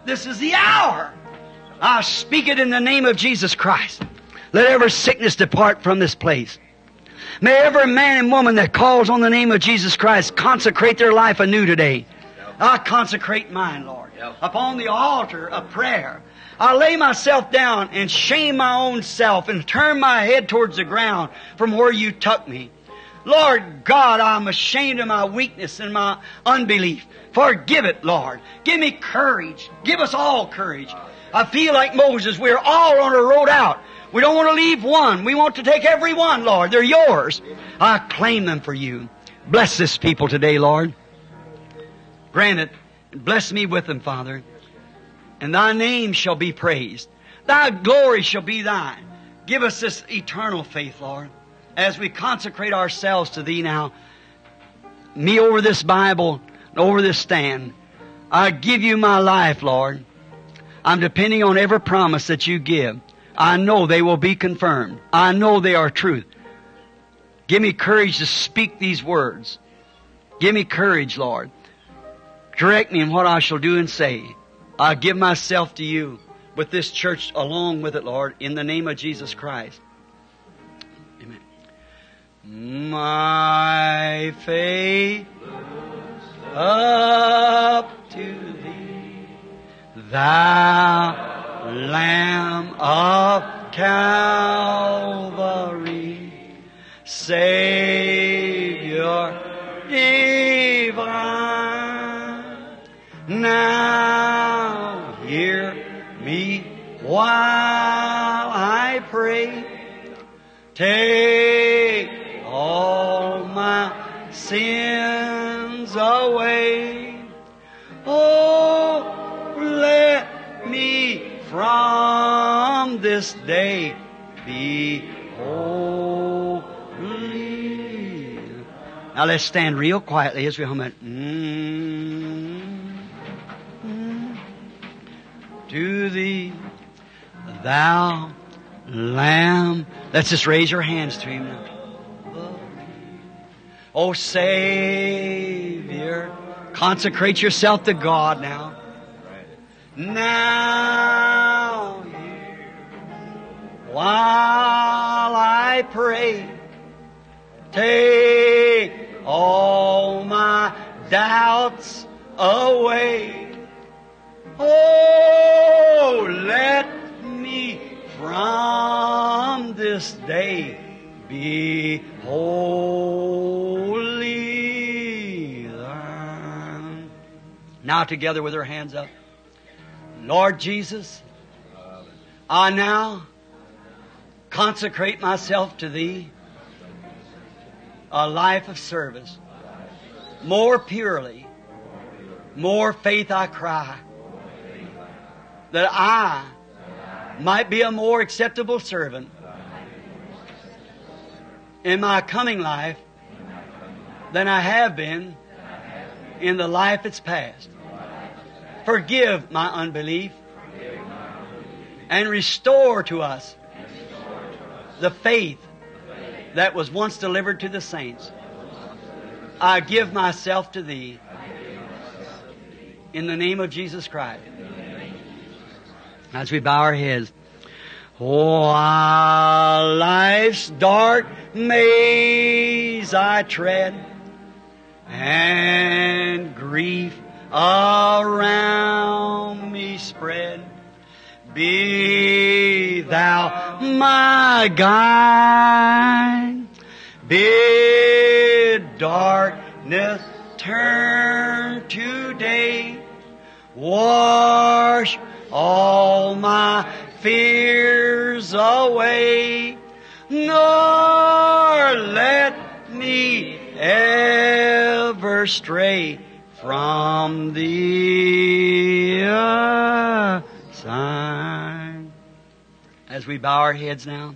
This is the hour. I speak it in the name of Jesus Christ. Let every sickness depart from this place. May every man and woman that calls on the name of Jesus Christ consecrate their life anew today. I consecrate mine, Lord, upon the altar of prayer. I lay myself down and shame my own self and turn my head towards the ground from where you took me. Lord God, I'm ashamed of my weakness and my unbelief. Forgive it, Lord. Give me courage. Give us all courage. I feel like Moses. We're all on a road out. We don't want to leave one. We want to take every one, Lord. They're yours. I claim them for you. Bless this people today, Lord. Grant it. Bless me with them, Father. And Thy name shall be praised. Thy glory shall be Thine. Give us this eternal faith, Lord, as we consecrate ourselves to Thee now. Me over this Bible, over this stand. I give you my life, Lord. I'm depending on every promise that you give. I know they will be confirmed. I know they are truth. Give me courage to speak these words. Give me courage, Lord. Direct me in what I shall do and say. I give myself to you with this church along with it, Lord, in the name of Jesus Christ. Amen. My faith up to Thee, Thou Lamb of Calvary, Savior divine. Now hear me while I pray. Take all my sins away. Oh, let me from this day be holy. Now let's stand real quietly as we hum it. To Thee, Thou Lamb. Let's just raise your hands to Him now. Oh, Savior, consecrate yourself to God now. Now, while I pray, take all my doubts away. Oh, let me from this day be holy. Now together with our hands up. Lord Jesus, I now consecrate myself to Thee, a life of service. More purely, more faith I cry, that I might be a more acceptable servant in my coming life than I have been in the life that's past. Forgive my unbelief and restore to us the faith that was once delivered to the saints. I give myself to Thee in the name of Jesus Christ. As we bow our heads. While life's dark maze I tread, and grief around me spread, be Thou my guide. Bid darkness turn to day. Wash all my fears away, nor let me ever stray from Thee aside. As we bow our heads now,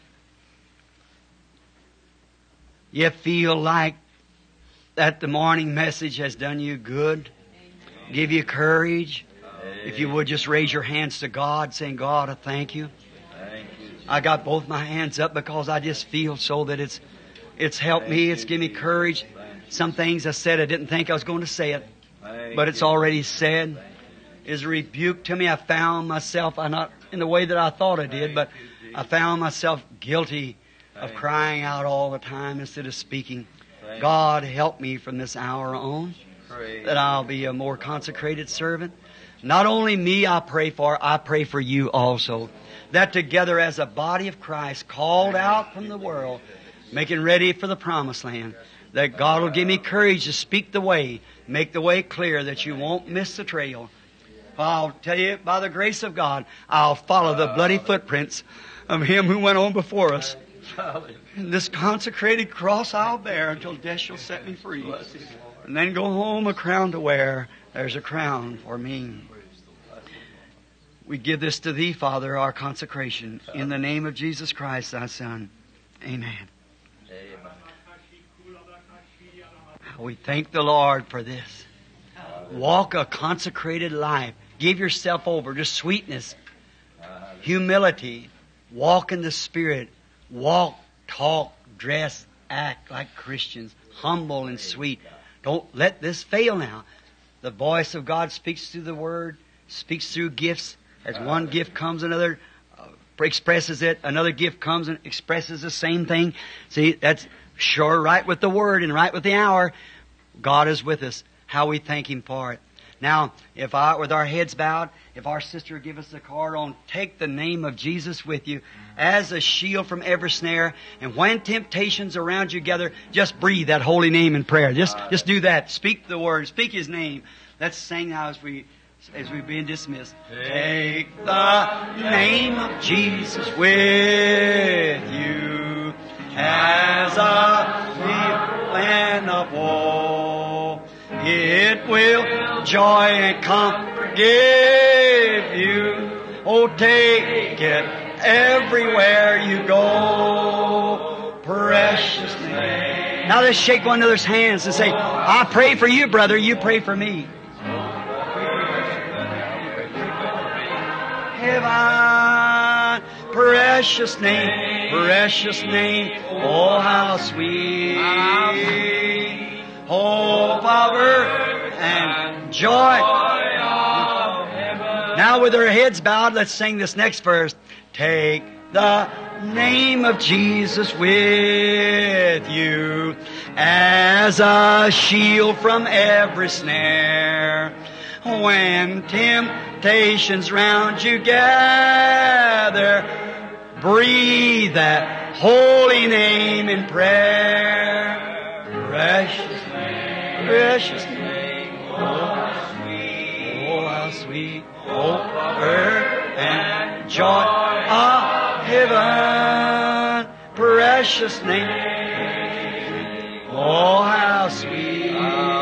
you feel like that the morning message has done you good, give you courage. If you would just raise your hands to God, saying, God, I thank you. I got both my hands up because I just feel so that it's helped me. It's given me courage. Some things I said I didn't think I was going to say it, but it's already said. is a rebuke to me. I found myself, not in the way that I thought I did, but I found myself guilty of crying out all the time instead of speaking. God, help me from this hour on, that I'll be a more consecrated servant. Not only me I pray for you also. That together as a body of Christ, called out from the world, making ready for the promised land, that God will give me courage to speak the way, make the way clear, that you won't miss the trail. I'll tell you, by the grace of God, I'll follow the bloody footprints of Him who went on before us. And this consecrated cross I'll bear until death shall set me free. And then go home a crown to wear. There's a crown for me. We give this to Thee, Father, our consecration. In the name of Jesus Christ, Thy Son. Amen. We thank the Lord for this. Walk a consecrated life. Give yourself over to sweetness, humility. Walk in the Spirit. Walk, talk, dress, act like Christians. Humble and sweet. Don't let this fail now. The voice of God speaks through the Word, speaks through gifts. As one gift comes, another expresses it. Another gift comes and expresses the same thing. See, that's sure right with the Word and right with the hour. God is with us. How we thank Him for it. Now, with our heads bowed, if our sister would give us the card on, take the name of Jesus with you as a shield from every snare. And when temptations around you gather, just breathe that holy name in prayer. Just do that. Speak the word. Speak His name. Let's sing now as we've been dismissed. Take the name of Jesus with you as a shield and a wall. It will joy and comfort give you. Oh, take it everywhere you go. Precious name. Now let's shake one another's hands and say, I pray for you, brother. You pray for me. Heaven, precious name, precious name. Oh, how sweet. Oh, power and joy. Now with our heads bowed, let's sing this next verse. Take the name of Jesus with you as a shield from every snare. When temptations round you gather, breathe that holy name in prayer. Precious name, precious name, oh how sweet, oh how sweet, oh earth and joy of heaven. Precious name, oh how sweet,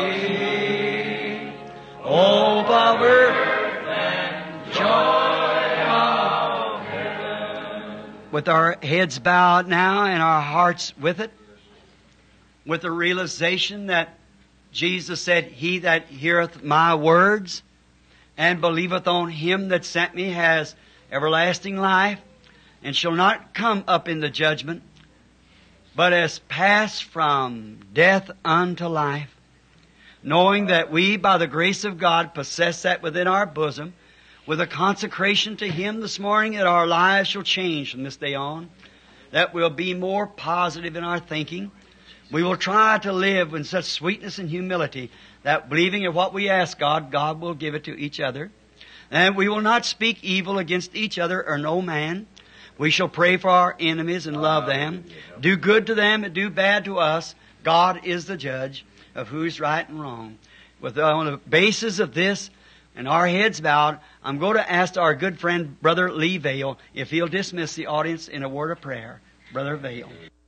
oh power and joy of heaven. With our heads bowed now and our hearts with it, with the realization that Jesus said, He that heareth my words and believeth on Him that sent me has everlasting life, and shall not come up into judgment, but has passed from death unto life. Knowing that we, by the grace of God, possess that within our bosom, with a consecration to Him this morning, that our lives shall change from this day on, that we'll be more positive in our thinking. We will try to live in such sweetness and humility that believing in what we ask God, God will give it to each other. And we will not speak evil against each other or no man. We shall pray for our enemies and love them. Do good to them and do bad to us. God is the judge of who's right and wrong. On the basis of this and our heads bowed, I'm going to ask our good friend, Brother Lee Vale, if he'll dismiss the audience in a word of prayer. Brother Vale.